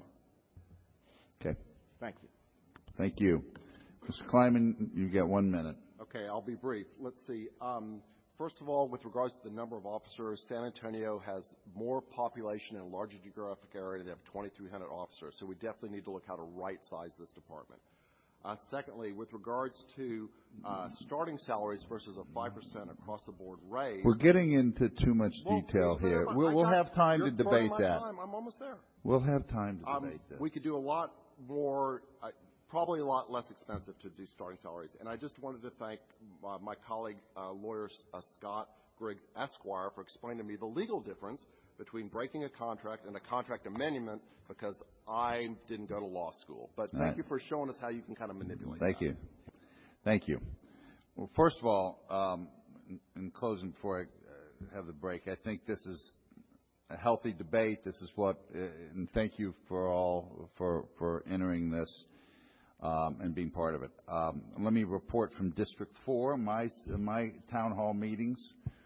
Okay. Thank you. Thank you. Mister Kleiman, you get one minute. Okay, I'll be brief. Let's see. Um, first of all, with regards to the number of officers, San Antonio has more population and a larger geographic area. They have twenty-three hundred officers, so we definitely need to look how to right-size this department. Uh, secondly, with regards to uh, starting salaries versus a five percent across-the-board raise. We're getting into too much well, detail Mayor, here. I We'll, we'll got, have time to you're debate my that. Time. I'm almost there. We'll have time to Um, debate this. we could do a lot more, uh, probably a lot less expensive to do starting salaries. And I just wanted to thank uh, my colleague, uh, lawyer uh, Scott Griggs Esquire, for explaining to me the legal difference between breaking a contract and a contract amendment, because I didn't go to law school. But thank right. you for showing us how you can kind of manipulate Thank that. you. Thank you. Well, first of all, um, in, in closing, before I uh, have the break, I think this is a healthy debate. This is what, uh, and thank you for all for for entering this um, and being part of it. Um, let me report from District Four, my my town hall meetings.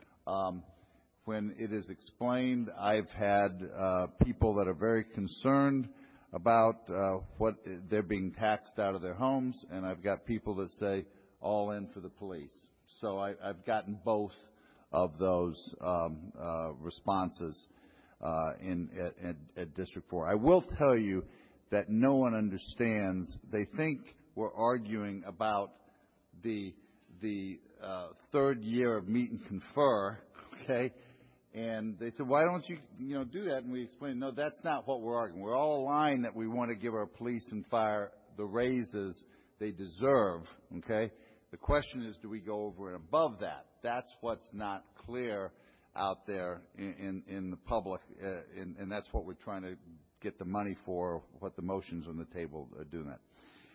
Um, when it is explained, I've had uh, people that are very concerned about uh, what they're being taxed out of their homes, and I've got people that say all in for the police. So I, I've gotten both of those um, uh, responses uh, in at, at, at District Four. I will tell you that no one understands. They think we're arguing about the the uh, third year of meet and confer, okay? And they said, why don't you, you know, do that? And we explained, no, that's not what we're arguing. We're all aligned that we want to give our police and fire the raises they deserve, okay? The question is, do we go over and above that? That's what's not clear out there in, in, in the public, uh, in, and that's what we're trying to get the money for, what the motions on the table are doing that.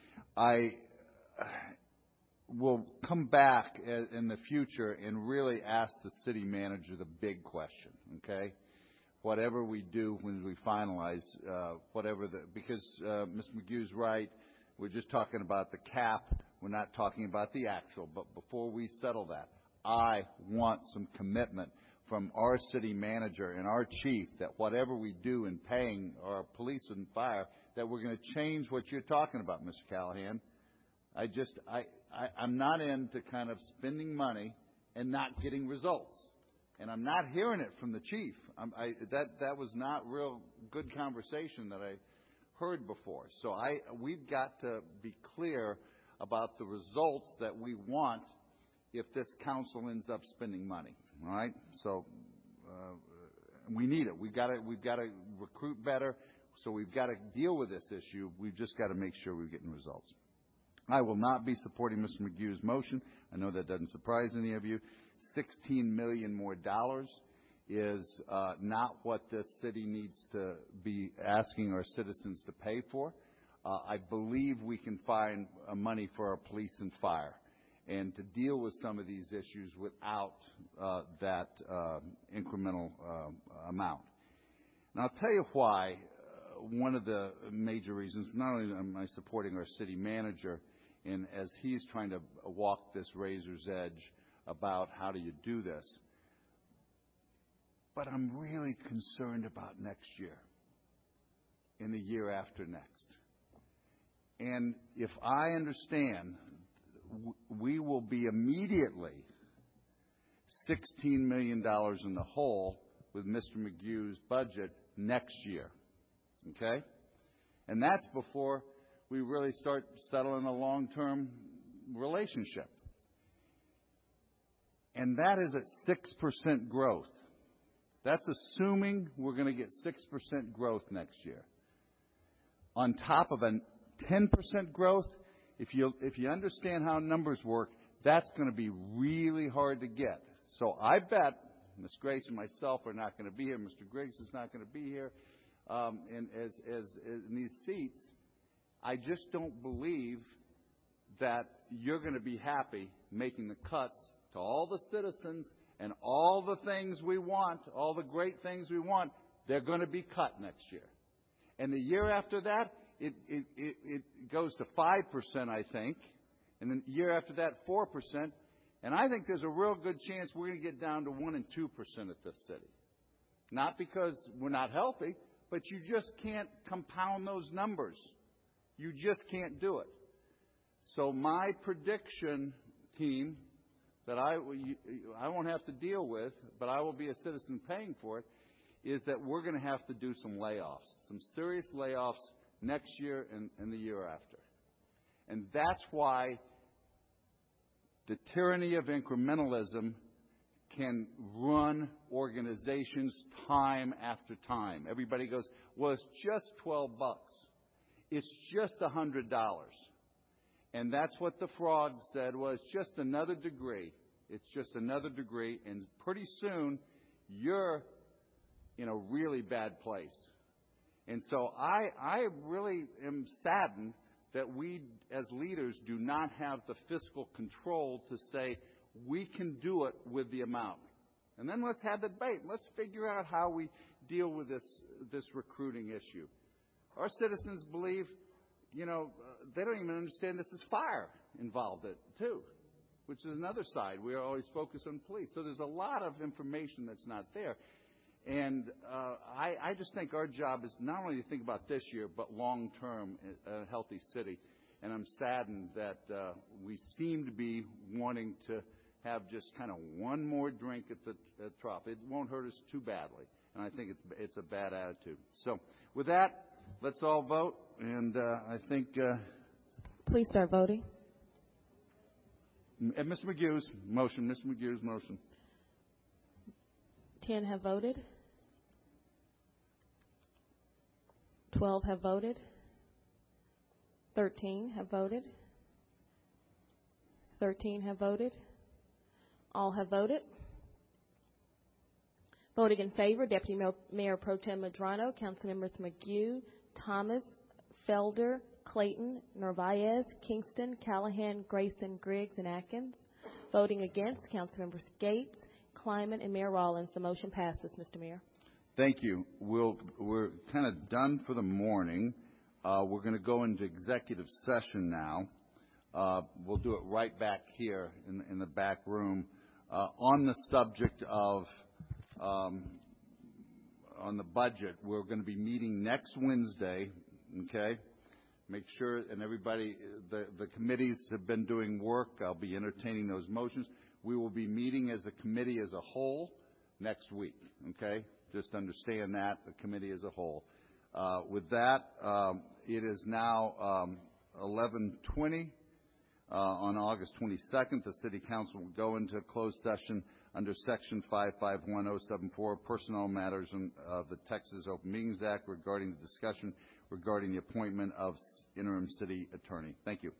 I will come back in the future and really ask the city manager the big question, okay? Whatever we do when we finalize, uh, whatever the, because uh, Miz McGue's right, we're just talking about the cap. We're not talking about the actual. But before we settle that, I want some commitment from our city manager and our chief that whatever we do in paying our police and fire, that we're going to change what you're talking about, Mister Callahan. I just, I, I, I'm not into kind of spending money and not getting results. And I'm not hearing it from the chief. I'm, I, that, that was not real good conversation that I heard before. So I, we've got to be clear about the results that we want if this council ends up spending money. All right? So uh, we need it. We've got to, we've got to recruit better. So we've got to deal with this issue. We've just got to make sure we're getting results. I will not be supporting Mister McHugh's motion. I know that doesn't surprise any of you. sixteen million dollars more dollars is uh, not what this city needs to be asking our citizens to pay for. Uh, I believe we can find uh, money for our police and fire and to deal with some of these issues without uh, that uh, incremental uh, amount. And I'll tell you why. Uh, one of the major reasons, not only am I supporting our city manager, and as he's trying to walk this razor's edge about how do you do this, but I'm really concerned about next year and the year after next. And if I understand, we will be immediately sixteen million dollars in the hole with Mister McHugh's budget next year. Okay? And that's before we really start settling a long-term relationship. And that is at six percent growth. That's assuming we're going to get six percent growth next year. On top of a ten percent growth, if you, if you understand how numbers work, that's going to be really hard to get. So I bet Miz Grace and myself are not going to be here. Mister Griggs is not going to be here um, in, as, as, as in these seats. I just don't believe that you're going to be happy making the cuts to all the citizens and all the things we want, all the great things we want. They're going to be cut next year. And the year after that, it, it, it, it goes to five percent, I think. And then the year after that, four percent. And I think there's a real good chance we're going to get down to one and two percent at this city. Not because we're not healthy, but you just can't compound those numbers. You just can't do it. So my prediction, team, that I, I won't have to deal with, but I will be a citizen paying for it, is that we're going to have to do some layoffs, some serious layoffs next year and, and the year after. And that's why the tyranny of incrementalism can run organizations time after time. Everybody goes, well, it's just twelve bucks. It's just one hundred dollars. And that's what the frog said, was just another degree. It's just another degree, and pretty soon you're in a really bad place. And so I, I really am saddened that we as leaders do not have the fiscal control to say we can do it with the amount. And then let's have the debate. Let's figure out how we deal with this, this recruiting issue. Our citizens believe, you know, uh, they don't even understand this is fire involved it too, which is another side. We are always focused on police. So there's a lot of information that's not there. And uh, I, I just think our job is not only to think about this year, but long-term, a healthy city. And I'm saddened that uh, we seem to be wanting to have just kind of one more drink at the at trough. It won't hurt us too badly. And I think it's it's a bad attitude. So with that, let's all vote. And uh, I think... Uh, Please start voting. And Mister McHugh's motion. Mister McHugh's motion. Ten have voted. Twelve have voted. Thirteen have voted. Thirteen have voted. All have voted. Voting in favor, Deputy Mayor Pro Tem Medrano, Councilmembers McHugh, Thomas, Felder, Clayton, Narvaez, Kingston, Callahan, Grayson, Griggs, and Atkins. Voting against, Councilmembers Gates, Kleiman, and Mayor Rollins. The motion passes, Mister Mayor. Thank you. We'll, we're kind of done for the morning. Uh, we're going to go into executive session now. Uh, we'll do it right back here in, in the back room. Uh, on the subject of, um, on the budget, we're going to be meeting next Wednesday, okay? Make sure, and everybody, the, the committees have been doing work. I'll be entertaining those motions. We will be meeting as a committee as a whole next week, okay? Just understand that, the committee as a whole. Uh, with that, um, it is now um, eleven twenty. Uh, on August twenty-second, the City Council will go into a closed session under Section five five one oh seven four, Personnel Matters of the Texas Open Meetings Act, regarding the discussion regarding the appointment of interim city attorney. Thank you.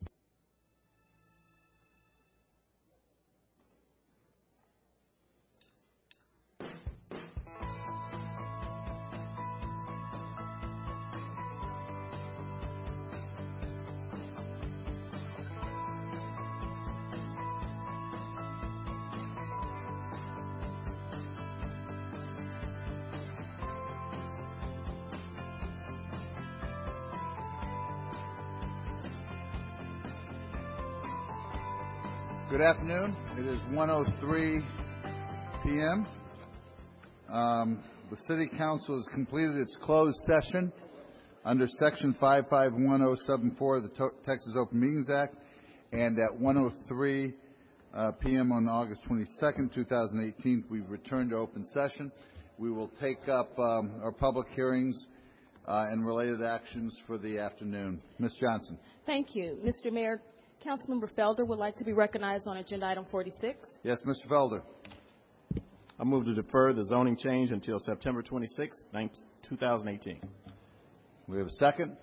Good afternoon. It is one oh three p m Um, the City Council has completed its closed session under Section five five one oh seven four of the to Texas Open Meetings Act, and at one oh three uh, p m on August twenty-second, two thousand eighteen, we've returned to open session. We will take up um, our public hearings uh, and related actions for the afternoon. Miz Johnson. Thank you. Mister Mayor, Councilmember Felder would like to be recognized on agenda item forty-six. Yes, Mister Felder. I move to defer the zoning change until September twenty-sixth, two thousand eighteen. We have a second?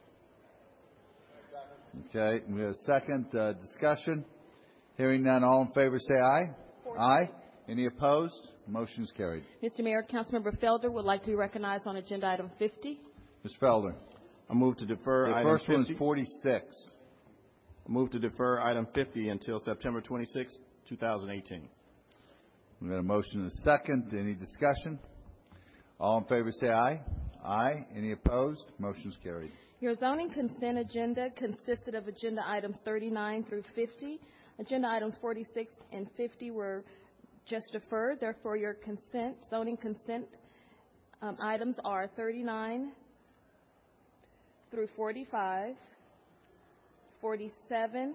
Okay, we have a second. Uh, discussion. Hearing none, all in favor say aye. Aye. Any opposed? Motion is carried. Mister Mayor, Councilmember Felder would like to be recognized on agenda item fifty. Mister Felder. I move to defer the item first one fifty. is forty-six. I move to defer item fifty until September twenty-sixth, two thousand eighteen. We got a motion and a second. Any discussion? All in favor say aye. Aye. Any opposed? Motion is carried. Your zoning consent agenda consisted of agenda items thirty-nine through fifty. Agenda items forty-six and fifty were just deferred. Therefore, your consent, zoning consent um, items are thirty-nine through forty-five, forty-seven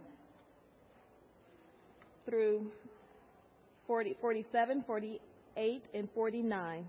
through forty, forty-seven, forty-eight, and forty-nine.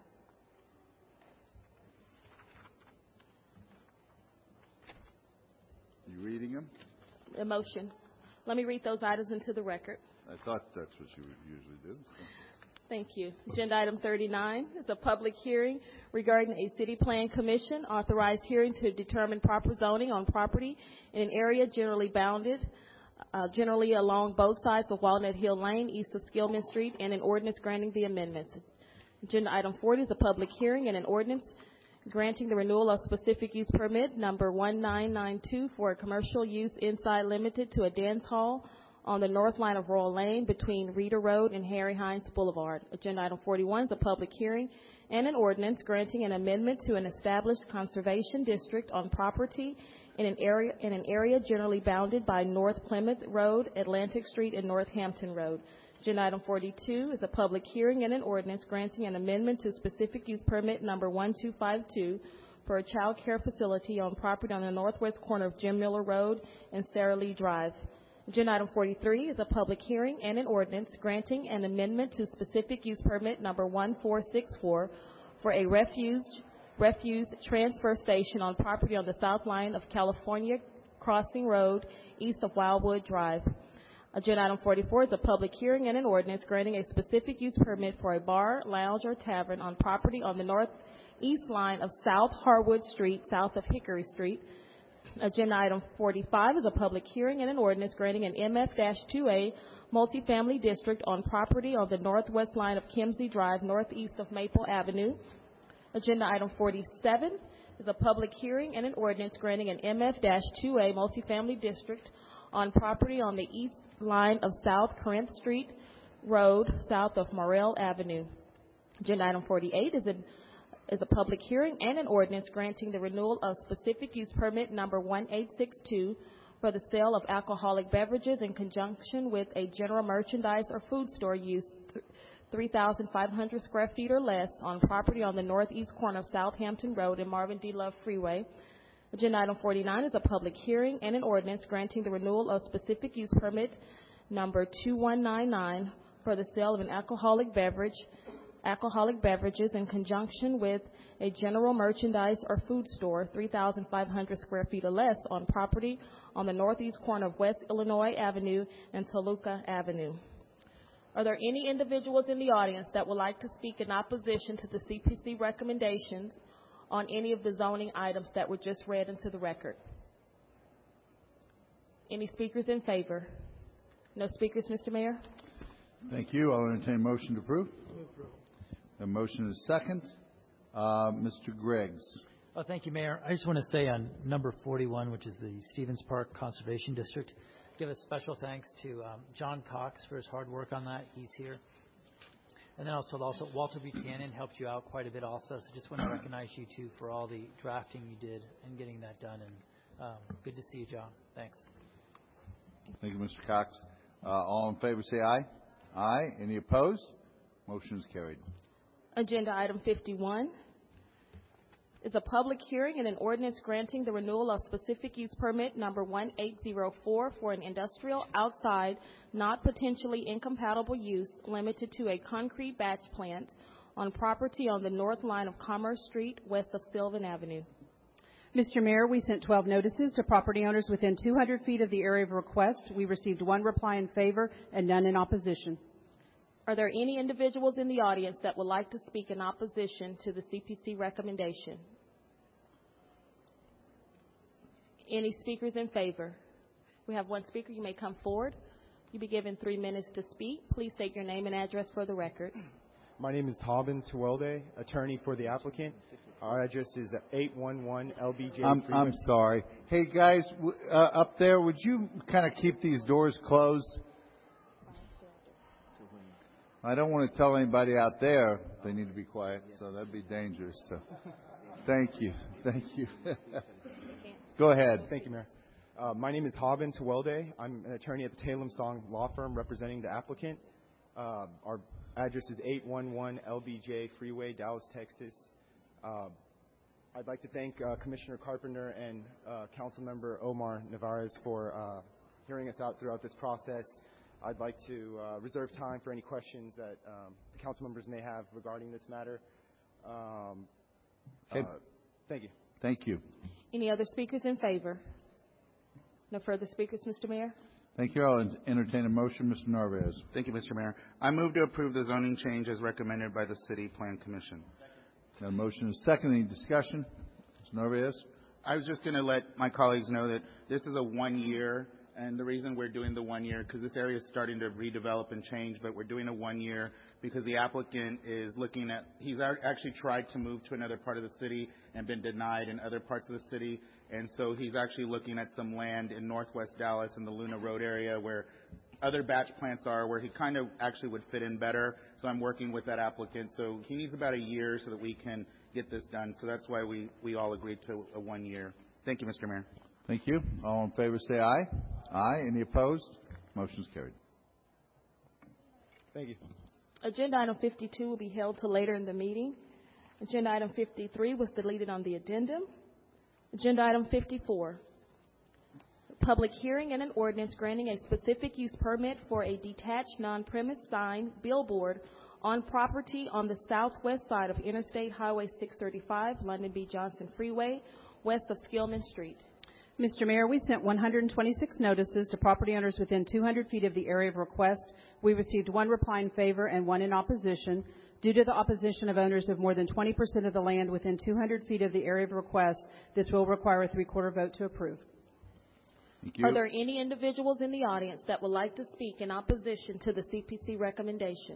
You reading them? A motion. Let me read those items into the record. I thought that's what you would usually do. So. Thank you. Agenda item thirty-nine is a public hearing regarding a city plan commission authorized hearing to determine proper zoning on property in an area generally bounded, uh, generally along both sides of Walnut Hill Lane, east of Skillman Street, and an ordinance granting the amendments. Agenda item forty is a public hearing and an ordinance granting the renewal of specific use permit number one nine nine two for a commercial use inside limited to a dance hall on the north line of Royal Lane between Reeder Road and Harry Hines Boulevard. Agenda item forty-one is a public hearing and an ordinance granting an amendment to an established conservation district on property in an area in an area generally bounded by North Plymouth Road, Atlantic Street, and Northampton Road. Agenda item forty-two is a public hearing and an ordinance granting an amendment to specific use permit number one two five two for a child care facility on property on the northwest corner of Jim Miller Road and Sarah Lee Drive. Agenda item forty-three is a public hearing and an ordinance granting an amendment to specific use permit number one four six four for a refuse refuse transfer station on property on the south line of California Crossing Road, east of Wildwood Drive. Agenda item forty-four is a public hearing and an ordinance granting a specific use permit for a bar, lounge, or tavern on property on the northeast line of South Harwood Street, south of Hickory Street. Agenda item forty-five is a public hearing and an ordinance granting an M F two A multifamily district on property on the northwest line of Kimsey Drive, northeast of Maple Avenue. Agenda item forty-seven is a public hearing and an ordinance granting an M F two A multifamily district on property on the east line of South Corinth Street Road, south of Morrell Avenue. Agenda item forty-eight is a is a public hearing and an ordinance granting the renewal of specific use permit number one eight six two for the sale of alcoholic beverages in conjunction with a general merchandise or food store use three thousand five hundred square feet or less on property on the northeast corner of Southampton Road and Marvin D. Love Freeway. Agenda item forty-nine is a public hearing and an ordinance granting the renewal of specific use permit number two one nine nine for the sale of an alcoholic beverage, alcoholic beverages in conjunction with a general merchandise or food store three thousand five hundred square feet or less on property on the northeast corner of West Illinois Avenue and Toluca Avenue. Are there any individuals in the audience that would like to speak in opposition to the C P C recommendations on any of the zoning items that were just read into the record? Any speakers in favor? No speakers, Mister Mayor? Thank you. I'll entertain a motion to approve. A motion is second. Uh, Mister Griggs. Oh, thank you, Mayor. I just want to say on number forty-one, which is the Stevens Park Conservation District, give a special thanks to um, John Cox for his hard work on that. He's here. And then also, also Walter Buchanan helped you out quite a bit also. So just want to recognize you, too, for all the drafting you did and getting that done. And um, good to see you, John. Thanks. Thank you, Mister Cox. Uh, all in favor say aye. Aye. Any opposed? Motion is carried. Agenda item fifty-one is a public hearing and an ordinance granting the renewal of specific use permit number one eight zero four for an industrial outside, not potentially incompatible use limited to a concrete batch plant on property on the north line of Commerce Street, west of Sylvan Avenue. Mister Mayor, we sent twelve notices to property owners within two hundred feet of the area of request. We received one reply in favor and none in opposition. Are there any individuals in the audience that would like to speak in opposition to the C P C recommendation? Any speakers in favor? We have one speaker. You may come forward. You'll be given three minutes to speak. Please state your name and address for the record. My name is Haben Tuwelde, attorney for the applicant. Our address is eight one one L B J. I'm, I'm sorry. Hey, guys, w- uh, up there, would you kind of keep these doors closed? I don't want to tell anybody out there they need to be quiet, so that'd be dangerous. So, thank you. Thank you. Go ahead. Thank you, Mayor. Uh, my name is Haben Tuwelde. I'm an attorney at the Taylor Song Law Firm representing the applicant. Uh, our address is eight one one L B J Freeway, Dallas, Texas. Uh, I'd like to thank uh, Commissioner Carpenter and uh, Councilmember Omar Navarez for uh, hearing us out throughout this process. I'd like to uh, reserve time for any questions that um, the council members may have regarding this matter. Um, Okay. uh, thank you. Thank you. Any other speakers in favor? No further speakers, Mister Mayor? Thank you. I'll entertain a motion. Mister Narvaez. Thank you, Mister Mayor. I move to approve the zoning change as recommended by the City Plan Commission. Got a motion is second. Any discussion? Mister Narvaez. I was just going to let my colleagues know that this is a one-year, and the reason we're doing the one year, because this area is starting to redevelop and change, but we're doing a one year because the applicant is looking at, he's actually tried to move to another part of the city and been denied in other parts of the city, and so he's actually looking at some land in northwest Dallas in the Luna Road area where other batch plants are, where he kind of actually would fit in better. So I'm working with that applicant. So he needs about a year so that we can get this done. So that's why we, we all agreed to a one year. Thank you, Mister Mayor. Thank you. All in favor say aye. Aye. Any opposed? Motion is carried. Thank you. Agenda item fifty-two will be held to later in the meeting. Agenda item fifty-three was deleted on the addendum. Agenda item fifty-four, public hearing and an ordinance granting a specific use permit for a detached non-premise sign billboard on property on the southwest side of Interstate Highway six thirty-five, London B. Johnson Freeway, west of Skillman Street. Mister Mayor, we sent one hundred twenty-six notices to property owners within two hundred feet of the area of request. We received one reply in favor and one in opposition. Due to the opposition of owners of more than twenty percent of the land within two hundred feet of the area of request, this will require a three-quarter vote to approve. Thank you. Are there any individuals in the audience that would like to speak in opposition to the C P C recommendation?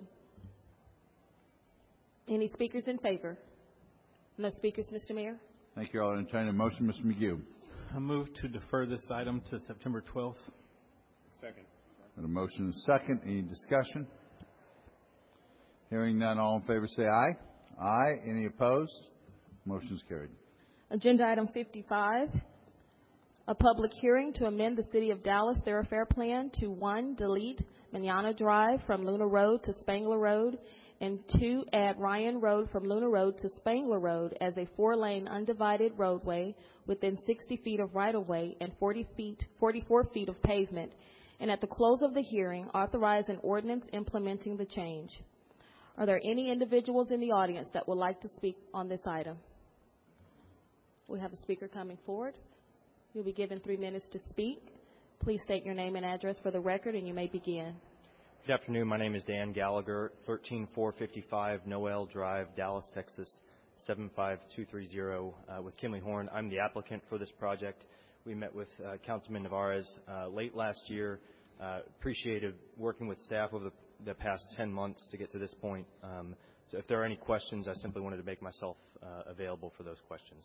Any speakers in favor? No speakers, Mister Mayor? Thank you. I'll entertain a motion. Mister McGee. I move to defer this item to September twelfth. Second. Got a motion is second. Any discussion? Hearing none, all in favor say aye. Aye. Any opposed? Motion is carried. Agenda item fifty-five, A public hearing to amend the City of Dallas thoroughfare plan to one, delete Manana Drive from Luna Road to Spangler Road, and two, add Ryan Road from Luna Road to Spangler Road as a four-lane undivided roadway within sixty feet of right-of-way and forty feet, forty-four feet of pavement, and at the close of the hearing, authorize an ordinance implementing the change. Are there any individuals in the audience that would like to speak on this item? We have a speaker coming forward. You'll be given three minutes to speak. Please state your name and address for the record, and you may begin. Good afternoon. My name is Dan Gallagher, one three four five five Noel Drive, Dallas, Texas, seven five two three zero, uh, with Kinley Horn. I'm the applicant for this project. We met with uh, Councilman Navarez uh, late last year. Uh, appreciated working with staff over the, the past ten months to get to this point. Um, so if there are any questions, I simply wanted to make myself uh, available for those questions.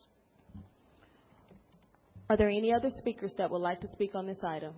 Are there any other speakers that would like to speak on this item?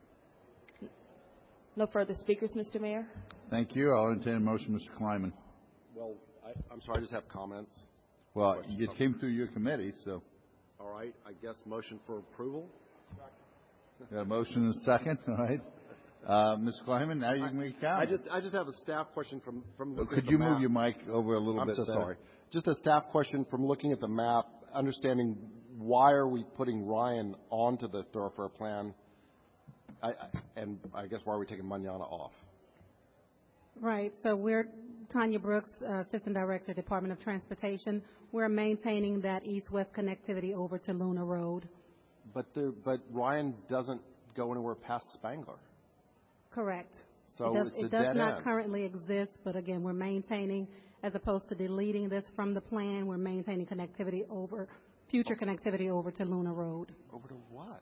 No further speakers, Mister Mayor? Thank you. I'll entertain a motion, Mister Kleiman. Well, I, I'm sorry, I just have comments. Well, it came through your committee, so. All right, I guess motion for approval. Got a motion and a second, all right. Uh, Mister Kleiman, now you can make a comment. I just, I just have a staff question from, from Well, looking could at the you map. move your mic over a little I'm bit? so there? sorry. Just a staff question from looking at the map, understanding why are we putting Ryan onto the thoroughfare plan, I, I, and I guess why are we taking Manana off? Right. So we're Tanya Brooks, uh, Assistant Director, Department of Transportation. We're maintaining that east-west connectivity over to Luna Road. But the, but Ryan doesn't go anywhere past Spangler. Correct. So it does, it's it a does dead not end. currently exist, but again, we're maintaining, as opposed to deleting this from the plan, we're maintaining connectivity over, future connectivity over to Luna Road. Over to what?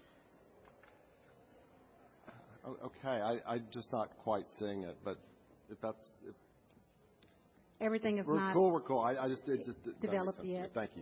O- Okay, I, I'm just not quite seeing it, but if that's, if Everything is we're not cool, we're cool. I, I just, it just it doesn't make developed sense to me. yet. Thank you.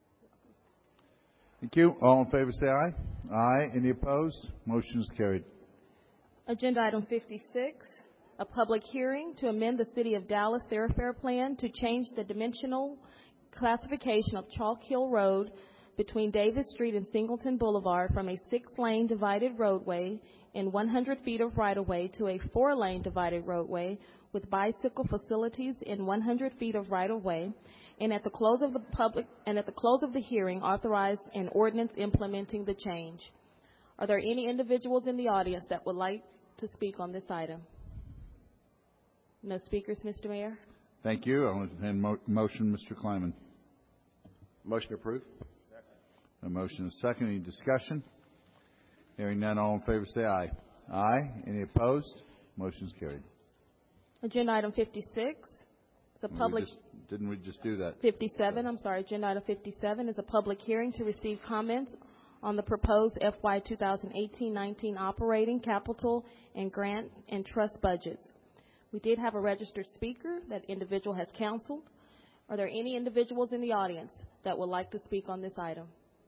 Thank you. All in favor say aye. Aye. Any opposed? Motion is carried. Agenda item fifty-six, a public hearing to amend the City of Dallas thoroughfare plan to change the dimensional classification of Chalk Hill Road between Davis Street and Singleton Boulevard from a six-lane divided roadway and one hundred feet of right-of-way to a four-lane divided roadway with bicycle facilities in one hundred feet of right-of-way, and at the close of the public and at the close of the hearing, authorize an ordinance implementing the change. Are there any individuals in the audience that would like to speak on this item? No speakers, Mister Mayor? Thank you. I'll entertain mo- motion, Mister Kleiman. Motion approved. A motion is second. Any discussion? Hearing none, all in favor say aye. Aye. Any opposed? Motion is carried. Agenda item fifty-six is a We public... just- Didn't we just do that? fifty-seven, I'm sorry, agenda item fifty-seven is a public hearing to receive comments on the proposed F Y twenty eighteen nineteen operating, capital, and grant and trust budgets. We did have a registered speaker. That individual has counseled. Are there any individuals in the audience that would like to speak on this item?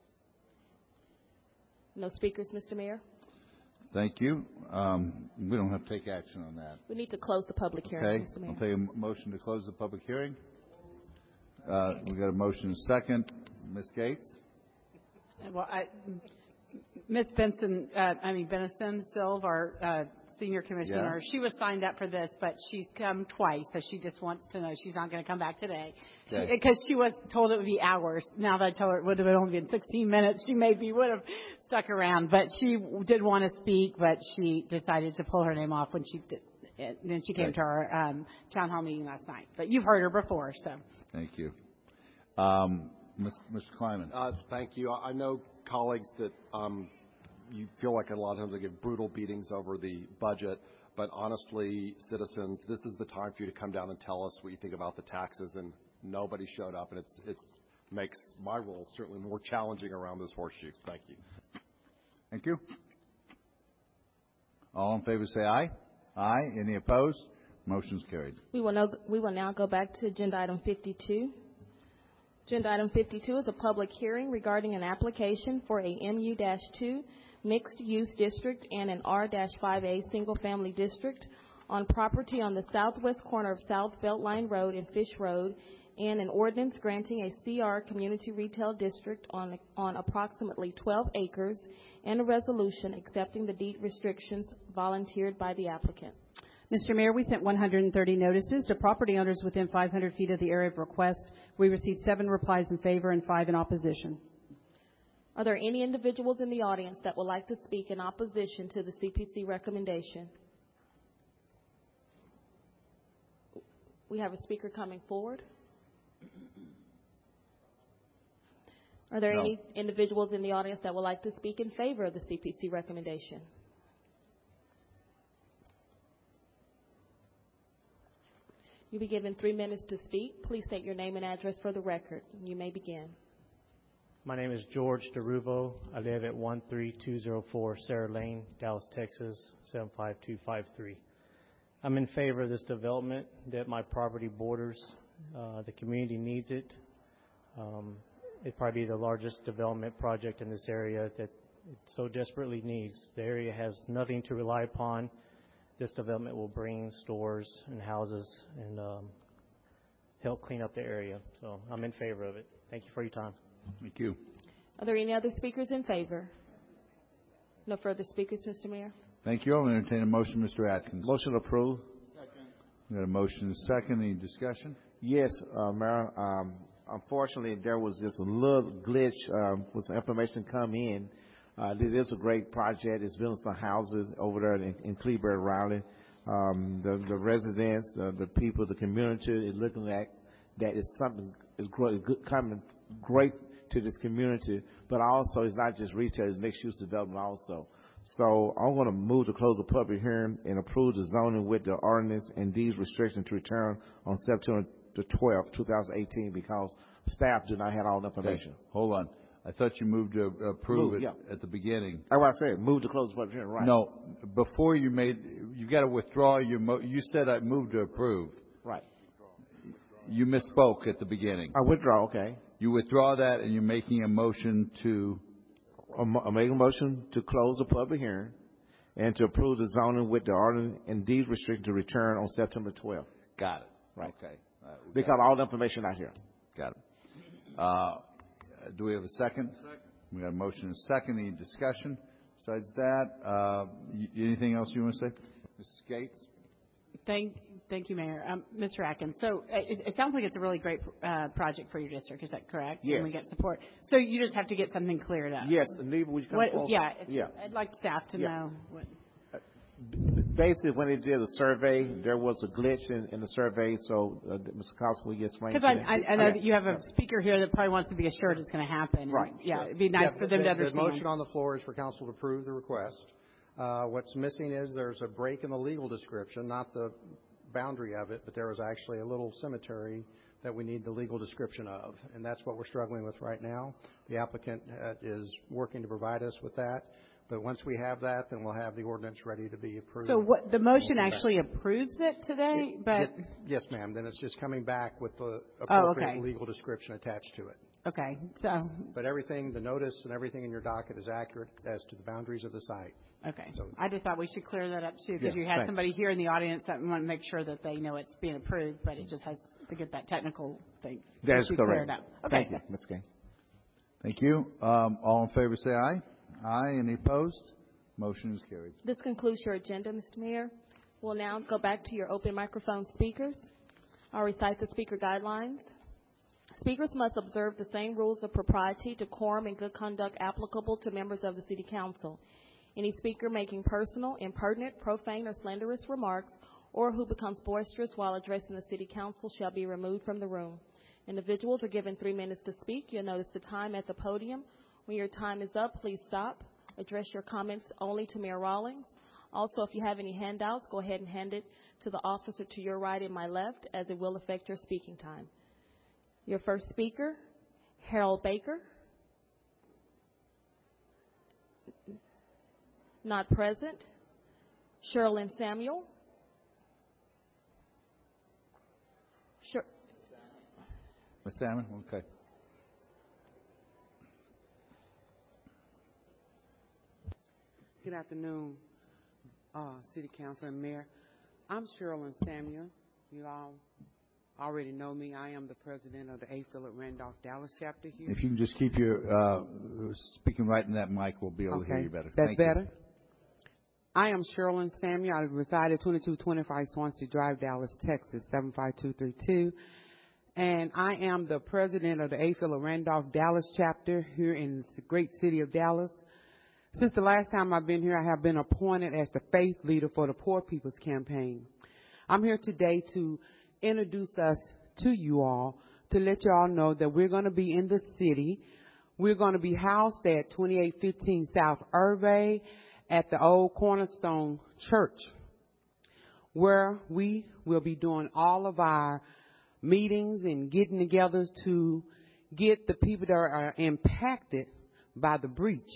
No speakers, Mister Mayor? Thank you. Um, we don't have to take action on that. We need to close the public hearing, Okay. Mister Mayor. I'll take a m- motion to close the public hearing. Uh, we got a motion and second. Miz Gates? Well, I, Miz Benson, uh, I mean, Benison Silva, our, uh, senior commissioner, Yeah. she was signed up for this, but she's come twice, so she just wants to know she's not going to come back today. Okay. Because she, she was told it would be hours. Now that I told her it would have only been sixteen minutes, she maybe would have stuck around. But she did want to speak, but she decided to pull her name off when she did. And then she came Okay. to our um, town hall meeting last night. But you've heard her before, so. Thank you. Um, Mister Kleiman? Uh, thank you. I I know, colleagues, that um, you feel like a lot of times I give brutal beatings over the budget, but honestly, citizens, this is the time for you to come down and tell us what you think about the taxes, and nobody showed up, and it's, it makes my role certainly more challenging around this horseshoe. Thank you. Thank you. All in favor say aye. Aye. Any opposed? Motion's carried. We will, now, we will now go back to agenda item fifty-two. Agenda item fifty-two is a public hearing regarding an application for a M U two mixed-use district and an R five A single-family district on property on the southwest corner of South Beltline Road and Fish Road, and an ordinance granting a C R Community Retail District on, on approximately twelve acres, and a resolution accepting the deed restrictions volunteered by the applicant. Mister Mayor, we sent one hundred thirty notices to property owners within five hundred feet of the area of request. We received seven replies in favor and five in opposition. Are there any individuals in the audience that would like to speak in opposition to the C P C recommendation? We have a speaker coming forward. Are there No. any individuals in the audience that would like to speak in favor of the C P C recommendation? You'll be given three minutes to speak. Please state your name and address for the record. You may begin. My name is George DeRuvo. I live at one three two zero four Sarah Lane, Dallas, Texas, seven five two five three. I'm in favor of this development that my property borders. Uh, the community needs it. Um, it'd probably be the largest development project in this area that it so desperately needs. The area has nothing to rely upon. This development will bring stores and houses and um, help clean up the area. So I'm in favor of it. Thank you for your time. Thank you. Are there any other speakers in favor? No further speakers, Mister Mayor. Thank you. I'll entertain a motion, Mister Atkins. Motion approved. Second. We got a motion and a second. Any discussion? Yes, uh, Mayor. Um, unfortunately, there was just a little glitch um, with some information come in. Uh, it is a great project. It's building some houses over there in, in Cleburne, Raleigh. Um, the, the residents, the, the people, the community is looking at that is something is great, good, coming great to this community. But also, it's not just retail; it's mixed-use development also. So I'm going to move to close the public hearing and approve the zoning with the ordinance and these restrictions to return on September the twelfth, two thousand eighteen, because staff do not have all the information. Okay. Hold on. I thought you moved to approve Move, it yeah. at the beginning. That's what I said. Move to close the public hearing, right? No, before you made, you got to withdraw your mo. You said I moved to approve. Right. You misspoke at the beginning. I withdraw. Okay. You withdraw that, and you're making a motion to. I'm making a motion to close the public hearing and to approve the zoning with the ordinance and deed restriction to return on September twelfth. Got it. Right. Okay. Uh, because all the information out here. Got it. Uh, do we have a second? Second. We got a motion and a second. Any discussion besides that? Uh, y- anything else you want to say? Missus Gates? Thank, thank you, Mayor. Um, Mister Atkins, so it, it sounds like it's a really great uh, project for your district. Is that correct? Yes. And we get support. So you just have to get something cleared up. Yes. Neva, would you come What, forward? yeah, it's, Yeah. I'd like staff to Yeah. know. What, Basically, when they did the survey, there was a glitch in, in the survey. So, uh, Mister Cox, will you explain? because I, I, I know that you have a speaker here that probably wants to be assured it's going to happen. Right. Yeah, it'd be nice Yeah, for them the, to understand. The motion on the floor is for council to approve the request. Uh, what's missing is there's a break in the legal description, not the boundary of it, but there was actually a little cemetery that we need the legal description of, and that's what we're struggling with right now. The applicant uh, is working to provide us with that, but once we have that, then we'll have the ordinance ready to be approved. So what the motion actually approves it today, It- but it- yes, ma'am. Then it's just coming back with the Oh, appropriate okay. legal description attached to it. okay. So But everything, the notice and everything in your docket is accurate as to the boundaries of the site. okay. So I just thought we should clear that up too, because Yeah, you had thanks. somebody here in the audience that want to make sure that they know it's being approved, but it just has to get that technical thing. That is issue cleared correct. up. Okay. Thank you, Miz King. Thank you. Um, all in favor say aye. Aye. Any opposed? Motion is carried. This concludes your agenda, Mister Mayor. We'll now go back to your open microphone speakers. I'll recite the speaker guidelines. Speakers must observe the same rules of propriety, decorum, and good conduct applicable to members of the City Council. Any speaker making personal, impertinent, profane, or slanderous remarks, or who becomes boisterous while addressing the City Council shall be removed from the room. Individuals are given three minutes to speak. You'll notice the time at the podium. When your time is up, please stop. Address your comments only to Mayor Rawlings. Also, if you have any handouts, go ahead and hand it to the officer to your right and my left, as it will affect your speaking time. Your first speaker, Harold Baker. Not present. Sherilyn Samuel. Sher- Miz Salmon? Okay. Good afternoon, uh, City Council and Mayor. I'm Sherilyn Samuel. You all already know me. I am the president of the A. Philip Randolph Dallas chapter here. If you can just keep your, uh, speaking right in that mic, we'll be able to hear Okay. you better. That's Thank better? you. I am Sherilyn Samuel. I reside at twenty-two twenty-five Swansea Drive, Dallas, Texas, seven five two three two. And I am the president of the A. Philip Randolph Dallas chapter here in the great city of Dallas. Since the last time I've been here, I have been appointed as the faith leader for the Poor People's Campaign. I'm here today to introduce us to you all, to let you all know that we're going to be in the city. We're going to be housed at twenty-eight fifteen South Irvay at the old Cornerstone Church, where we will be doing all of our meetings and getting together to get the people that are impacted by the breach.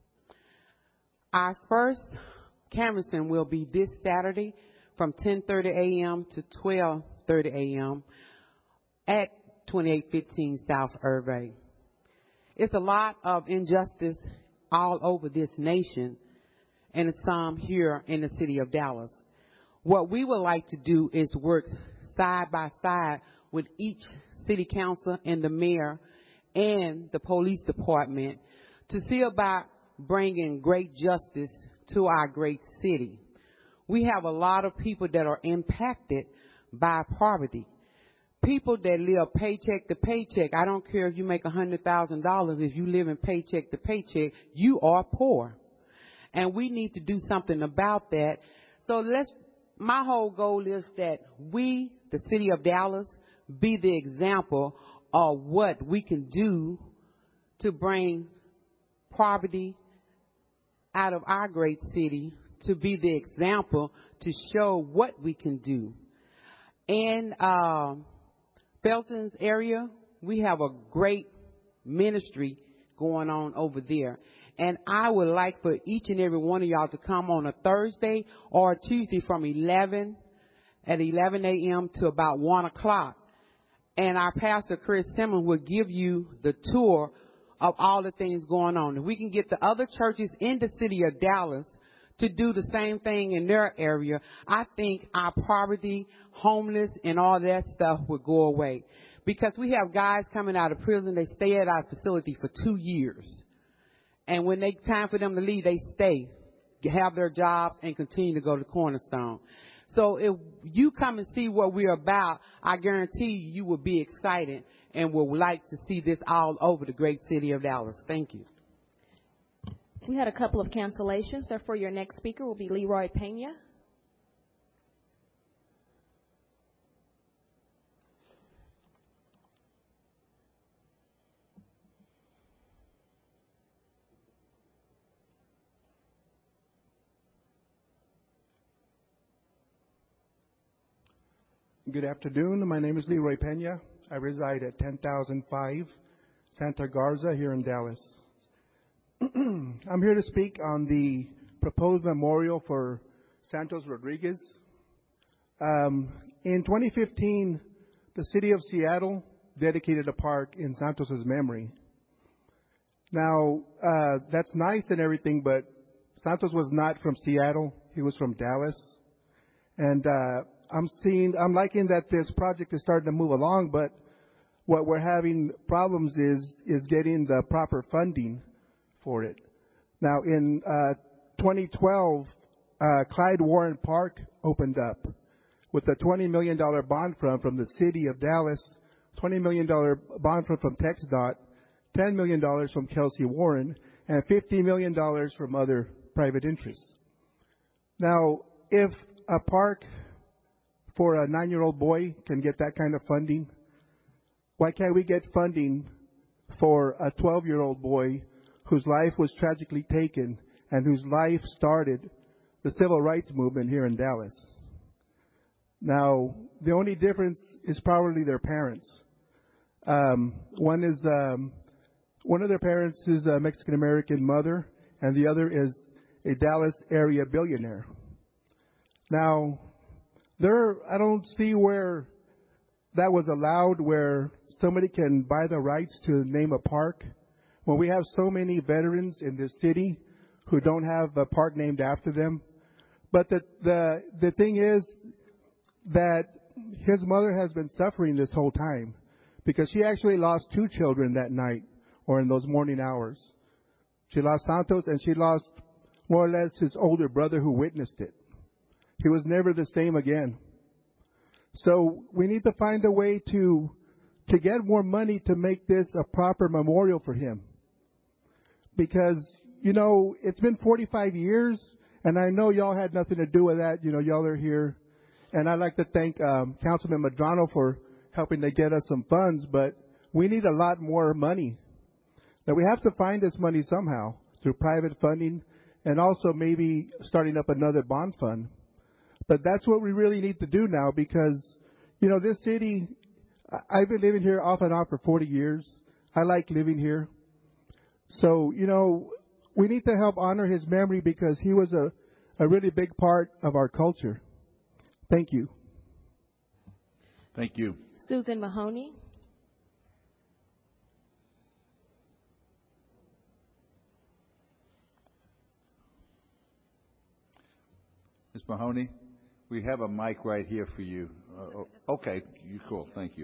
Our first canvassing will be this Saturday from ten thirty a.m. to twelve thirty a.m. at twenty-eight fifteen South Irvay. It's a lot of injustice all over this nation, and it's some here in the city of Dallas. What we would like to do is work side by side with each city council and the mayor and the police department to see about bringing great justice to our great city. We have a lot of people that are impacted by poverty. People that live paycheck to paycheck. I don't care if you make one hundred thousand dollars. If you live in paycheck to paycheck, you are poor. And we need to do something about that. So let's, my whole goal is that we, the city of Dallas, be the example of what we can do to bring poverty out of our great city, to be the example to show what we can do. In uh, Belton's area, we have a great ministry going on over there. And I would like for each and every one of y'all to come on a Thursday or a Tuesday from eleven at eleven a.m. to about one o'clock. And our pastor, Chris Simmons, will give you the tour of all the things going on. If we can get the other churches in the city of Dallas to do the same thing in their area, I think our poverty, homeless, and all that stuff would go away. Because we have guys coming out of prison, they stay at our facility for two years. And when they time for them to leave, they stay, have their jobs, and continue to go to Cornerstone. So if you come and see what we're about, I guarantee you, you will be excited and will like to see this all over the great city of Dallas. Thank you. We had a couple of cancellations. Therefore, your next speaker will be Leroy Pena. Good afternoon. My name is Leroy Pena. I reside at ten thousand five Santa Garza here in Dallas. I'm here to speak on the proposed memorial for Santos Rodriguez. Um, in twenty fifteen, the city of Seattle dedicated a park in Santos's memory. Now, uh, that's nice and everything, but Santos was not from Seattle. He was from Dallas. And uh, I'm seeing, I'm liking that this project is starting to move along, but what we're having problems is is getting the proper funding for it. Now, in uh, twenty twelve, uh, Clyde Warren Park opened up with a twenty million dollars bond fund from the city of Dallas, twenty million dollars bond fund from TxDOT, ten million dollars from Kelsey Warren, and fifty million dollars from other private interests. Now, if a park for a nine-year-old boy can get that kind of funding, why can't we get funding for a twelve-year-old boy whose life was tragically taken and whose life started the civil rights movement here in Dallas? Now, the only difference is probably their parents. Um, one is um, one of their parents is a Mexican-American mother, and the other is a Dallas area billionaire. Now, there, I don't see where that was allowed, where somebody can buy the rights to name a park, when we have so many veterans in this city who don't have a park named after them. But the, the, the thing is that his mother has been suffering this whole time because she actually lost two children that night or in those morning hours. She lost Santos and she lost more or less his older brother who witnessed it. He was never the same again. So we need to find a way to to get more money to make this a proper memorial for him. Because, you know, it's been forty-five years, and I know y'all had nothing to do with that. You know, y'all are here. And I'd like to thank um, Councilman Medrano for helping to get us some funds, but we need a lot more money. Now, we have to find this money somehow through private funding and also maybe starting up another bond fund. But that's what we really need to do now because, you know, this city, I've been living here off and on for forty years. I like living here. So, you know, we need to help honor his memory because he was a, a really big part of our culture. Thank you. Thank you. Susan Mahoney. Miz Mahoney, we have a mic right here for you. Uh, okay, you cool. Thank you.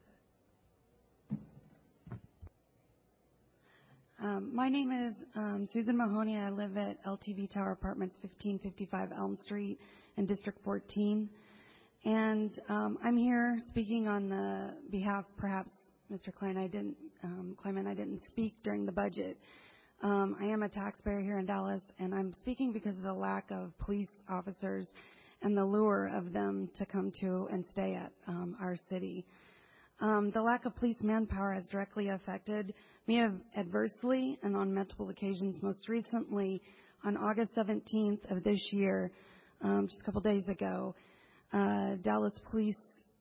Um, my name is um, Susan Mahoney. I live at L T V Tower Apartments, fifteen fifty-five Elm Street in District fourteen. And um, I'm here speaking on the behalf, perhaps, Mister Klein, I didn't, um, Kleiman, I didn't speak during the budget. Um, I am a taxpayer here in Dallas, and I'm speaking because of the lack of police officers and the lure of them to come to and stay at um, our city. Um, the lack of police manpower has directly affected me adversely and on multiple occasions. Most recently, on August seventeenth of this year, um, just a couple days ago, uh, Dallas police,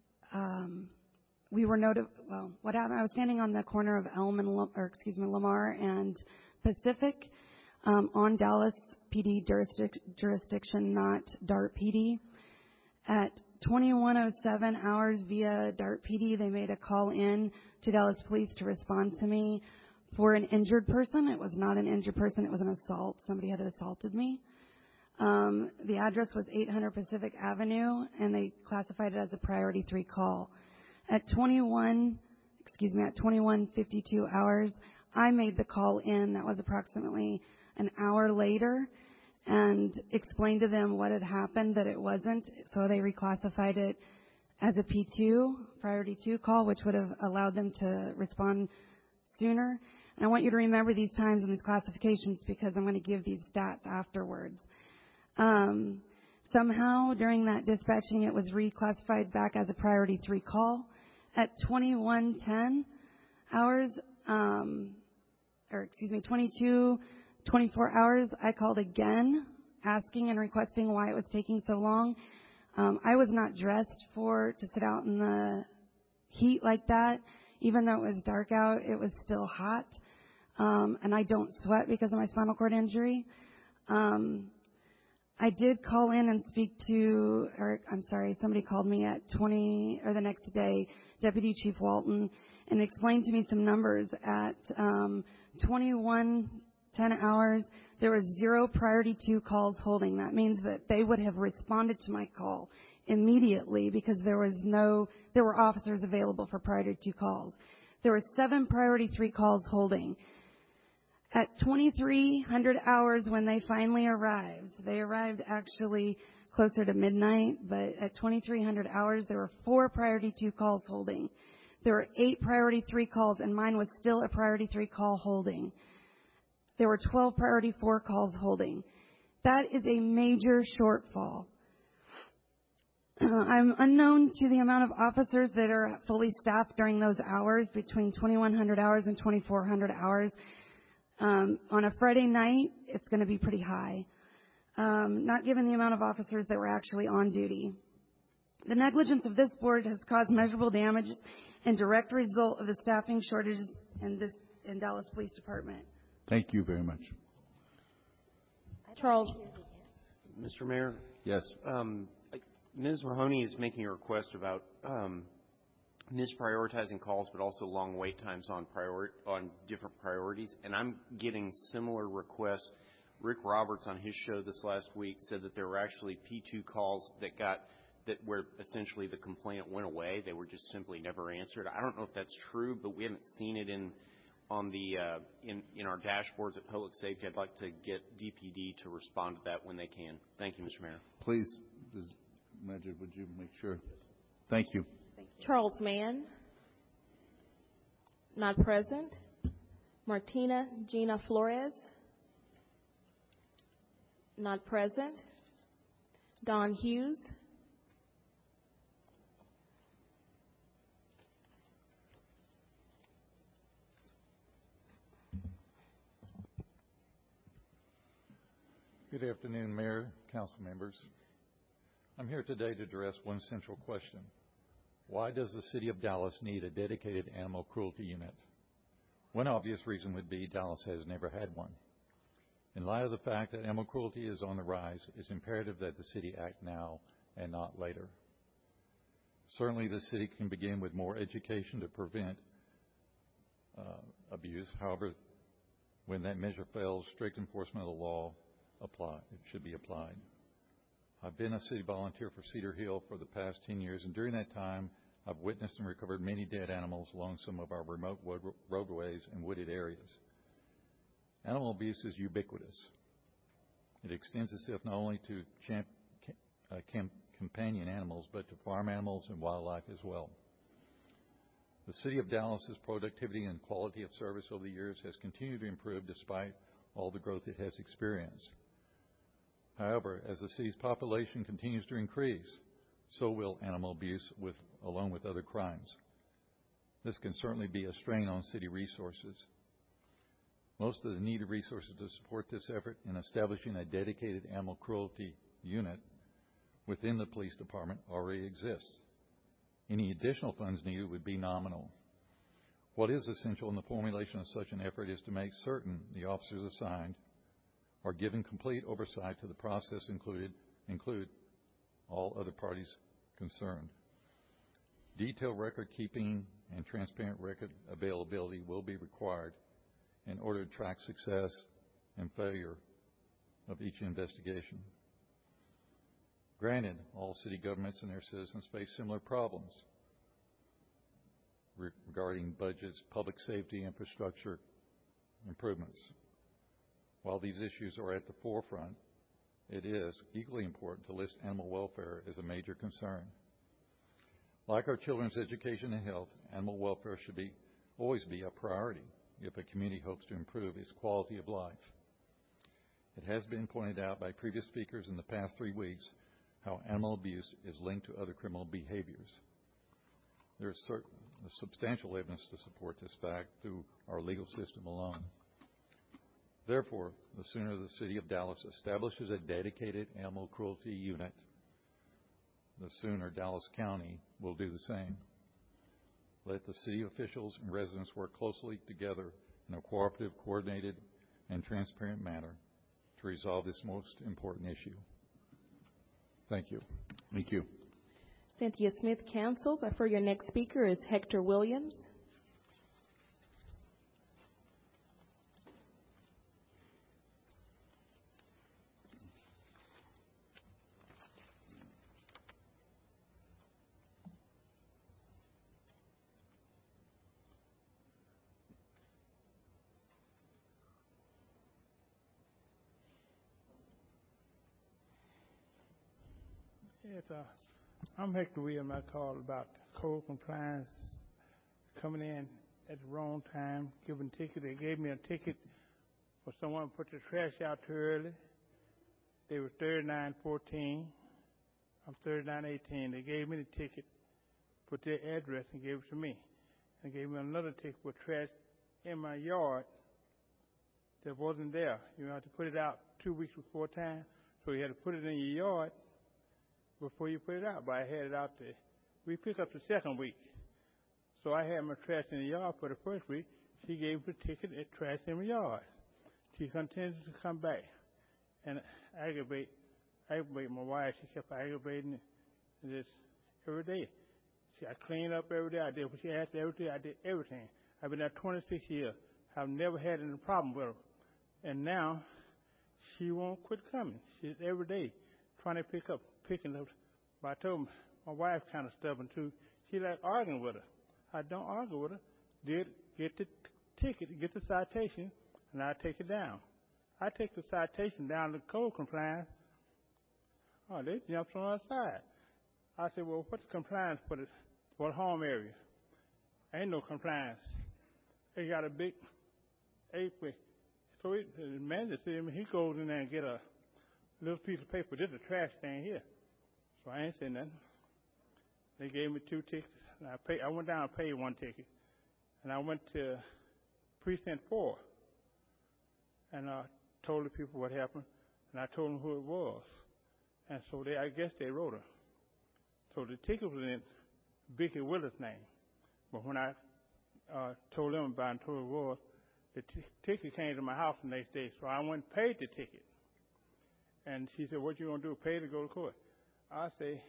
um, we were notified, well, what happened, I was standing on the corner of Elm and, or excuse me, Lamar and Pacific um, on Dallas P D jurisdic- jurisdiction, not DART P D. At twenty-one oh seven hours via DART P D, they made a call in to Dallas Police to respond to me for an injured person. It was not an injured person. It was an assault. Somebody had assaulted me. Um, the address was eight hundred Pacific Avenue, and they classified it as a priority three call. At twenty-one, excuse me, at twenty-one fifty-two hours, I made the call in. That was approximately an hour later, and explained to them what had happened, that it wasn't. So they reclassified it as a P two, priority two call, which would have allowed them to respond sooner. And I want you to remember these times and these classifications because I'm going to give these stats afterwards. Um, somehow during that dispatching, it was reclassified back as a priority three call. At twenty-one ten hours, um, or excuse me, twenty-two twenty-four hours, I called again, asking and requesting why it was taking so long. Um, I was not dressed for to sit out in the heat like that. Even though it was dark out, it was still hot. Um, and I don't sweat because of my spinal cord injury. Um, I did call in and speak to, or I'm sorry, somebody called me at twenty, or the next day, Deputy Chief Walton, and explained to me some numbers. At um, twenty-one ten hours, there was zero priority two calls holding. That means that they would have responded to my call immediately because there was no, there were officers available for priority two calls. There were seven priority three calls holding. At twenty-three hundred hours when they finally arrived, they arrived actually closer to midnight, but at twenty-three hundred hours, there were four priority two calls holding. There were eight priority three calls, and mine was still a priority three call holding. There were twelve priority four calls holding. That is a major shortfall. I'm unknown to the amount of officers that are fully staffed during those hours, between twenty-one hundred hours and twenty-four hundred hours. Um, on a Friday night, it's going to be pretty high, um, not given the amount of officers that were actually on duty. The negligence of this board has caused measurable damage and direct result of the staffing shortages in this in Dallas Police Department. Thank you very much. Charles. Mister Mayor? Yes. Um, Miz Mahoney is making a request about um, misprioritizing calls, but also long wait times on priori- on different priorities. And I'm getting similar requests Rick Roberts on his show this last week said that there were actually P two calls that got that where essentially the complaint went away. They were just simply never answered. I don't know if that's true, but we haven't seen it in on the uh, in in our dashboards at Public Safety. I'd like to get D P D to respond to that when they can. Thank you, Mister Mayor. Please, Miz Majid, would you make sure? Thank you. Charles Mann, not present. Martina Gina Flores, not present. Don Hughes, Good afternoon, Mayor, Council members. I'm here today to address one central question. Why does the City of Dallas need a dedicated animal cruelty unit? One obvious reason would be Dallas has never had one. In light of the fact that animal cruelty is on the rise, it's imperative that the city act now and not later. Certainly, the city can begin with more education to prevent uh, abuse. However, when that measure fails, strict enforcement of the law apply. It should be applied. I've been a city volunteer for Cedar Hill for the past ten years, and during that time, I've witnessed and recovered many dead animals along some of our remote roadways and wooded areas. Animal abuse is ubiquitous. It extends itself not only to champ, uh, camp, companion animals, but to farm animals and wildlife as well. The City of Dallas's productivity and quality of service over the years has continued to improve despite all the growth it has experienced. However, as the city's population continues to increase, so will animal abuse with, along with other crimes. This can certainly be a strain on city resources. Most of the needed resources to support this effort in establishing a dedicated animal cruelty unit within the police department already exist. Any additional funds needed would be nominal. What is essential in the formulation of such an effort is to make certain the officers assigned are given complete oversight to the process, included include all other parties concerned. Detailed record keeping and transparent record availability will be required in order to track success and failure of each investigation. Granted, all city governments and their citizens face similar problems regarding budgets, public safety, infrastructure improvements. While these issues are at the forefront, it is equally important to list animal welfare as a major concern. Like our children's education and health, animal welfare should be always be a priority if a community hopes to improve its quality of life. It has been pointed out by previous speakers in the past three weeks how animal abuse is linked to other criminal behaviors. There is certain, substantial evidence to support this fact through our legal system alone. Therefore, the sooner the City of Dallas establishes a dedicated animal cruelty unit, the sooner Dallas County will do the same. Let the city officials and residents work closely together in a cooperative, coordinated, and transparent manner to resolve this most important issue. Thank you. Thank you. Cynthia Smith cancelled. For your next speaker is Hector Williams. Yes, uh, I'm Hector Williams. I called about code compliance coming in at the wrong time, giving ticket. They gave me a ticket for someone to put the trash out too early. They were thirty-nine fourteen. I'm thirty-nine eighteen. They gave me the ticket, put their address, and gave it to me. They gave me another ticket for trash in my yard that wasn't there. You have to put it out two weeks before time, so you had to put it in your yard before you put it out, but I had it out there. We pick up the second week. So I had my trash in the yard for the first week. She gave me the ticket at trash in my yard. She continued to come back and aggravate, aggravate my wife. She kept aggravating this every day. See, I cleaned up every day. I did what she asked every day. I did everything. I've been there twenty-six years. I've never had any problem with her. And now she won't quit coming. She's every day trying to pick up, picking up. But I told my, my wife kind of stubborn too. She like arguing with her. I don't argue with her. Did get the t- ticket, get the citation, and I take it down. I take the citation down to code compliance. Oh, they jumped on our side. I said, well, what's compliance for the, for the home area? Ain't no compliance. They got a big apron. So it, the manager said, he goes in there and get a little piece of paper. There's a trash stand here. So I ain't saying nothing. They gave me two tickets. And I paid, I went down and paid one ticket. And I went to precinct four. And I told the people what happened. And I told them who it was. And so they, I guess they wrote her. So the ticket was in Vicky Willis' name. But when I uh, told them about it and told her it was, the t- ticket came to my house the next day. So I went and paid the ticket. And she said, what you going to do, pay to go to court? I say,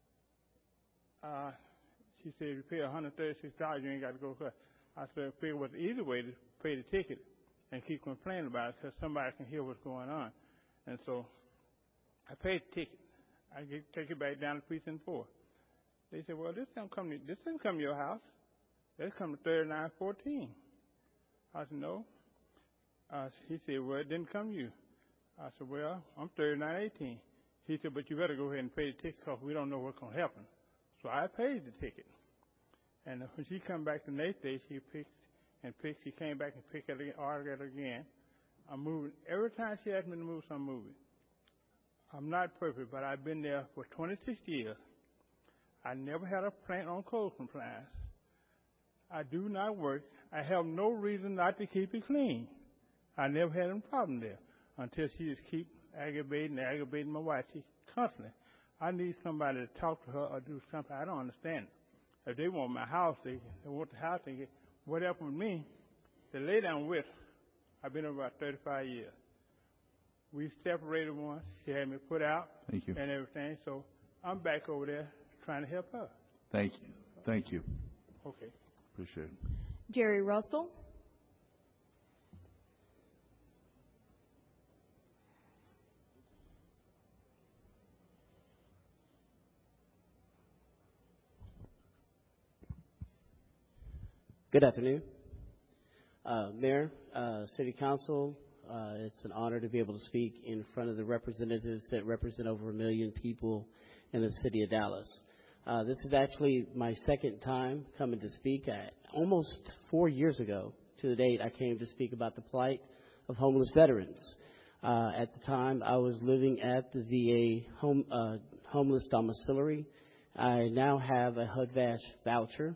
uh, she said, you pay one hundred thirty-six dollars, you ain't got to go to court. I said, I figured it was the easy way to pay the ticket and keep complaining about it because somebody can hear what's going on. And so I paid the ticket. I get, take it back down to precinct four. They said, well, this don't come to, this didn't come to your house. This come to thirty-nine fourteen. I said, no. Uh, he said, well, it didn't come to you. I said, well, I'm thirty-nine eighteen. He said, but you better go ahead and pay the ticket because we don't know what's going to happen. So I paid the ticket. And when she come back the next day, she picked and picked. She came back and picked it again, argued it again. I'm moving. Every time she asked me to move, so I'm moving. I'm not perfect, but I've been there for twenty-six years. I never had a plant on code compliance. I do not work. I have no reason not to keep it clean. I never had a problem there until she just keep aggravating and aggravating my wife. She constantly. I need somebody to talk to her or do something. I don't understand it. If they want my house, they, they want the house, they get what happened with me. The lady I'm with, I've been over about thirty-five years. We separated once. She had me put out Thank you. and everything. So I'm back over there trying to help her. Thank you. Thank you. Okay. Appreciate it. Jerry Russell. Good afternoon. Uh, Mayor, uh, City Council, uh, it's an honor to be able to speak in front of the representatives that represent over a million people in the city of Dallas. Uh, this is actually my second time coming to speak. I, almost four years ago to the date, I came to speak about the plight of homeless veterans. Uh, at the time, I was living at the V A home, uh, homeless domiciliary. I now have a H U D V A S H voucher.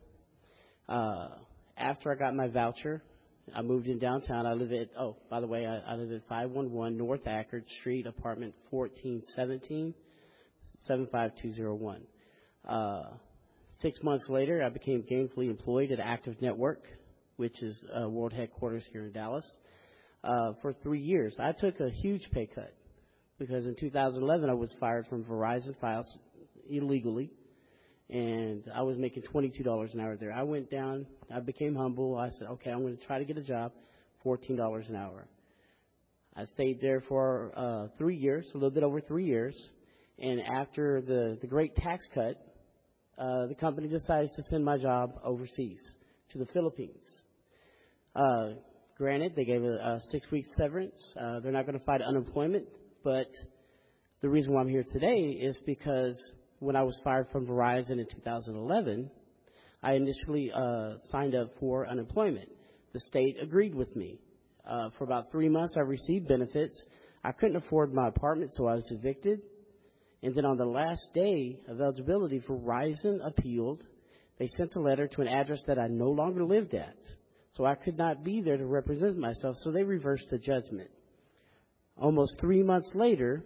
Uh, after I got my voucher, I moved in downtown. I live at, oh, by the way, I, I live at five one one North Ackard Street, apartment fourteen seventeen, seven five two zero one. Uh, six months later, I became gainfully employed at Active Network, which is uh, world headquarters here in Dallas, uh, for three years. I took a huge pay cut because in two thousand eleven, I was fired from Verizon Files illegally, and I was making twenty-two dollars an hour there. I went down. I became humble. I said, okay, I'm going to try to get a job, fourteen dollars an hour. I stayed there for uh, three years, a little bit over three years, and after the, the great tax cut, Uh, the company decides to send my job overseas to the Philippines. Uh, granted, they gave a, a six-week severance. Uh, they're not going to fight unemployment, but the reason why I'm here today is because when I was fired from Verizon in two thousand eleven, I initially uh, signed up for unemployment. The state agreed with me. Uh, for about three months, I received benefits. I couldn't afford my apartment, so I was evicted. And then on the last day of eligibility, Verizon appealed. They sent a letter to an address that I no longer lived at. So I could not be there to represent myself, so they reversed the judgment. Almost three months later,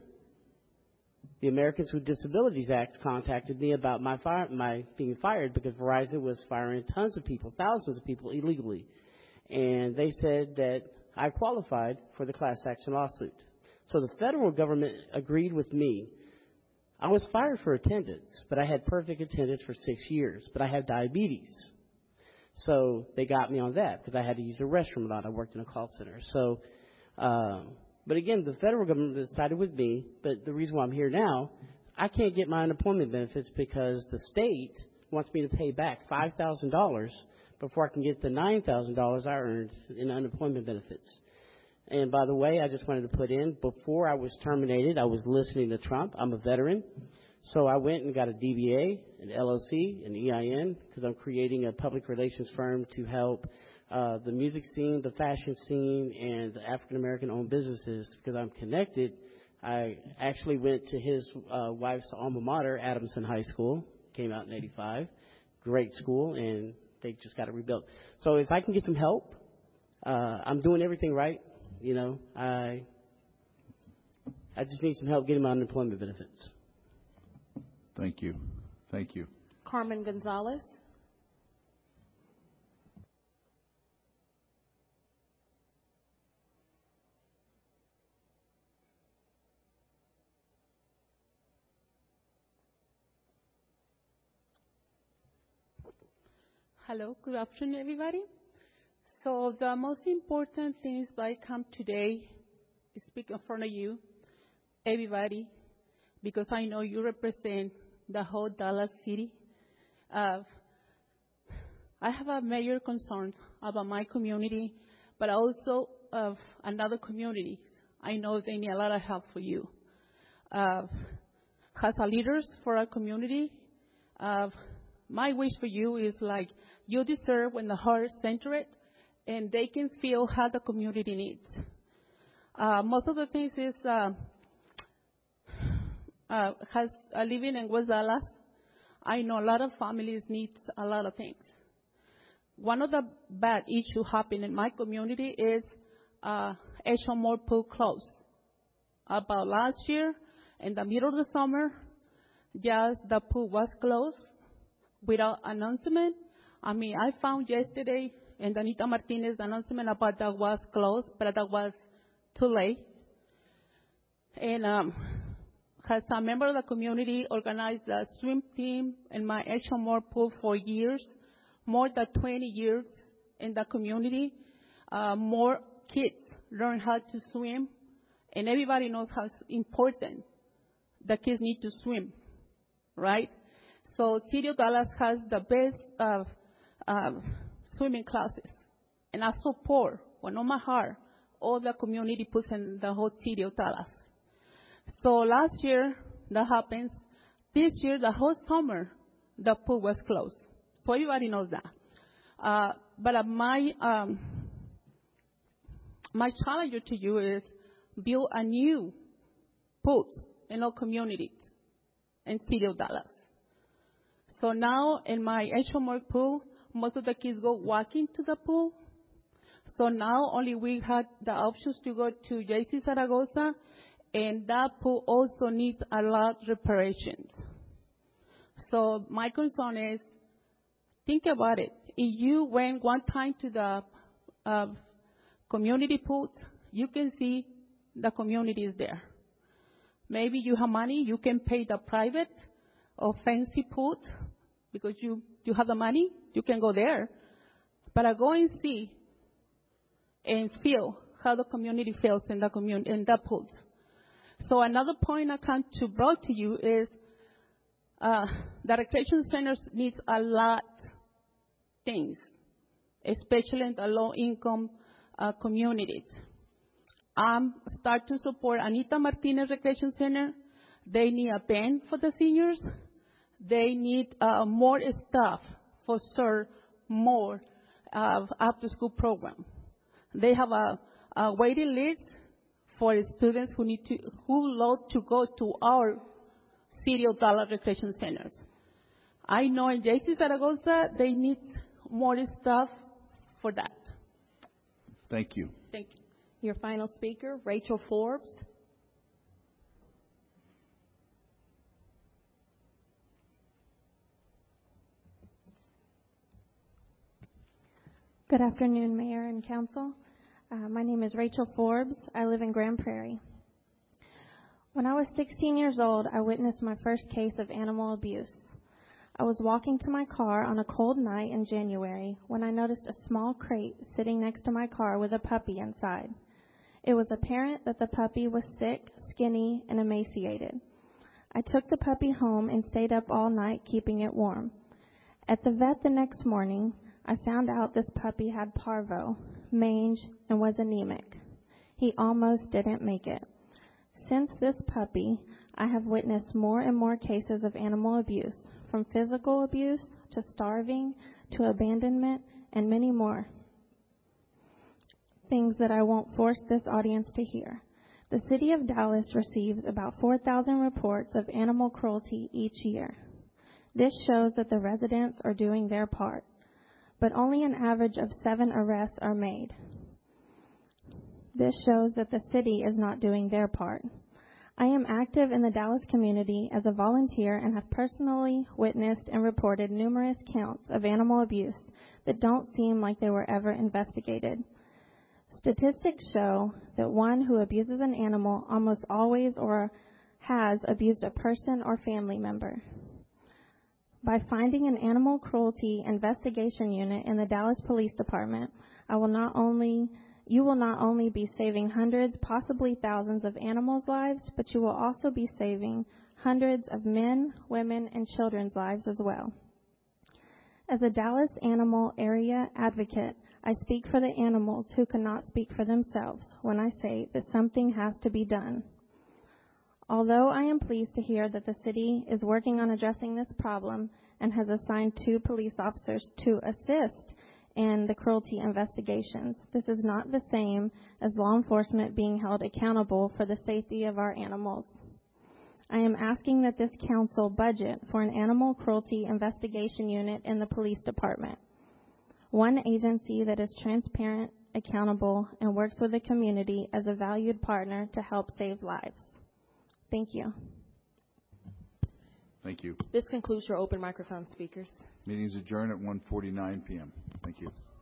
the Americans with Disabilities Act contacted me about my, fire, my being fired because Verizon was firing tons of people, thousands of people illegally. And they said that I qualified for the class action lawsuit. So the federal government agreed with me. I was fired for attendance, but I had perfect attendance for six years, but I had diabetes. So they got me on that because I had to use the restroom a lot. I worked in a call center. So uh, But again, the federal government decided with me, but the reason why I'm here now, I can't get my unemployment benefits because the state wants me to pay back five thousand dollars before I can get the nine thousand dollars I earned in unemployment benefits. And by the way, I just wanted to put in, before I was terminated, I was listening to Trump. I'm a veteran. So I went and got a D B A, an L L C, an E I N, because I'm creating a public relations firm to help uh, the music scene, the fashion scene, and the African-American owned businesses. Because I'm connected, I actually went to his uh, wife's alma mater, Adamson High School, came out in eighty-five. Great school, and they just got it rebuilt. So if I can get some help, uh, I'm doing everything right. You know, I I just need some help getting my unemployment benefits. Thank you. Thank you. Carmen Gonzalez. Hello, good afternoon, everybody. So the most important things I come today to speak in front of you, everybody, because I know you represent the whole Dallas city. Uh, I have a major concern about my community, but also of another community. I know they need a lot of help for you. Uh, as a leaders for our community, uh, my wish for you is like you deserve when the heart center it, and they can feel how the community needs. Uh, most of the things is uh, uh, has uh, living in West Dallas. I know a lot of families need a lot of things. One of the bad issues happening in my community is uh, H O Moore pool closed. About last year, in the middle of the summer, just the pool was closed without announcement. I mean, I found yesterday in the Anita Martinez announcement about that was closed, but that was too late. And um, as a member of the community, organized a swim team in my H O Moore pool for years, more than twenty years in the community. Uh, more kids learn how to swim, and everybody knows how important the kids need to swim, right? So City of Dallas has the best uh, uh, swimming classes, and I support, with all my heart, all the community puts in the whole City of Dallas. So last year, that happens. This year, the whole summer, the pool was closed. So everybody knows that. Uh, but uh, my um, my challenge to you is build a new pool in our communities in City of Dallas. So now in my H O Moore pool, most of the kids go walking to the pool. So now only we had the options to go to J C Zaragoza, and that pool also needs a lot of reparations. So my concern is, think about it. If you went one time to the uh, community pools, you can see the community is there. Maybe you have money, you can pay the private or fancy pools because you, you have the money, you can go there. But I go and see and feel how the community feels in the community in the pools. So another point I come to bring to you is uh, the recreation centers needs a lot of things, especially in the low-income uh, communities. I'm start to support Anita Martinez Recreation Center. They need a band for the seniors. They need uh, more staff for serve more uh, after-school program. They have a, a waiting list for students who need to who love to go to our City of Dallas Recreation Centers. I know in J C Zaragoza they need more staff for that. Thank you. Thank you. Your final speaker, Rachel Forbes. Good afternoon, Mayor and Council. Uh, my name is Rachel Forbes. I live in Grand Prairie. When I was sixteen years old, I witnessed my first case of animal abuse. I was walking to my car on a cold night in January when I noticed a small crate sitting next to my car with a puppy inside. It was apparent that the puppy was sick, skinny, and emaciated. I took the puppy home and stayed up all night keeping it warm. At the vet the next morning, I found out this puppy had parvo, mange, and was anemic. He almost didn't make it. Since this puppy, I have witnessed more and more cases of animal abuse, from physical abuse to starving to abandonment and many more things that I won't force this audience to hear. The city of Dallas receives about four thousand reports of animal cruelty each year. This shows that the residents are doing their part, but only an average of seven arrests are made. This shows that the city is not doing their part. I am active in the Dallas community as a volunteer and have personally witnessed and reported numerous counts of animal abuse that don't seem like they were ever investigated. Statistics show that one who abuses an animal almost always or has abused a person or family member. By finding an animal cruelty investigation unit in the Dallas Police Department, I will not only You will not only be saving hundreds, possibly thousands of animals' lives, but you will also be saving hundreds of men, women, and children's lives as well. As a Dallas animal area advocate, I speak for the animals who cannot speak for themselves when I say that something has to be done. Although I am pleased to hear that the city is working on addressing this problem and has assigned two police officers to assist in the cruelty investigations, this is not the same as law enforcement being held accountable for the safety of our animals. I am asking that this council budget for an animal cruelty investigation unit in the police department, one agency that is transparent, accountable, and works with the community as a valued partner to help save lives. Thank you. Thank you. This concludes your open microphone speakers. Meeting is adjourned at one forty-nine p.m. Thank you.